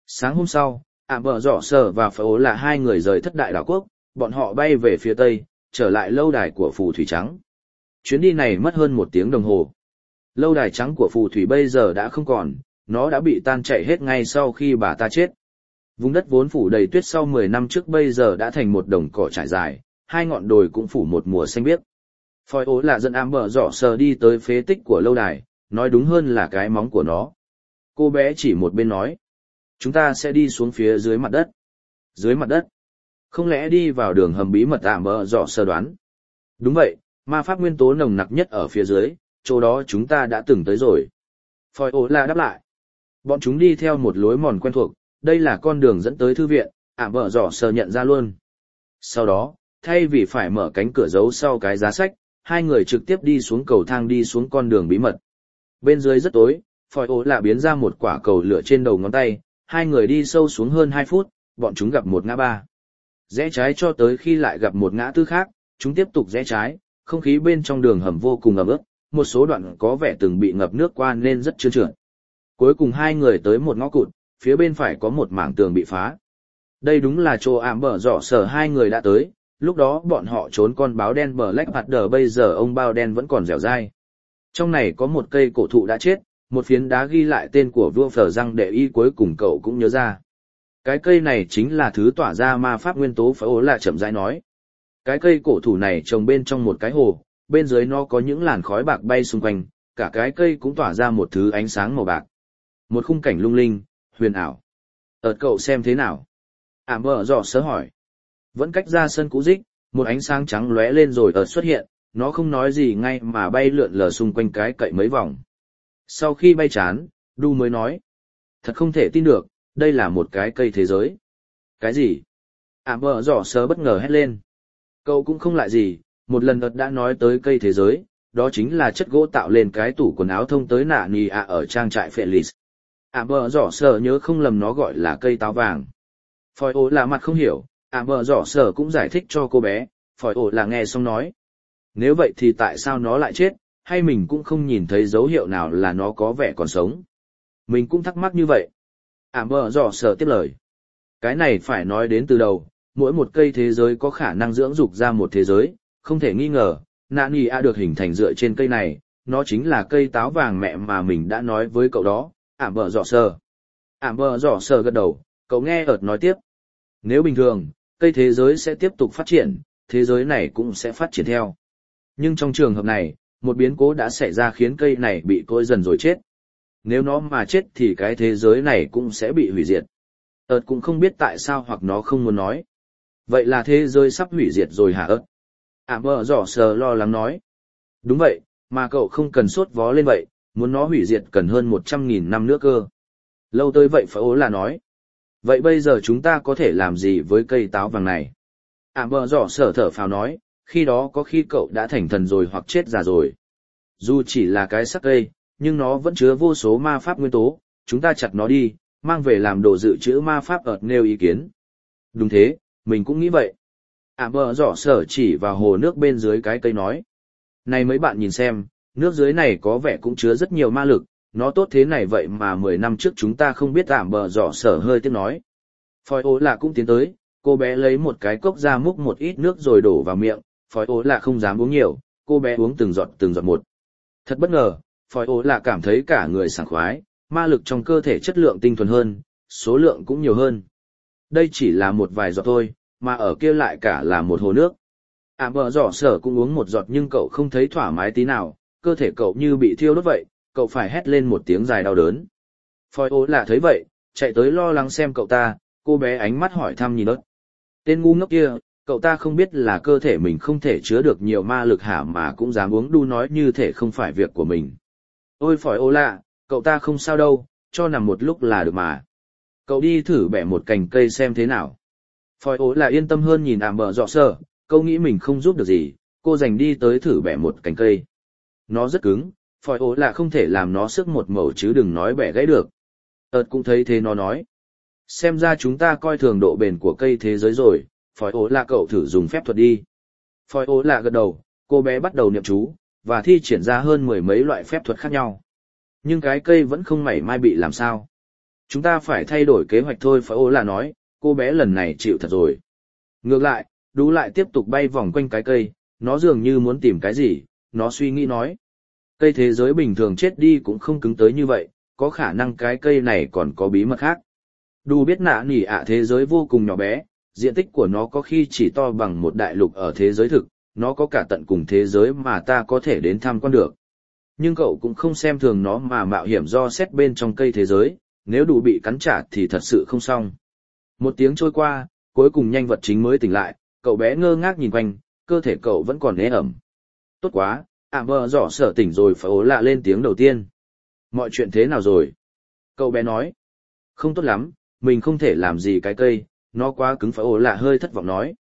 A: Sáng hôm sau, bờ rỏ sở và phải ố là hai người rời thất đại đảo quốc, bọn họ bay về phía tây, trở lại lâu đài của phù thủy trắng. Chuyến đi này mất hơn 1 tiếng đồng hồ. Lâu đài trắng của phù thủy bây giờ đã không còn, nó đã bị tan chảy hết ngay sau khi bà ta chết. Vùng đất vốn phủ đầy tuyết sau 10 năm trước bây giờ đã thành một đồng cỏ trải dài, hai ngọn đồi cũng phủ một mùa xanh biếc. Phòi ố là dẫn bờ rỏ sở đi tới phế tích của lâu đài, nói đúng hơn là cái móng của nó. Cô bé chỉ một bên nói. Chúng ta sẽ đi xuống phía dưới mặt đất. Dưới mặt đất? Không lẽ đi vào đường hầm bí mật bờ rỏ sở đoán? Đúng vậy, ma pháp nguyên tố nồng nặc nhất ở phía dưới, chỗ đó chúng ta đã từng tới rồi. Phòi ố là đáp lại. Bọn chúng đi theo một lối mòn quen thuộc, đây là con đường dẫn tới thư viện, bờ rỏ sở nhận ra luôn. Sau đó, thay vì phải mở cánh cửa giấu sau cái giá sách, hai người trực tiếp đi xuống cầu thang đi xuống con đường bí mật. Bên dưới rất tối, phòi ố là biến ra một quả cầu lửa trên đầu ngón tay, hai người đi sâu xuống hơn 2 phút, bọn chúng gặp một ngã ba. Rẽ trái cho tới khi lại gặp một ngã tư khác, chúng tiếp tục rẽ trái, không khí bên trong đường hầm vô cùng ẩm ướt, một số đoạn có vẻ từng bị ngập nước qua nên rất trơn trượt. Cuối cùng hai người tới một ngõ cụt, phía bên phải có một mảng tường bị phá. Đây đúng là chỗ bờ rỏ sở hai người đã tới, lúc đó bọn họ trốn con báo đen Black Panther, bây giờ ông bao đen vẫn còn dẻo dai. Trong này có một cây cổ thụ đã chết, một phiến đá ghi lại tên của vua Phở Răng Đệ Y, cuối cùng cậu cũng nhớ ra. Cái cây này chính là thứ tỏa ra ma pháp nguyên tố, phải ố là chậm rãi nói. Cái cây cổ thụ này trồng bên trong một cái hồ, bên dưới nó có những làn khói bạc bay xung quanh, cả cái cây cũng tỏa ra một thứ ánh sáng màu bạc. Một khung cảnh lung linh, huyền ảo. Cậu xem thế nào? Bờ rỏ sở hỏi. Vẫn cách ra sân cũ rích, một ánh sáng trắng lóe lên rồi xuất hiện, nó không nói gì ngay mà bay lượn lờ xung quanh cái cậy mấy vòng. Sau khi bay chán, Đu mới nói. Thật không thể tin được, đây là một cái cây thế giới. Cái gì? Bờ rỏ sở bất ngờ hét lên. Cậu cũng không lại gì, một lần đã nói tới cây thế giới, đó chính là chất gỗ tạo lên cái tủ quần áo thông tới nạ nì ở trang trại Felix. Bờ rỏ sở nhớ không lầm nó gọi là cây táo vàng. Phòi ố là mặt không hiểu, bờ rỏ sở cũng giải thích cho cô bé, phòi ố là nghe xong nói. Nếu vậy thì tại sao nó lại chết, hay mình cũng không nhìn thấy dấu hiệu nào là nó có vẻ còn sống? Mình cũng thắc mắc như vậy. Bờ rỏ sở tiếp lời. Cái này phải nói đến từ đầu, mỗi một cây thế giới có khả năng dưỡng dục ra một thế giới, không thể nghi ngờ, Nani A được hình thành dựa trên cây này, nó chính là cây táo vàng mẹ mà mình đã nói với cậu đó. Bờ rỏ sở gật đầu, cậu nghe nói tiếp. Nếu bình thường, cây thế giới sẽ tiếp tục phát triển, thế giới này cũng sẽ phát triển theo. Nhưng trong trường hợp này, một biến cố đã xảy ra khiến cây này bị cỗi dần rồi chết. Nếu nó mà chết thì cái thế giới này cũng sẽ bị hủy diệt. Cũng không biết tại sao hoặc nó không muốn nói. Vậy là thế giới sắp hủy diệt rồi hả Bờ rỏ sở lo lắng nói. Đúng vậy, mà cậu không cần sốt vó lên vậy, muốn nó hủy diệt cần hơn 100.000 năm nữa cơ. Lâu tới vậy phải ố là nói. Vậy bây giờ chúng ta có thể làm gì với cây táo vàng này? Bờ rỏ sở thở phào nói, khi đó có khi cậu đã thành thần rồi hoặc chết già rồi. Dù chỉ là cái sắc cây, nhưng nó vẫn chứa vô số ma pháp nguyên tố, chúng ta chặt nó đi, mang về làm đồ dự trữ ma pháp nêu ý kiến. Đúng thế, mình cũng nghĩ vậy. Bờ rỏ sở chỉ vào hồ nước bên dưới cái cây nói. Này mấy bạn nhìn xem, nước dưới này có vẻ cũng chứa rất nhiều ma lực, nó tốt thế này vậy mà 10 năm trước chúng ta không biết. Bờ rỏ sở hơi tiếc nói. Phòi ố là cũng tiến tới, cô bé lấy một cái cốc ra múc một ít nước rồi đổ vào miệng, phòi ố là không dám uống nhiều, cô bé uống từng giọt một. Thật bất ngờ, phòi ố là cảm thấy cả người sảng khoái, ma lực trong cơ thể chất lượng tinh thuần hơn, số lượng cũng nhiều hơn. Đây chỉ là một vài giọt thôi, mà ở kia lại cả là một hồ nước. Bờ rỏ sở cũng uống một giọt nhưng cậu không thấy thoải mái tí nào, cơ thể cậu như bị thiêu đốt vậy, cậu phải hét lên một tiếng dài đau đớn. Phòi ố là thấy vậy, chạy tới lo lắng xem cậu ta, cô bé ánh mắt hỏi thăm nhìn ớt. Tên ngu ngốc kia, cậu ta không biết là cơ thể mình không thể chứa được nhiều ma lực hả mà cũng dám uống đu, nói như thể không phải việc của mình. Ôi phòi ố lạ, cậu ta không sao đâu, cho nằm một lúc là được mà. Cậu đi thử bẻ một cành cây xem thế nào. Phòi ố là yên tâm hơn nhìn bờ rọ sở, câu nghĩ mình không giúp được gì, cô dành đi tới thử bẻ một cành cây. Nó rất cứng, phòi ố là không thể làm nó sức một mẩu chứ đừng nói bẻ gãy được. Cũng thấy thế nó nói. Xem ra chúng ta coi thường độ bền của cây thế giới rồi, phòi ố là cậu thử dùng phép thuật đi. Phòi ố là gật đầu, cô bé bắt đầu niệm chú, và thi triển ra hơn 10 mấy loại phép thuật khác nhau. Nhưng cái cây vẫn không mảy may bị làm sao. Chúng ta phải thay đổi kế hoạch thôi, phải ố là nói, cô bé lần này chịu thật rồi. Ngược lại, Đu lại tiếp tục bay vòng quanh cái cây, nó dường như muốn tìm cái gì, nó suy nghĩ nói. Cây thế giới bình thường chết đi cũng không cứng tới như vậy, có khả năng cái cây này còn có bí mật khác. Đu biết nạ nỉ ạ thế giới vô cùng nhỏ bé, diện tích của nó có khi chỉ to bằng một đại lục ở thế giới thực, nó có cả tận cùng thế giới mà ta có thể đến tham quan được. Nhưng cậu cũng không xem thường nó mà mạo hiểm do xét bên trong cây thế giới, nếu Đu bị cắn trả thì thật sự không xong. Một tiếng trôi qua, cuối cùng nhanh vật chính mới tỉnh lại, cậu bé ngơ ngác nhìn quanh, cơ thể cậu vẫn còn ế ẩm. Tốt quá, bờ dọ sở tỉnh rồi, phải ố lạ lên tiếng đầu tiên. Mọi chuyện thế nào rồi? Cậu bé nói. Không tốt lắm, mình không thể làm gì cái cây, nó quá cứng, phải ố lạ hơi thất vọng nói.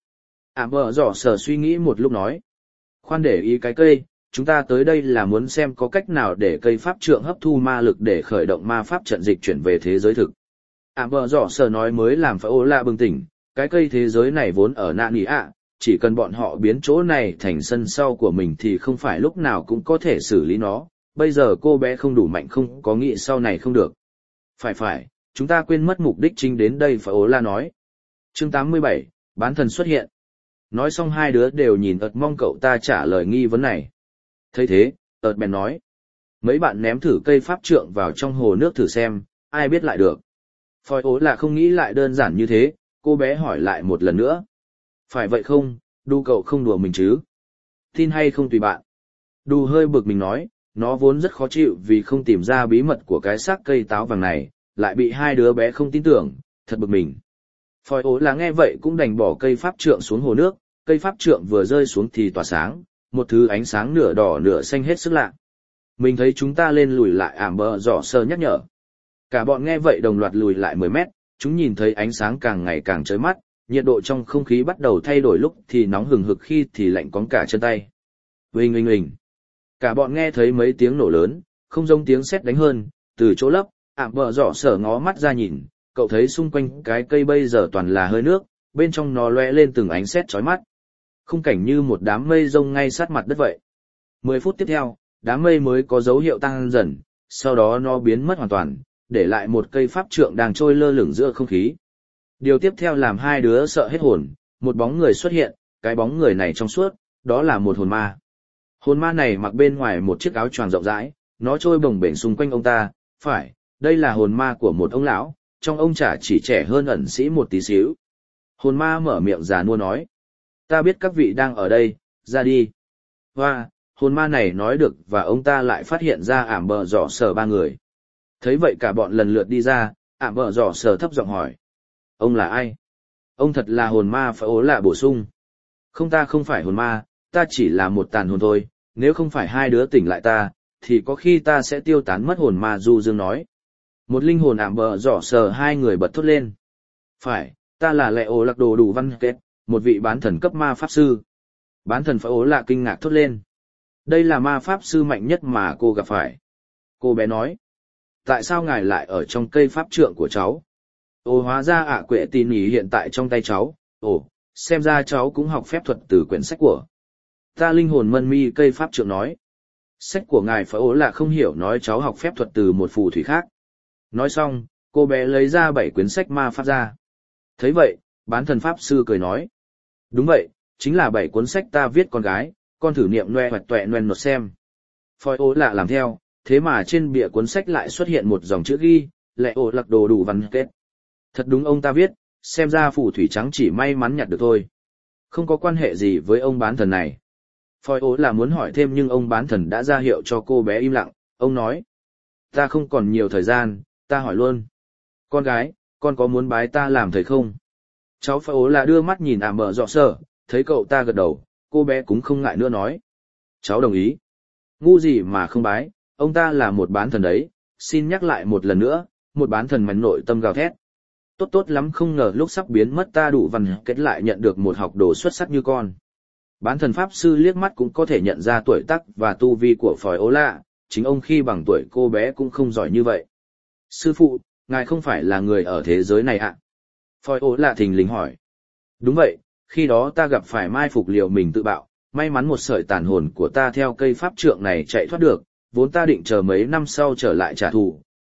A: Bờ dọ sở suy nghĩ một lúc nói. Khoan để ý cái cây, chúng ta tới đây là muốn xem có cách nào để cây pháp trượng hấp thu ma lực để khởi động ma pháp trận dịch chuyển về thế giới thực. Bờ dọ sở nói mới làm phải ố lạ bừng tỉnh, cái cây thế giới này vốn ở nạn ý ạ. Chỉ cần bọn họ biến chỗ này thành sân sau của mình thì không phải lúc nào cũng có thể xử lý nó, bây giờ cô bé không đủ mạnh, không có nghĩ sau này không được. Phải, chúng ta quên mất mục đích chính đến đây, phải ố la nói. Chương 87, bán thần xuất hiện. Nói xong hai đứa đều nhìn ợt mong cậu ta trả lời nghi vấn này. Thấy thế, ợt bèn nói. Mấy bạn ném thử cây pháp trượng vào trong hồ nước thử xem, ai biết lại được. Phòi ố là không nghĩ lại đơn giản như thế, cô bé hỏi lại một lần nữa. Phải vậy không, Đu cậu không đùa mình chứ? Tin hay không tùy bạn. Đu hơi bực mình nói, nó vốn rất khó chịu vì không tìm ra bí mật của cái xác cây táo vàng này, lại bị hai đứa bé không tin tưởng, thật bực mình. Phòi ố là nghe vậy cũng đành bỏ cây pháp trượng xuống hồ nước, cây pháp trượng vừa rơi xuống thì tỏa sáng, một thứ ánh sáng nửa đỏ nửa xanh hết sức lạ. Mình thấy chúng ta lên lùi lại, bờ dọ sơ nhắc nhở. Cả bọn nghe vậy đồng loạt lùi lại 10 mét, chúng nhìn thấy ánh sáng càng ngày càng chói mắt. Nhiệt độ trong không khí bắt đầu thay đổi, lúc thì nóng hừng hực, khi thì lạnh cóng cả chân tay. Uỳnh uỳnh uỳnh. Cả bọn nghe thấy mấy tiếng nổ lớn, không giống tiếng sét đánh hơn, từ chỗ lấp, bờ dọ sở ngó mắt ra nhìn, cậu thấy xung quanh cái cây bây giờ toàn là hơi nước, bên trong nó lóe lên từng ánh sét chói mắt. Khung cảnh như một đám mây rông ngay sát mặt đất vậy. 10 phút tiếp theo, đám mây mới có dấu hiệu tăng dần, sau đó nó biến mất hoàn toàn, để lại một cây pháp trượng đang trôi lơ lửng giữa không khí. Điều tiếp theo làm hai đứa sợ hết hồn, một bóng người xuất hiện, cái bóng người này trong suốt, đó là một hồn ma. Hồn ma này mặc bên ngoài một chiếc áo choàng rộng rãi, nó trôi bồng bềnh xung quanh ông ta, phải, đây là hồn ma của một ông lão, trong ông chả chỉ trẻ hơn ẩn sĩ một tí xíu. Hồn ma mở miệng già nua nói, ta biết các vị đang ở đây, ra đi. Hoa, hồn ma này nói được và ông ta lại phát hiện ra bờ dọ sở ba người. Thấy vậy cả bọn lần lượt đi ra, bờ dọ sở thấp giọng hỏi. Ông là ai? Ông thật là hồn ma, phải ố lạ bổ sung. Không, ta không phải hồn ma, ta chỉ là một tàn hồn thôi, nếu không phải hai đứa tỉnh lại ta, thì có khi ta sẽ tiêu tán mất, hồn ma du dương nói. Một linh hồn bờ dọ sờ hai người bật thốt lên. Phải, ta là Lệ Ổ Lạc Đồ Đủ Văn Kết, một vị bán thần cấp ma pháp sư. Bán thần phải ố lạ kinh ngạc thốt lên. Đây là ma pháp sư mạnh nhất mà cô gặp phải. Cô bé nói. Tại sao ngài lại ở trong cây pháp trượng của cháu? Ồ, hóa ra quệ tỉ nỉ hiện tại trong tay cháu. Ồ, xem ra cháu cũng học phép thuật từ quyển sách của ta. Linh hồn mân mi cây pháp trượng nói. Sách của ngài phải ố là không hiểu, nói cháu học phép thuật từ một phù thủy khác. Nói xong, cô bé lấy ra 7 quyển sách ma pháp ra. Thấy vậy, bán thần pháp sư cười nói. Đúng vậy, chính là 7 cuốn sách ta viết con gái, con thử niệm noe hoặc tuệ noen nột xem. Phoi ố lạ làm theo, thế mà trên bìa cuốn sách lại xuất hiện một dòng chữ ghi, Lệ Ổ Lạc Đồ Đủ Văn Kết. Thật đúng ông ta viết, xem ra phù thủy trắng chỉ may mắn nhặt được thôi. Không có quan hệ gì với ông bán thần này. Phoi ố là muốn hỏi thêm nhưng ông bán thần đã ra hiệu cho cô bé im lặng, ông nói. Ta không còn nhiều thời gian, ta hỏi luôn. Con gái, con có muốn bái ta làm thầy không? Cháu Phoi ố là đưa mắt nhìn bờ dọ sở, thấy cậu ta gật đầu, cô bé cũng không ngại nữa nói. Cháu đồng ý. Ngu gì mà không bái, ông ta là một bán thần đấy, xin nhắc lại một lần nữa, một bán thần mảnh nội tâm gào thét. Tốt lắm, không ngờ lúc sắp biến mất ta Đủ Văn Kết lại nhận được một học đồ xuất sắc như con. Bán thần pháp sư liếc mắt cũng có thể nhận ra tuổi tác và tu vi của Phòi ố lạ, chính ông khi bằng tuổi cô bé cũng không giỏi như vậy. Sư phụ, ngài không phải là người ở thế giới này ạ? Phòi ố lạ thình lình hỏi. Đúng vậy, khi đó ta gặp phải mai phục liều mình tự bạo, may mắn một sợi tàn hồn của ta theo cây pháp trượng này chạy thoát được, vốn ta định chờ mấy năm sau trở lại trả thù,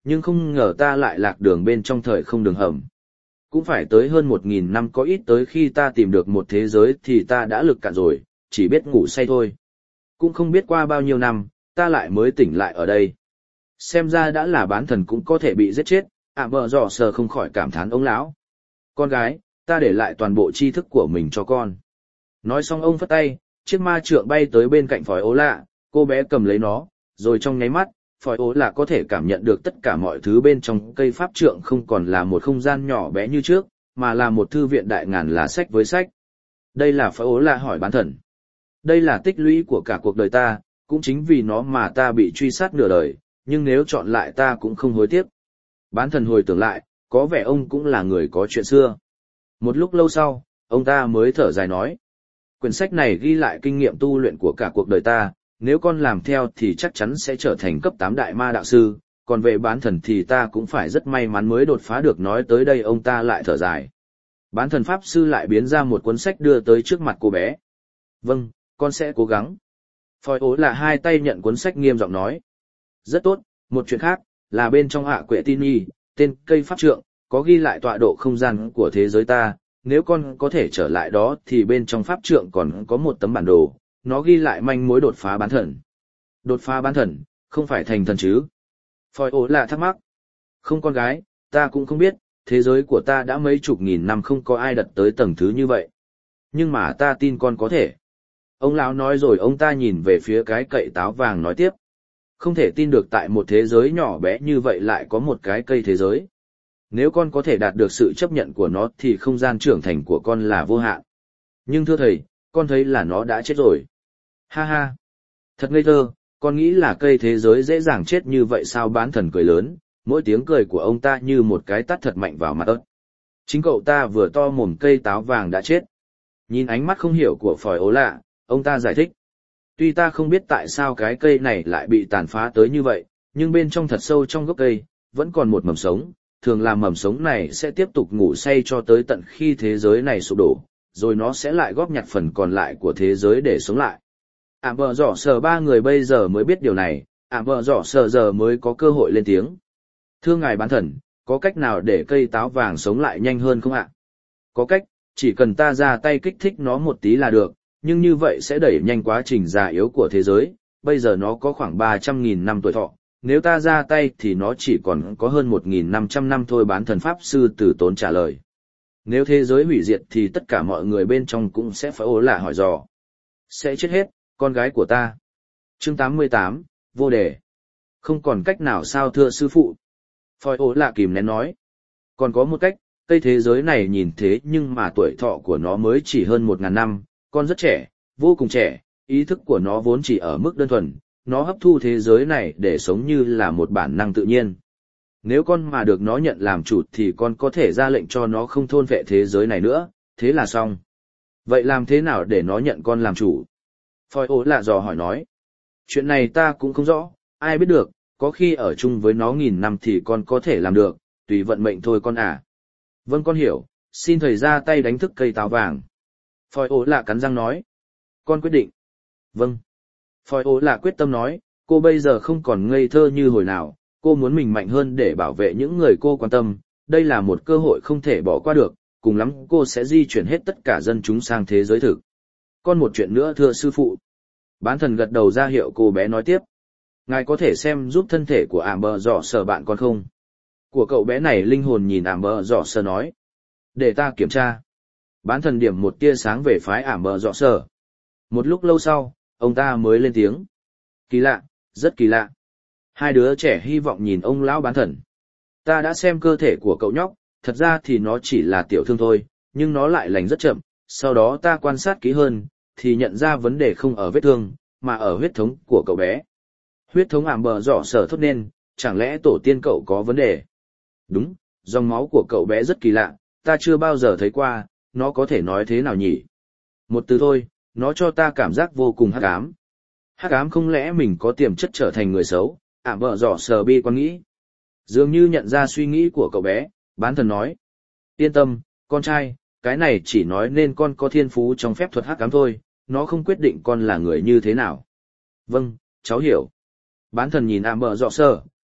A: nhưng không ngờ ta lại lạc đường bên trong thời không đường hầm. Cũng phải tới hơn 1.000 năm có ít tới khi ta tìm được một thế giới thì ta đã lực cạn rồi, chỉ biết ngủ say thôi. Cũng không biết qua bao nhiêu năm, ta lại mới tỉnh lại ở đây. Xem ra đã là bán thần cũng có thể bị giết chết, bờ dọ sờ không khỏi cảm thán ông lão. Con gái, ta để lại toàn bộ tri thức của mình cho con. Nói xong ông phất tay, chiếc ma trượng bay tới bên cạnh phòi ố lạ, cô bé cầm lấy nó, rồi trong nháy mắt, phòi ố lạ có thể cảm nhận được tất cả mọi thứ bên trong cây pháp trượng không còn là một không gian nhỏ bé như trước, mà là một thư viện đại ngàn lá sách với sách. Đây là phòi ố lạ hỏi bán thần. Đây là tích lũy của cả cuộc đời ta, cũng chính vì nó mà ta bị truy sát nửa đời, nhưng nếu chọn lại ta cũng không hối tiếc. Bán thần hồi tưởng lại, có vẻ ông cũng là người có chuyện xưa. Một lúc lâu sau, ông ta mới thở dài nói. Quyển sách này ghi lại kinh nghiệm tu luyện của cả cuộc đời ta, nếu con làm theo thì chắc chắn sẽ trở thành cấp 8 đại ma đạo sư, còn về bán thần thì ta cũng phải rất may mắn mới đột phá được. Nói tới đây ông ta lại thở dài. Bán thần pháp sư lại biến ra một cuốn sách đưa tới trước mặt cô bé. Vâng, con sẽ cố gắng. Phòi ố là hai tay nhận cuốn sách nghiêm giọng nói. Rất tốt, một chuyện khác, là bên trong ạ quệ tin y, tên cây pháp trượng, có ghi lại tọa độ không gian của thế giới ta, nếu con có thể trở lại đó thì bên trong pháp trượng còn có một tấm bản đồ, nó ghi lại manh mối đột phá bán thần. Đột phá bán thần, không phải thành thần chứ? Phòi ố là thắc mắc. Không con gái, ta cũng không biết, thế giới của ta đã mấy chục nghìn năm không có ai đặt tới tầng thứ như vậy. Nhưng mà ta tin con có thể. Ông lão nói rồi ông ta nhìn về phía cái cậy táo vàng nói tiếp. Không thể tin được tại một thế giới nhỏ bé như vậy lại có một cái cây thế giới. Nếu con có thể đạt được sự chấp nhận của nó thì không gian trưởng thành của con là vô hạn. Nhưng thưa thầy, con thấy là nó đã chết rồi. Ha ha. Thật ngây thơ, con nghĩ là cây thế giới dễ dàng chết như vậy sao? Bán thần cười lớn, mỗi tiếng cười của ông ta như một cái tát thật mạnh vào mặt ớt. Chính cậu ta vừa to mồm cây táo vàng đã chết. Nhìn ánh mắt không hiểu của phòi ố lạ, ông ta giải thích. Tuy ta không biết tại sao cái cây này lại bị tàn phá tới như vậy, nhưng bên trong thật sâu trong gốc cây, vẫn còn một mầm sống. Thường là mầm sống này sẽ tiếp tục ngủ say cho tới tận khi thế giới này sụp đổ, rồi nó sẽ lại góp nhặt phần còn lại của thế giới để sống lại. Bờ dọ sờ ba người bây giờ mới biết điều này, bờ dọ sờ giờ mới có cơ hội lên tiếng. Thưa ngài bán thần, có cách nào để cây táo vàng sống lại nhanh hơn không ạ? Có cách, chỉ cần ta ra tay kích thích nó một tí là được, nhưng như vậy sẽ đẩy nhanh quá trình già yếu của thế giới. Bây giờ nó có khoảng 300.000 năm tuổi thọ, nếu ta ra tay thì nó chỉ còn có hơn 1.500 năm thôi. Bán thần pháp sư từ tốn trả lời. Nếu thế giới hủy diệt thì tất cả mọi người bên trong cũng sẽ phải ố lạ hỏi dò. Sẽ chết hết, con gái của ta. Chương 88, vô đề. Không còn cách nào sao thưa sư phụ? Phòi ố lạ kìm nén nói. Còn có một cách, cây thế giới này nhìn thế nhưng mà tuổi thọ của nó mới chỉ hơn 1.000 năm, con rất trẻ, vô cùng trẻ, ý thức của nó vốn chỉ ở mức đơn thuần, nó hấp thu thế giới này để sống như là một bản năng tự nhiên. Nếu con mà được nó nhận làm chủ thì con có thể ra lệnh cho nó không thôn vệ thế giới này nữa, thế là xong. Vậy làm thế nào để nó nhận con làm chủ? Phòi ố lạ dò hỏi nói. Chuyện này ta cũng không rõ, ai biết được, có khi ở chung với nó 1.000 năm thì con có thể làm được, tùy vận mệnh thôi con à. Vâng con hiểu, xin thầy ra tay đánh thức cây táo vàng. Phòi ố lạ cắn răng nói. Con quyết định. Vâng. Phòi ố lạ quyết tâm nói, cô bây giờ không còn ngây thơ như hồi nào, cô muốn mình mạnh hơn để bảo vệ những người cô quan tâm, đây là một cơ hội không thể bỏ qua được, cùng lắm cô sẽ di chuyển hết tất cả dân chúng sang thế giới thực. Con một chuyện nữa thưa sư phụ. Bán thần gật đầu ra hiệu cô bé nói tiếp. Ngài có thể xem giúp thân thể của bờ dọ sờ bạn con không? Của cậu bé này linh hồn nhìn bờ dọ sờ nói. Để ta kiểm tra. Bán thần điểm một tia sáng về phái bờ dọ sờ. Một lúc lâu sau, ông ta mới lên tiếng. Kỳ lạ, rất kỳ lạ. Hai đứa trẻ hy vọng nhìn ông lão bán thần. Ta đã xem cơ thể của cậu nhóc, thật ra thì nó chỉ là tiểu thương thôi, nhưng nó lại lành rất chậm. Sau đó ta quan sát kỹ hơn, thì nhận ra vấn đề không ở vết thương, mà ở huyết thống của cậu bé. Huyết thống bờ dọ sờ thốt nên, chẳng lẽ tổ tiên cậu có vấn đề? Đúng, dòng máu của cậu bé rất kỳ lạ, ta chưa bao giờ thấy qua, nó có thể nói thế nào nhỉ? Một từ thôi, nó cho ta cảm giác vô cùng hắc ám. Hắc ám không lẽ mình có tiềm chất trở thành người xấu? Bờ dọ sờ bi quan nghĩ. Dường như nhận ra suy nghĩ của cậu bé, bán thần nói. Yên tâm, con trai, cái này chỉ nói nên con có thiên phú trong phép thuật hắc ám thôi, nó không quyết định con là người như thế nào. Vâng, cháu hiểu. Bán thần nhìn bờ dọ sờ,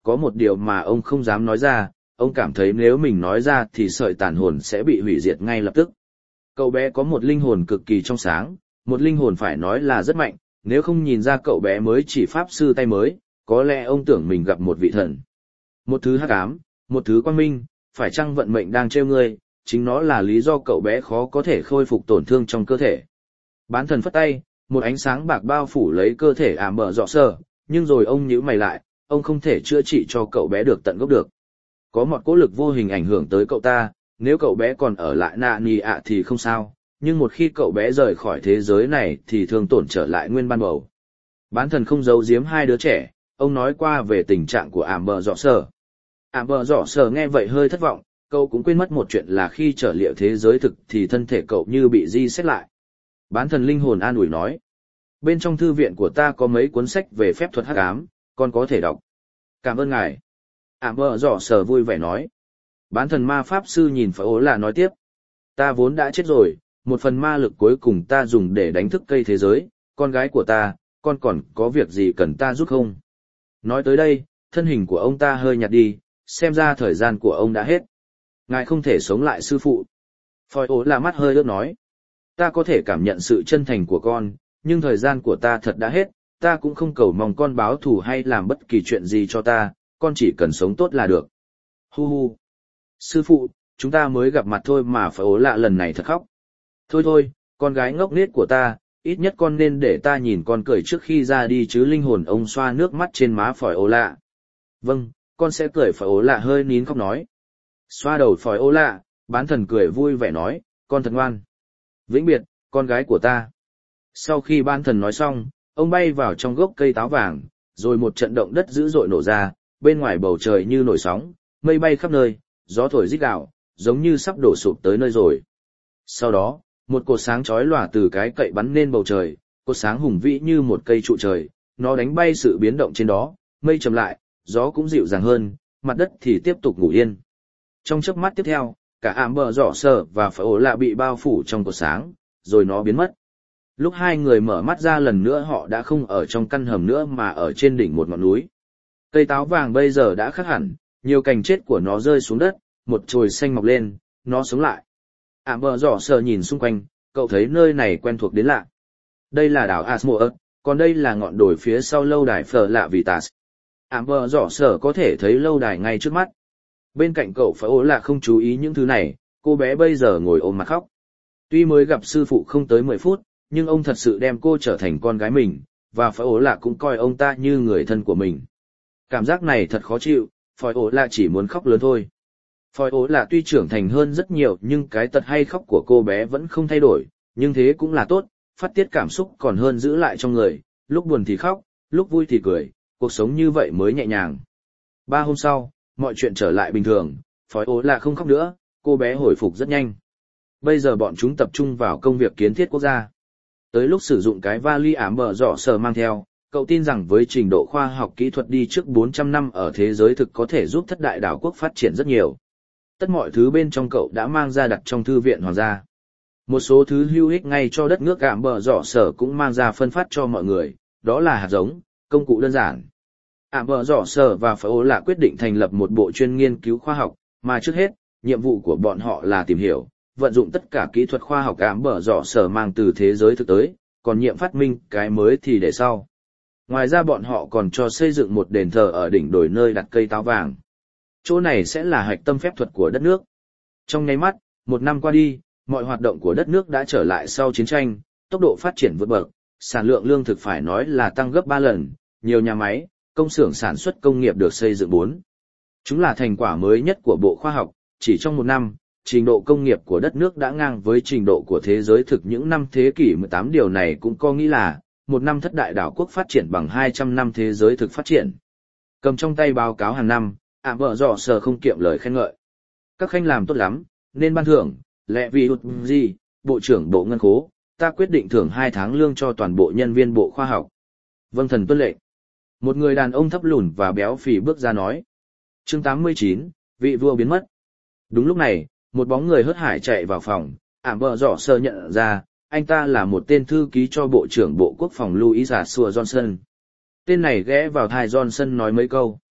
A: có một điều mà ông không dám nói ra, ông cảm thấy nếu mình nói ra thì sợi tàn hồn sẽ bị hủy diệt ngay lập tức. Cậu bé có một linh hồn cực kỳ trong sáng, một linh hồn phải nói là rất mạnh, nếu không nhìn ra cậu bé mới chỉ pháp sư tay mới, có lẽ ông tưởng mình gặp một vị thần. Một thứ hắc ám, một thứ quang minh, phải chăng vận mệnh đang trêu ngươi, chính nó là lý do cậu bé khó có thể khôi phục tổn thương trong cơ thể. Bán thần phất tay, một ánh sáng bạc bao phủ lấy cơ thể ảm bờ dọ sờ, nhưng rồi ông nhíu mày lại, ông không thể chữa trị cho cậu bé được tận gốc được. Có một cỗ lực vô hình ảnh hưởng tới cậu ta, nếu cậu bé còn ở lại nạ nì ạ thì không sao, nhưng một khi cậu bé rời khỏi thế giới này thì thương tổn trở lại nguyên ban đầu. Bán thần không giấu giếm hai đứa trẻ, ông nói qua về tình trạng của ảm bờ dọ sờ. Ảm bờ dọ sờ nghe vậy hơi thất vọng, cậu cũng quên mất một chuyện là khi trở liệu thế giới thực thì thân thể cậu như bị di xét lại. Bán thần linh hồn an ủi nói, bên trong thư viện của ta có mấy cuốn sách về phép thuật hắc ám, con có thể đọc. Cảm ơn ngài. Ảm bờ dọ sờ vui vẻ nói. Bán thần ma pháp sư nhìn phải ố là nói tiếp, ta vốn đã chết rồi, một phần ma lực cuối cùng ta dùng để đánh thức cây thế giới, con gái của ta, con còn có việc gì cần ta giúp không? Nói tới đây, thân hình của ông ta hơi nhạt đi, xem ra thời gian của ông đã hết. Ngài không thể sống lại sư phụ. Phòi ố là mắt hơi ướt nói, ta có thể cảm nhận sự chân thành của con, nhưng thời gian của ta thật đã hết, ta cũng không cầu mong con báo thù hay làm bất kỳ chuyện gì cho ta, con chỉ cần sống tốt là được. Hu hu. Sư phụ, chúng ta mới gặp mặt thôi mà phải ố lạ lần này thật khóc. Thôi thôi, con gái ngốc nghếch của ta, ít nhất con nên để ta nhìn con cười trước khi ra đi chứ. Linh hồn ông xoa nước mắt trên má phòi ố lạ. Vâng, con sẽ cười. Phòi ố lạ hơi nín khóc nói. Xoa đầu phòi ố lạ, bán thần cười vui vẻ nói, con thật ngoan. Vĩnh biệt, con gái của ta. Sau khi bán thần nói xong, ông bay vào trong gốc cây táo vàng, rồi một trận động đất dữ dội nổ ra, bên ngoài bầu trời như nổi sóng, mây bay khắp nơi, gió thổi rít gào, giống như sắp đổ sụp tới nơi rồi. Sau đó, một cột sáng chói lòa từ cái cậy bắn lên bầu trời, cột sáng hùng vĩ như một cây trụ trời, nó đánh bay sự biến động trên đó, mây chậm lại, gió cũng dịu dàng hơn, mặt đất thì tiếp tục ngủ yên. Trong chớp mắt tiếp theo, cả ảm bờ rọ sờ và phải ổ lạ bị bao phủ trong cột sáng, rồi nó biến mất. Lúc hai người mở mắt ra lần nữa họ đã không ở trong căn hầm nữa mà ở trên đỉnh một ngọn núi. Cây táo vàng bây giờ đã khác hẳn, nhiều cành chết của nó rơi xuống đất, một chồi xanh mọc lên, nó sống lại. Ảm bờ rọ sờ nhìn xung quanh, cậu thấy nơi này quen thuộc đến lạ. Đây là đảo Asmodeus, còn đây là ngọn đồi phía sau lâu đài Phở Lạ Vitas. Ảm bờ rọ sờ có thể thấy lâu đài ngay trước mắt. Bên cạnh cậu phải ố là không chú ý những thứ này, cô bé bây giờ ngồi ôm mặt khóc. Tuy mới gặp sư phụ không tới 10 phút, nhưng ông thật sự đem cô trở thành con gái mình, và phải ố là cũng coi ông ta như người thân của mình. Cảm giác này thật khó chịu, phải ố là chỉ muốn khóc lớn thôi. Phòi ố là tuy trưởng thành hơn rất nhiều nhưng cái tật hay khóc của cô bé vẫn không thay đổi, nhưng thế cũng là tốt, phát tiết cảm xúc còn hơn giữ lại trong người, lúc buồn thì khóc, lúc vui thì cười, cuộc sống như vậy mới nhẹ nhàng. 3 hôm sau, mọi chuyện trở lại bình thường, phòi ố là không khóc nữa, cô bé hồi phục rất nhanh. Bây giờ bọn chúng tập trung vào công việc kiến thiết quốc gia. Tới lúc sử dụng cái vali ảm bờ rọ sờ mang theo, cậu tin rằng với trình độ khoa học kỹ thuật đi trước 400 năm ở thế giới thực có thể giúp thất đại đảo quốc phát triển rất nhiều. Tất mọi thứ bên trong cậu đã mang ra đặt trong thư viện hoàng gia. Một số thứ hữu ích ngay cho đất nước ảm bờ rọ sờ cũng mang ra phân phát cho mọi người, đó là hạt giống, công cụ đơn giản. Ảm bờ rọ sờ và phải ố lạ quyết định thành lập một bộ chuyên nghiên cứu khoa học, mà trước hết, nhiệm vụ của bọn họ là tìm hiểu, vận dụng tất cả kỹ thuật khoa học ảm bờ rọ sờ mang từ thế giới thực tới, còn nhiệm phát minh cái mới thì để sau. Ngoài ra bọn họ còn cho xây dựng một đền thờ ở đỉnh đồi nơi đặt cây táo vàng. Chỗ này sẽ là hạch tâm phép thuật của đất nước. Trong nháy mắt, 1 năm qua đi, mọi hoạt động của đất nước đã trở lại sau chiến tranh, tốc độ phát triển vượt bậc, sản lượng lương thực phải nói là tăng gấp 3 lần, nhiều nhà máy, công xưởng sản xuất công nghiệp được xây dựng 4. Chúng là thành quả mới nhất của Bộ Khoa học, chỉ trong 1 năm, trình độ công nghiệp của đất nước đã ngang với trình độ của thế giới thực những năm thế kỷ 18. Điều này cũng có nghĩa là, 1 năm thất đại đảo quốc phát triển bằng 200 năm thế giới thực phát triển. Cầm trong tay báo cáo hàng năm, ảm bờ rọ sờ không kiệm lời khen ngợi. Các khanh làm tốt lắm, nên ban thưởng, lẹ vì hụt gì, Bộ trưởng Bộ Ngân khố, ta quyết định thưởng 2 tháng lương cho toàn bộ nhân viên Bộ Khoa học. Vâng thần tuân lệnh. Một người đàn ông thấp lùn và béo phì bước ra nói. Chương 89, vị vua biến mất. Đúng lúc này, một bóng người hớt hải chạy vào phòng, ảm bờ rọ sờ nhận ra, anh ta là một tên thư ký cho Bộ trưởng Bộ Quốc phòng Louis Johnson. Tên này ghé vào tai Johnson nói mấy câu.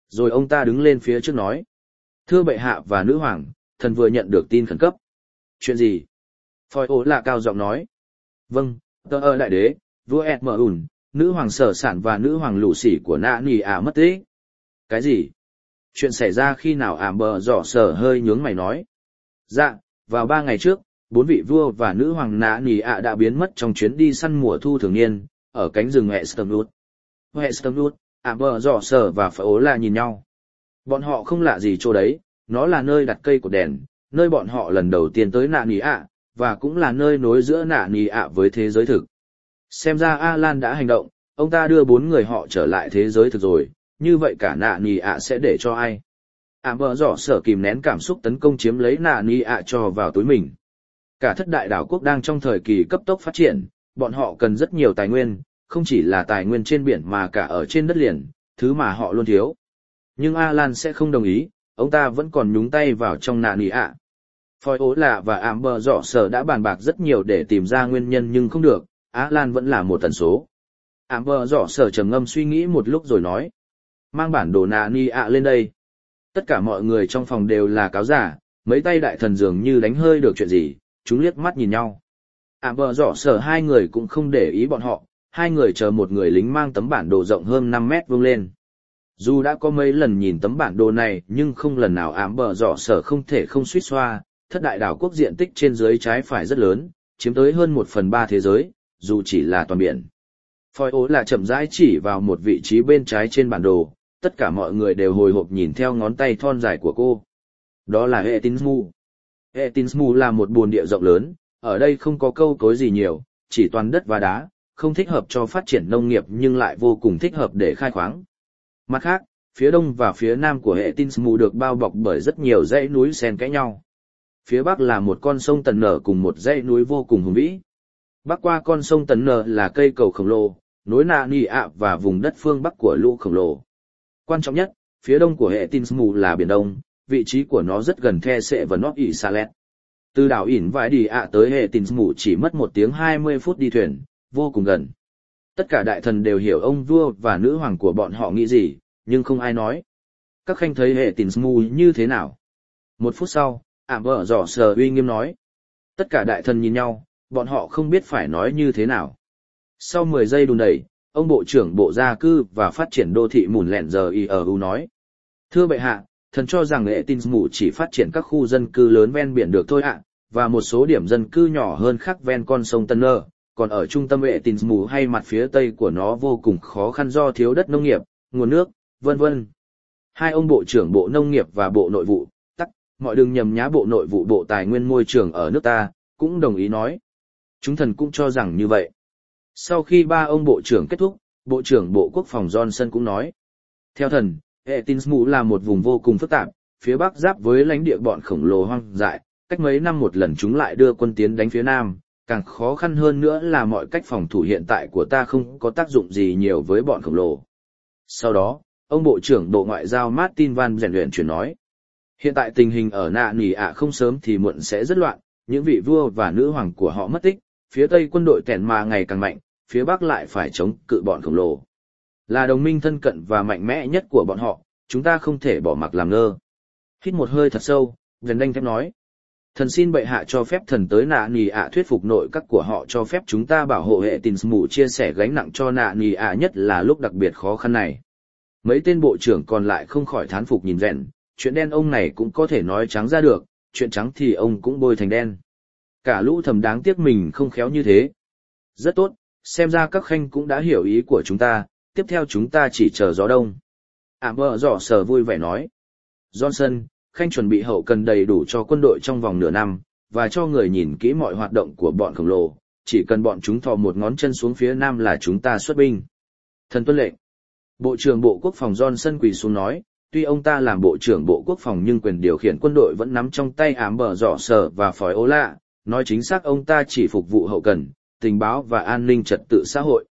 A: Rồi ông ta đứng lên phía trước nói. Thưa bệ hạ và nữ hoàng, thần vừa nhận được tin khẩn cấp. Chuyện gì? Phòi ố là cao giọng nói. Vâng, tờ ơ đại đế, vua Edmund, nữ hoàng sở sản và nữ hoàng lũ sỉ của nạ nì ạ mất tích. Cái gì? Chuyện xảy ra khi nào ảm bờ giỏ sở hơi nhướng mày nói. Dạ, vào 3 ngày trước, 4 vị vua và nữ hoàng nạ nì ạ đã biến mất trong chuyến đi săn mùa thu thường niên, ở cánh rừng Hestonwood. Hestonwood, ảm bờ giỏ sở và phòi ố là nhìn nhau. Bọn họ không lạ gì chỗ đấy, nó là nơi đặt cây cột đèn, nơi bọn họ lần đầu tiên tới nạ nì ạ, và cũng là nơi nối giữa nạ nì ạ với thế giới thực. Xem ra Alan đã hành động, ông ta đưa 4 người họ trở lại thế giới thực rồi, như vậy cả nạ nì ạ sẽ để cho ai? Ảm bờ giỏ sở kìm nén cảm xúc tấn công chiếm lấy nạ nì ạ cho vào túi mình. Cả thất đại đảo quốc đang trong thời kỳ cấp tốc phát triển, bọn họ cần rất nhiều tài nguyên, không chỉ là tài nguyên trên biển mà cả ở trên đất liền, thứ mà họ luôn thiếu. Nhưng Alan sẽ không đồng ý, ông ta vẫn còn nhúng tay vào trong nạ nì ạ. Phòi ố lạ và ảm bờ giỏ sở đã bàn bạc rất nhiều để tìm ra nguyên nhân nhưng không được, Alan vẫn là một tần số. Ảm bờ giỏ sở trầm ngâm suy nghĩ một lúc rồi nói. Mang bản đồ nạ nì ạ lên đây. Tất cả mọi người trong phòng đều là cáo giả, mấy tay đại thần dường như đánh hơi được chuyện gì, chúng liếc mắt nhìn nhau. Ảm bờ giỏ sở hai người cũng không để ý bọn họ, hai người chờ một người lính mang tấm bản đồ rộng hơn 5 mét vuông lên. Dù đã có mấy lần nhìn tấm bản đồ này nhưng không lần nào ảm bờ giỏ sở không thể không suýt xoa, thất đại đảo quốc diện tích trên dưới trái phải rất lớn, chiếm tới hơn 1/3 thế giới, dù chỉ là toàn biển. Phòi ố là chậm rãi chỉ vào một vị trí bên trái trên bản đồ, tất cả mọi người đều hồi hộp nhìn theo ngón tay thon dài của cô. Đó là Etinsmu. Etinsmu là một bồn địa rộng lớn, ở đây không có câu cối gì nhiều, chỉ toàn đất và đá, không thích hợp cho phát triển nông nghiệp nhưng lại vô cùng thích hợp để khai khoáng. Mặt khác, phía đông và phía nam của Etinsmu được bao bọc bởi rất nhiều dãy núi xen kẽ nhau. Phía bắc là một con sông Tần Nở cùng một dãy núi vô cùng hùng vĩ. Bắc qua con sông Tần Nở là cây cầu khổng lồ, nối nạ nì ạ và vùng đất phương bắc của lũ khổng lồ. Quan trọng nhất, phía đông của Etinsmu là biển Đông, vị trí của nó rất gần The Sệ và North Isalet. Từ đảo ỉn vải đi ạ tới Etinsmu chỉ mất 1 tiếng 20 phút đi thuyền, vô cùng gần. Tất cả đại thần đều hiểu ông vua và nữ hoàng của bọn họ nghĩ gì, nhưng không ai nói. Các khanh thấy Etinsmu như thế nào? 1 phút sau, ảm bờ giỏ sở uy nghiêm nói. Tất cả đại thần nhìn nhau, bọn họ không biết phải nói như thế nào. Sau 10 giây đùn đẩy, ông Bộ trưởng Bộ Gia cư và Phát triển Đô thị Mùn Lẹn giờ IRU nói. Thưa bệ hạ, thần cho rằng Etinsmu chỉ phát triển các khu dân cư lớn ven biển được thôi ạ, và một số điểm dân cư nhỏ hơn khác ven con sông Tân Nơ, còn ở trung tâm Etinsmu hay mặt phía tây của nó vô cùng khó khăn do thiếu đất nông nghiệp, nguồn nước, vân vân. Hai ông Bộ trưởng Bộ Nông nghiệp và Bộ Nội vụ, mọi đừng nhầm nhá Bộ Nội vụ Bộ Tài nguyên Môi trường ở nước ta, cũng đồng ý nói. Chúng thần cũng cho rằng như vậy. Sau khi 3 ông bộ trưởng kết thúc, Bộ trưởng Bộ Quốc phòng Johnson cũng nói. Theo thần, Etinsmu là một vùng vô cùng phức tạp, phía bắc giáp với lãnh địa bọn khổng lồ hoang dại, cách mấy năm một lần chúng lại đưa quân tiến đánh phía nam, càng khó khăn hơn nữa là mọi cách phòng thủ hiện tại của ta không có tác dụng gì nhiều với bọn khổng lồ. Sau đó, ông Bộ trưởng Bộ Ngoại giao Martin Van rèn luyện chuyển nói. Hiện tại tình hình ở nạ nì ạ không sớm thì muộn sẽ rất loạn, những vị vua và nữ hoàng của họ mất tích, phía tây quân đội tẻn mà ngày càng mạnh, phía bắc lại phải chống cự bọn khổng lồ. Là đồng minh thân cận và mạnh mẽ nhất của bọn họ, chúng ta không thể bỏ mặc làm ngơ. Hít một hơi thật sâu, Vân Đanh thép nói. Thần xin bệ hạ cho phép thần tới nạ nì ạ thuyết phục nội các của họ cho phép chúng ta bảo hộ Etinsmu chia sẻ gánh nặng cho nạ nì ạ nhất là lúc đặc biệt khó khăn này. Mấy tên bộ trưởng còn lại không khỏi thán phục nhìn Vẹn, chuyện đen ông này cũng có thể nói trắng ra được, chuyện trắng thì ông cũng bôi thành đen. Cả lũ thầm đáng tiếc mình không khéo như thế. Rất tốt, xem ra các khanh cũng đã hiểu ý của chúng ta, tiếp theo chúng ta chỉ chờ gió đông. Ảm bờ giỏ sở vui vẻ nói. Johnson, khanh chuẩn bị hậu cần đầy đủ cho quân đội trong vòng nửa năm, và cho người nhìn kỹ mọi hoạt động của bọn khổng lồ, chỉ cần bọn chúng thò một ngón chân xuống phía nam là chúng ta xuất binh. Thần tuân lệnh. Bộ trưởng Bộ Quốc phòng Johnson quỳ xuống nói, tuy ông ta làm Bộ trưởng Bộ Quốc phòng nhưng quyền điều khiển quân đội vẫn nắm trong tay ảm bờ giỏ sở và phòi ố lạ, nói chính xác ông ta chỉ phục vụ hậu cần, tình báo và an ninh trật tự xã hội.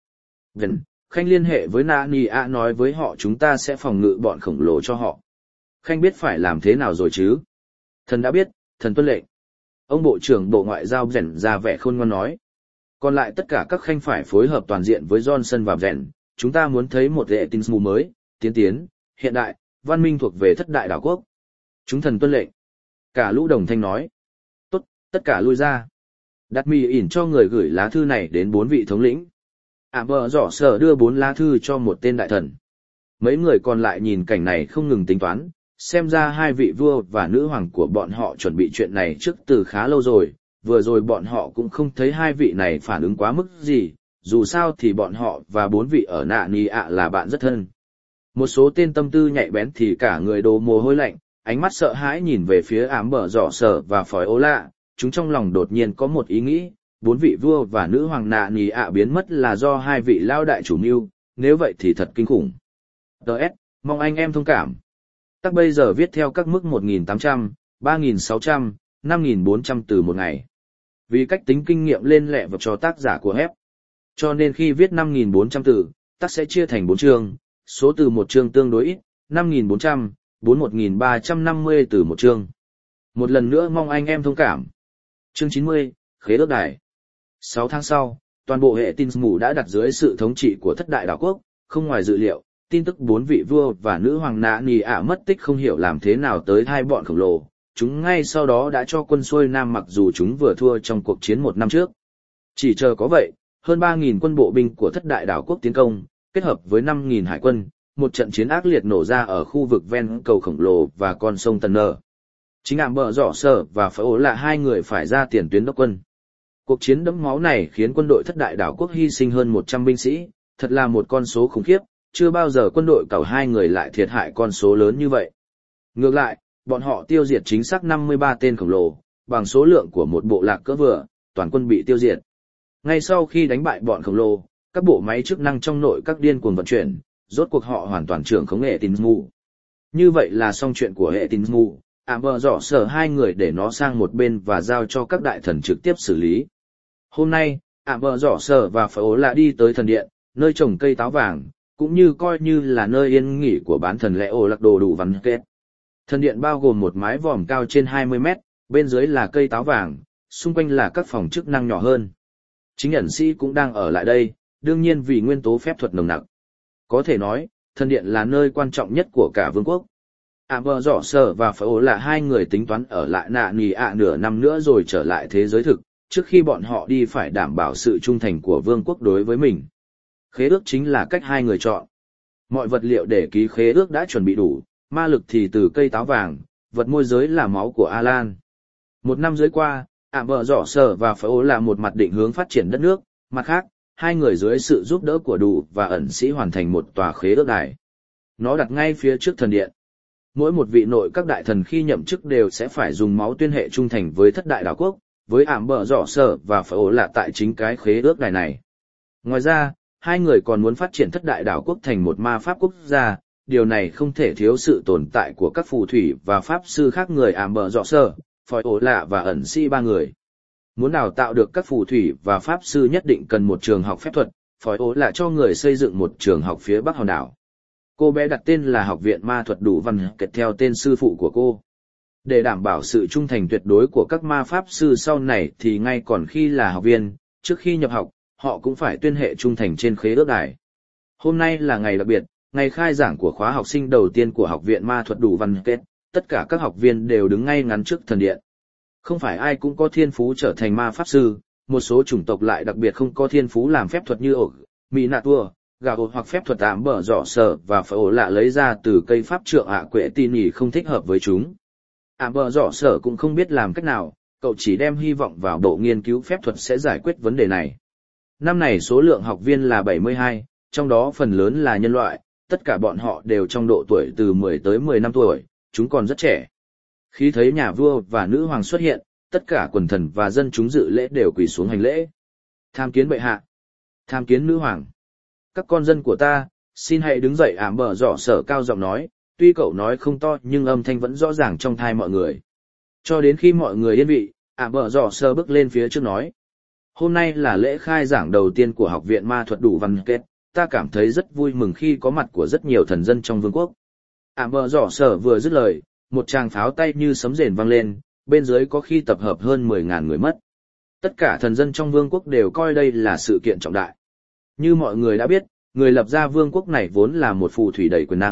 A: Khanh liên hệ với Nani A nói với họ chúng ta sẽ phòng ngự bọn khổng lồ cho họ. Khanh biết phải làm thế nào rồi chứ? Thần đã biết, thần tuân lệnh. Ông Bộ trưởng Bộ Ngoại giao Rèn ra vẻ khôn ngoan nói. Còn lại tất cả các khanh phải phối hợp toàn diện với Johnson và Rèn, chúng ta muốn thấy một Etinsmu mới, tiến, hiện đại, văn minh thuộc về thất đại đảo quốc. Chúng thần tuân lệnh. Cả lũ đồng thanh nói. Tốt, tất cả lui ra. Đặt mì ỉn cho người gửi lá thư này đến 4 vị thống lĩnh. Bờ Rọ Sở đưa 4 lá thư cho một tên đại thần. Mấy người còn lại nhìn cảnh này không ngừng tính toán, xem ra 2 vị vua và nữ hoàng của bọn họ chuẩn bị chuyện này trước từ khá lâu rồi, vừa rồi bọn họ cũng không thấy 2 vị này phản ứng quá mức gì, dù sao thì bọn họ và 4 vị ở Nạ Nì ạ là bạn rất thân. Một số tên tâm tư nhạy bén thì cả người đổ mồ hôi lạnh, ánh mắt sợ hãi nhìn về phía Bờ Rọ Sở và Phói Ố Lạ, chúng trong lòng đột nhiên có một ý nghĩ, 4 vị vua và nữ hoàng Nạ Nì ạ biến mất là do 2 vị lao đại chủ mưu, nếu vậy thì thật kinh khủng. DS, mong anh em thông cảm. Tắc bây giờ viết theo các mức 1.800, 3.600, 5.400 từ một ngày. Vì cách tính kinh nghiệm lên lẹ vật cho tác giả của hép. Cho nên khi viết 5.400 từ, tắc sẽ chia thành 4 chương, số từ một chương tương đối ít, 5.400, 41.350 từ một chương. Một lần nữa mong anh em thông cảm. Chương 90, Khế ước đài. 6 tháng sau, toàn bộ hệ tin mù đã đặt dưới sự thống trị của thất đại đảo quốc, không ngoài dự liệu, tin tức 4 vị vua và nữ hoàng Nạ Nì ạ mất tích không hiểu làm thế nào tới 2 bọn khổng lồ, chúng ngay sau đó đã cho quân xuôi nam mặc dù chúng vừa thua trong cuộc chiến 1 năm trước. Chỉ chờ có vậy, hơn 3.000 quân bộ binh của thất đại đảo quốc tiến công, kết hợp với 5.000 hải quân, một trận chiến ác liệt nổ ra ở khu vực ven cầu khổng lồ và con sông Tần Nơ. Chính Bờ Rọ Sở và Phói Ố Lạ 2 người phải ra tiền tuyến đốc quân. Cuộc chiến đẫm máu này khiến quân đội thất đại đảo quốc hy sinh hơn 100 binh sĩ, thật là một con số khủng khiếp, chưa bao giờ quân đội cẩu 2 người lại thiệt hại con số lớn như vậy. Ngược lại, bọn họ tiêu diệt chính xác 53 tên khổng lồ, bằng số lượng của một bộ lạc cỡ vừa, toàn quân bị tiêu diệt. Ngay sau khi đánh bại bọn khổng lồ, các bộ máy chức năng trong nội các điên cuồng vận chuyển, rốt cuộc họ hoàn toàn trưởng khống hệ tin mù. Như vậy là xong chuyện của hệ tin mù, Bờ Rọ Sở 2 người để nó sang một bên và giao cho các đại thần trực tiếp xử lý. Hôm nay, Bờ Rọ Sở và Phói Ố Lạ đi tới thần điện, nơi trồng cây táo vàng, cũng như coi như là nơi yên nghỉ của bán thần lẽ ổ lạc đồ đủ văn kết. Thần điện bao gồm một mái vòm cao trên 20 mét, bên dưới là cây táo vàng, xung quanh là các phòng chức năng nhỏ hơn. Chính ẩn sĩ cũng đang ở lại đây, đương nhiên vì nguyên tố phép thuật nồng nặc. Có thể nói, thần điện là nơi quan trọng nhất của cả vương quốc. Bờ Rọ Sở và Phói Ố Lạ 2 người tính toán ở lại Nạ Nì ạ nửa năm nữa rồi trở lại thế giới thực, trước khi bọn họ đi phải đảm bảo sự trung thành của vương quốc đối với mình. Khế ước chính là cách 2 người chọn. Mọi vật liệu để ký khế ước đã chuẩn bị đủ, ma lực thì từ cây táo vàng, vật môi giới là máu của Alan. 1 năm dưới qua, Bờ Rọ Sở và Phói Ố Lạ một mặt định hướng phát triển đất nước, mặt khác, 2 người dưới sự giúp đỡ của đủ và ẩn sĩ hoàn thành một tòa khế ước đài. Nó đặt ngay phía trước thần điện. Mỗi một vị nội các đại thần khi nhậm chức đều sẽ phải dùng máu tuyên hệ trung thành với thất đại đảo quốc, với Bờ Rọ Sở và Phói Ố Lạ tại chính cái khế ước đài này. Ngoài ra, 2 người còn muốn phát triển thất đại đảo quốc thành một ma pháp quốc gia, điều này không thể thiếu sự tồn tại của các phù thủy và pháp sư khác người Bờ Rọ Sở, Phói Ố Lạ và ẩn sĩ 3 người. Muốn đào tạo được các phù thủy và pháp sư nhất định cần một trường học phép thuật, Phói Ố Lạ cho người xây dựng một trường học phía bắc hòn đảo. Cô bé đặt tên là Học viện Ma thuật đủ văn kết theo tên sư phụ của cô. Để đảm bảo sự trung thành tuyệt đối của các ma pháp sư sau này thì ngay còn khi là học viên, trước khi nhập học, họ cũng phải tuyên hệ trung thành trên khế ước đài. Hôm nay là ngày đặc biệt, ngày khai giảng của khóa học sinh đầu tiên của Học viện Ma thuật đủ văn kết, tất cả các học viên đều đứng ngay ngắn trước thần điện. Không phải ai cũng có thiên phú trở thành ma pháp sư, một số chủng tộc lại đặc biệt không có thiên phú làm phép thuật như ổ, mỹ nạ tua, gạo hoặc phép thuật Bờ Rọ Sở và Phói Ố Lạ lấy ra từ cây pháp trượng quệ tin nhỉ không thích hợp với chúng. Bờ Rọ Sở cũng không biết làm cách nào, cậu chỉ đem hy vọng vào bộ nghiên cứu phép thuật sẽ giải quyết vấn đề này. Năm này số lượng học viên là 72, trong đó phần lớn là nhân loại, tất cả bọn họ đều trong độ tuổi từ 10 tới 15 tuổi, chúng còn rất trẻ. Khi thấy nhà vua và nữ hoàng xuất hiện, tất cả quần thần và dân chúng dự lễ đều quỳ xuống hành lễ. Tham kiến bệ hạ, tham kiến nữ hoàng. Các con dân của ta, xin hãy đứng dậy. Bờ Rọ Sở cao giọng nói, tuy cậu nói không to nhưng âm thanh vẫn rõ ràng trong tai mọi người. Cho đến khi mọi người yên vị, Bờ Rọ Sở bước lên phía trước nói. Hôm nay là lễ khai giảng đầu tiên của Học viện Ma thuật đủ văn kết, ta cảm thấy rất vui mừng khi có mặt của rất nhiều thần dân trong vương quốc. Bờ Rọ Sở vừa dứt lời, một tràng pháo tay như sấm rền vang lên, bên dưới có khi tập hợp hơn 10.000 người mất. Tất cả thần dân trong vương quốc đều coi đây là sự kiện trọng đại. Như mọi người đã biết, người lập ra vương quốc này vốn là một phù thủy đầy quyền năng,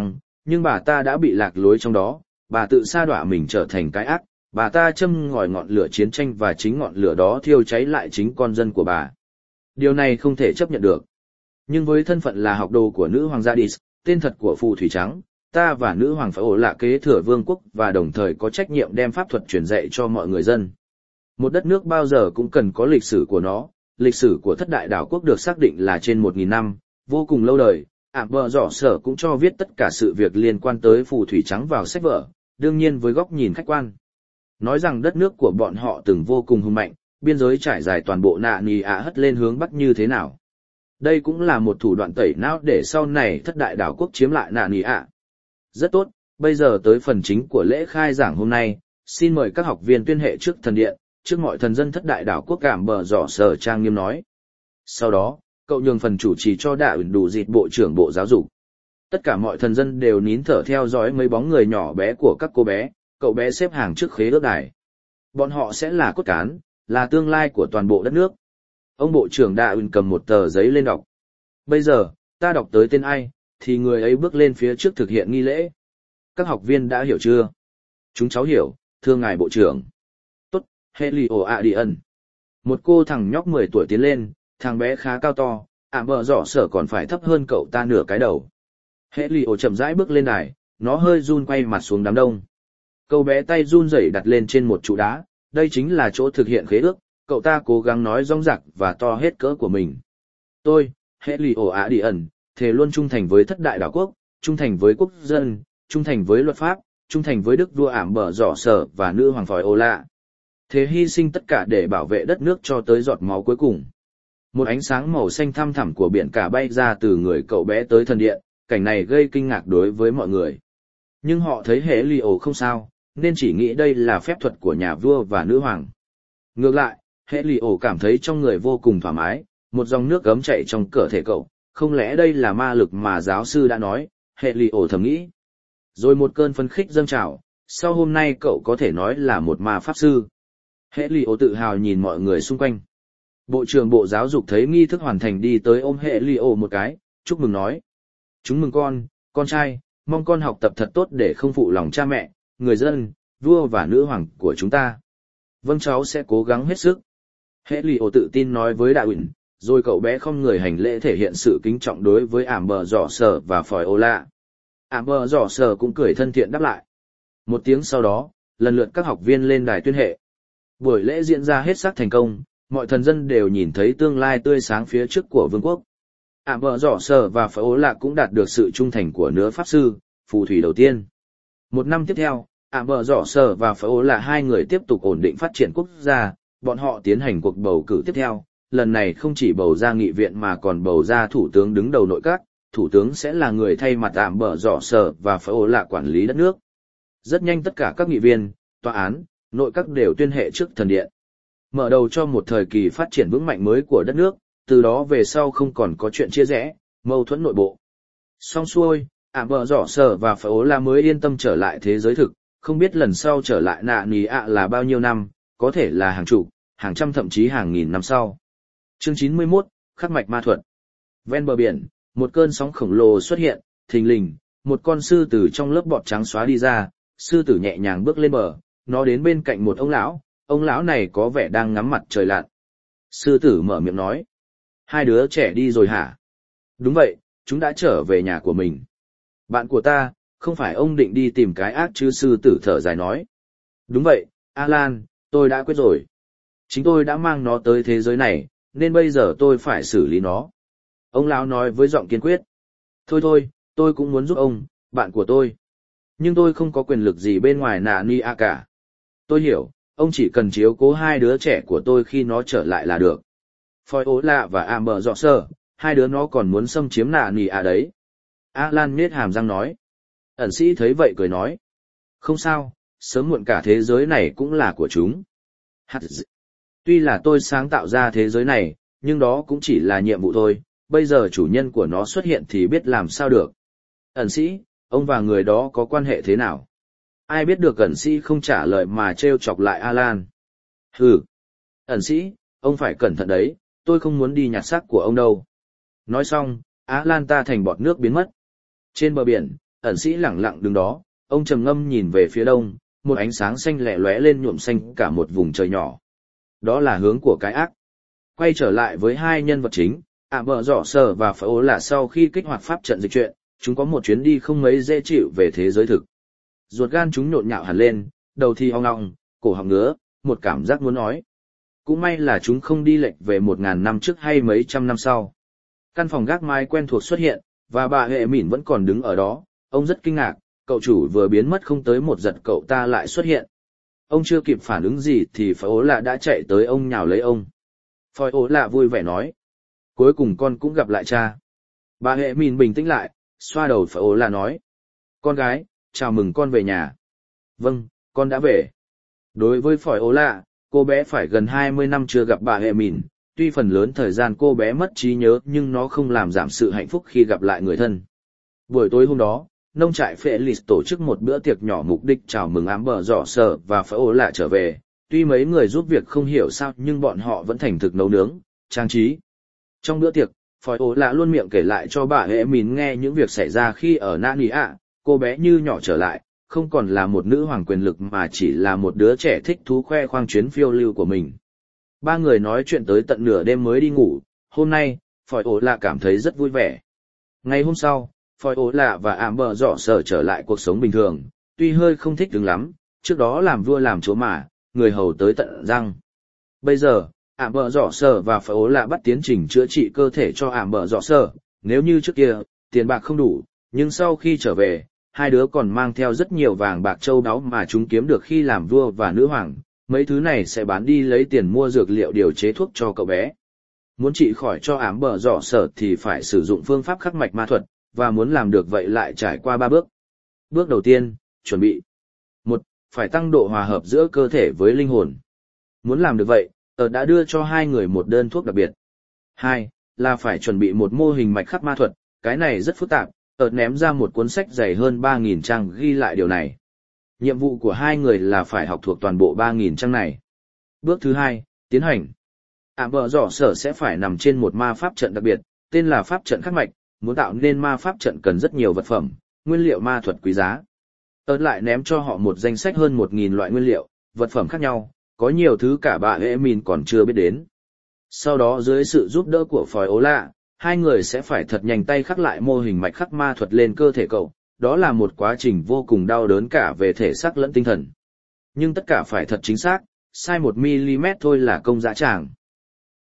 A: Nhưng bà ta đã bị lạc lối trong đó, bà tự sa đọa mình trở thành cái ác, bà ta châm ngòi ngọn lửa chiến tranh và chính ngọn lửa đó thiêu cháy lại chính con dân của bà. Điều này không thể chấp nhận được. Nhưng với thân phận là học đồ của nữ hoàng Jadis, tên thật của phù thủy trắng, ta và nữ hoàng phải ổ lạ kế thừa vương quốc và đồng thời có trách nhiệm đem pháp thuật truyền dạy cho mọi người dân. Một đất nước bao giờ cũng cần có lịch sử của nó, lịch sử của thất đại đảo quốc được xác định là trên 1.000 năm, vô cùng lâu đời. Bờ Rỏ Sở cũng cho viết tất cả sự việc liên quan tới phù thủy trắng vào sách vở, đương nhiên với góc nhìn khách quan. Nói rằng đất nước của bọn họ từng vô cùng hùng mạnh, biên giới trải dài toàn bộ Nạ Nì ạ hất lên hướng bắc như thế nào. Đây cũng là một thủ đoạn tẩy não để sau này thất đại đảo quốc chiếm lại Nạ Nì ạ. Rất tốt, bây giờ tới phần chính của lễ khai giảng hôm nay, xin mời các học viên tuyên hệ trước thần điện, trước mọi thần dân thất đại đảo quốc. Bờ Rỏ Sở trang nghiêm nói. Sau đó, cậu nhường phần chủ trì cho Đạ ủn đủ dịt bộ trưởng bộ giáo dục. Tất cả mọi thần dân đều nín thở theo dõi mấy bóng người nhỏ bé của các cô bé, cậu bé xếp hàng trước khế ước đài. Bọn họ sẽ là cốt cán, là tương lai của toàn bộ đất nước. Ông bộ trưởng Đạ ủn cầm một tờ giấy lên đọc. Bây giờ, ta đọc tới tên ai, thì người ấy bước lên phía trước thực hiện nghi lễ. Các học viên đã hiểu chưa? Chúng cháu hiểu, thưa ngài bộ trưởng. Tốt, Helio Adian. Một cô thằng nhóc 10 tuổi tiến lên, thằng bé khá cao to, Bờ Rỏ Sở còn phải thấp hơn cậu ta nửa cái đầu. Helio chậm rãi bước lên đài, nó hơi run quay mặt xuống đám đông. Cậu bé tay run rẩy đặt lên trên một trụ đá, đây chính là chỗ thực hiện khế ước, cậu ta cố gắng nói rong rạc và to hết cỡ của mình. Tôi, Helio Adian, thề luôn trung thành với thất đại đảo quốc, trung thành với quốc dân, trung thành với luật pháp, trung thành với đức vua Bờ Rỏ Sở và nữ hoàng Phòi Ô Lạ. Thế hy sinh tất cả để bảo vệ đất nước cho tới giọt máu cuối cùng. Một ánh sáng màu xanh thăm thẳm của biển cả bay ra từ người cậu bé tới thần điện, cảnh này gây kinh ngạc đối với mọi người. Nhưng họ thấy Helio không sao, nên chỉ nghĩ đây là phép thuật của nhà vua và nữ hoàng. Ngược lại, Helio cảm thấy trong người vô cùng thoải mái, một dòng nước gấm chảy trong cơ thể cậu, không lẽ đây là ma lực mà giáo sư đã nói, Helio thầm nghĩ. Rồi một cơn phấn khích dâng trào, sau hôm nay cậu có thể nói là một ma pháp sư. Helio tự hào nhìn mọi người xung quanh. Bộ trưởng bộ giáo dục thấy nghi thức hoàn thành đi tới ôm Helio một cái, chúc mừng nói. Chúng mừng con trai, mong con học tập thật tốt để không phụ lòng cha mẹ, người dân, vua và nữ hoàng của chúng ta. Vâng, cháu sẽ cố gắng hết sức. Helio tự tin nói với Đạ ủn, rồi cậu bé không người hành lễ thể hiện sự kính trọng đối với Bờ Rỏ Sở và Phòi Ô Lạ. Bờ Rỏ Sở cũng cười thân thiện đáp lại. Một tiếng sau đó, lần lượt các học viên lên đài tuyên hệ. Buổi lễ diễn ra hết sắc thành công, mọi thần dân đều nhìn thấy tương lai tươi sáng phía trước của vương quốc. Bờ Rỏ Sở và Phòi Ô Lạ cũng đạt được sự trung thành của nữ pháp sư, phù thủy đầu tiên. Một năm tiếp theo, Bờ Rỏ Sở và Phòi Ô Lạ hai người tiếp tục ổn định phát triển quốc gia, bọn họ tiến hành cuộc bầu cử tiếp theo, lần này không chỉ bầu ra nghị viện mà còn bầu ra thủ tướng đứng đầu nội các, thủ tướng sẽ là người thay mặt Bờ Rỏ Sở và Phòi Ô Lạ quản lý đất nước. Rất nhanh tất cả các nghị viên, tòa án, nội các đều tuyên hệ trước thần điện. Mở đầu cho một thời kỳ phát triển vững mạnh mới của đất nước, từ đó về sau không còn có chuyện chia rẽ, mâu thuẫn nội bộ. Xong xuôi, Bờ Rỏ Sở và Phòi Ô Lạ mới yên tâm trở lại thế giới thực, không biết lần sau trở lại Nạ Nì ạ là bao nhiêu năm, có thể là hàng chục, hàng trăm thậm chí hàng nghìn năm sau. Chương 91, khắc mạch ma thuật. Ven bờ biển, một cơn sóng khổng lồ xuất hiện, thình lình, một con sư tử trong lớp bọt trắng xóa đi ra, sư tử nhẹ nhàng bước lên bờ, nó đến bên cạnh một ông lão này có vẻ đang ngắm mặt trời lặn. Sư tử mở miệng nói, hai đứa trẻ đi rồi hả? Đúng vậy, chúng đã trở về nhà của mình. Bạn của ta, không phải ông định đi tìm cái ác chứ? Sư tử thở dài nói. Đúng vậy, Alan, tôi đã quyết rồi. Chính tôi đã mang nó tới thế giới này, nên bây giờ tôi phải xử lý nó. Ông lão nói với giọng kiên quyết. Thôi, tôi cũng muốn giúp ông, bạn của tôi. Nhưng tôi không có quyền lực gì bên ngoài Nạ Ni A cả. Tôi hiểu, ông chỉ cần chiếu cố hai đứa trẻ của tôi khi nó trở lại là được. Phòi Ô Lạ và Bờ Rọ Sở, hai đứa nó còn muốn xâm chiếm Nạ Ni A đấy. Alan nhếch hàm răng nói. Ẩn sĩ thấy vậy cười nói. Không sao, sớm muộn cả thế giới này cũng là của chúng. Tuy là tôi sáng tạo ra thế giới này, nhưng đó cũng chỉ là nhiệm vụ thôi, bây giờ chủ nhân của nó xuất hiện thì biết làm sao được. Ẩn sĩ, ông và người đó có quan hệ thế nào? Ai biết được. Ẩn sĩ không trả lời mà trêu chọc lại Alan. Hừ. Ẩn sĩ, ông phải cẩn thận đấy, tôi không muốn đi nhặt xác của ông đâu. Nói xong, Alan ta thành bọt nước biến mất. Trên bờ biển, ẩn sĩ lẳng lặng đứng đó, ông trầm ngâm nhìn về phía đông, một ánh sáng xanh lẻ lóe lên nhuộm xanh cả một vùng trời nhỏ. Đó là hướng của cái ác. Quay trở lại với hai nhân vật chính, bờ rỏ sở và phải ố là sau khi kích hoạt pháp trận dịch chuyện, chúng có một chuyến đi không mấy dễ chịu về thế giới thực. Ruột gan chúng nhộn nhạo hẳn lên, đầu thì ong ong, cổ họng ngứa, một cảm giác muốn nói. Cũng may là chúng không đi lệch về 1000 năm trước hay mấy trăm năm sau. Căn phòng gác mái quen thuộc xuất hiện, và bà hệ mỉn vẫn còn đứng ở đó, ông rất kinh ngạc, cậu chủ vừa biến mất không tới một giật cậu ta lại xuất hiện. Ông chưa kịp phản ứng gì thì Phái ố lạ đã chạy tới ông nhào lấy ông. Phái ố lạ vui vẻ nói. Cuối cùng con cũng gặp lại cha. Bà hệ mỉn bình tĩnh lại, xoa đầu Phái ố lạ nói. Con gái, chào mừng con về nhà. Vâng, con đã về. Đối với Phái ố lạ, cô bé phải gần 20 năm chưa gặp bà hệ mỉn. Tuy phần lớn thời gian cô bé mất trí nhớ nhưng nó không làm giảm sự hạnh phúc khi gặp lại người thân. Buổi tối hôm đó, nông trại Felix tổ chức một bữa tiệc nhỏ mục đích chào mừng bờ rỏ sở và Phái ố lạ trở về. Tuy mấy người giúp việc không hiểu sao nhưng bọn họ vẫn thành thực nấu nướng, trang trí. Trong bữa tiệc, Phái ố lạ luôn miệng kể lại cho bà hệ mỉn nghe những việc xảy ra khi ở Nani ạ, cô bé như nhỏ trở lại, không còn là một nữ hoàng quyền lực mà chỉ là một đứa trẻ thích thú khoe khoang chuyến phiêu lưu của mình. Ba người nói chuyện tới tận nửa đêm mới đi ngủ. Hôm nay, Phái ố lạ cảm thấy rất vui vẻ. Ngày hôm sau, Phái ố lạ và bờ rỏ sở trở lại cuộc sống bình thường, tuy hơi không thích đứng lắm, trước đó làm vua làm chúa mà, người hầu tới tận răng. Bây giờ, bờ rỏ sở và Phái ố lạ bắt tiến trình chữa trị cơ thể cho bờ rỏ sở. Nếu như trước kia, tiền bạc không đủ, nhưng sau khi trở về, hai đứa còn mang theo rất nhiều vàng bạc châu báu mà chúng kiếm được khi làm vua và nữ hoàng. Mấy thứ này sẽ bán đi lấy tiền mua dược liệu điều chế thuốc cho cậu bé. Muốn trị khỏi cho bờ rỏ sở thì phải sử dụng phương pháp khắc mạch ma thuật, và muốn làm được vậy lại trải qua 3 bước. Bước đầu tiên, chuẩn bị. 1. Phải tăng độ hòa hợp giữa cơ thể với linh hồn. Muốn làm được vậy, đã đưa cho hai người một đơn thuốc đặc biệt. 2. Là phải chuẩn bị một mô hình mạch khắc ma thuật, cái này rất phức tạp, ném ra một cuốn sách dày hơn 3.000 trang ghi lại điều này. Nhiệm vụ của hai người là phải học thuộc toàn bộ 3.000 trang này. Bước thứ 2, tiến hành. Bờ rỏ sở sẽ phải nằm trên một ma pháp trận đặc biệt, tên là pháp trận khắc mạch. Muốn tạo nên ma pháp trận cần rất nhiều vật phẩm, nguyên liệu ma thuật quý giá. Lại ném cho họ một danh sách hơn 1.000 loại nguyên liệu, vật phẩm khác nhau, có nhiều thứ cả bà hệ mỉn còn chưa biết đến. Sau đó dưới sự giúp đỡ của Phái ố lạ, hai người sẽ phải thật nhanh tay khắc lại mô hình mạch khắc ma thuật lên cơ thể cậu. Đó là một quá trình vô cùng đau đớn cả về thể xác lẫn tinh thần. Nhưng tất cả phải thật chính xác, sai 1 mm thôi là công dã tràng.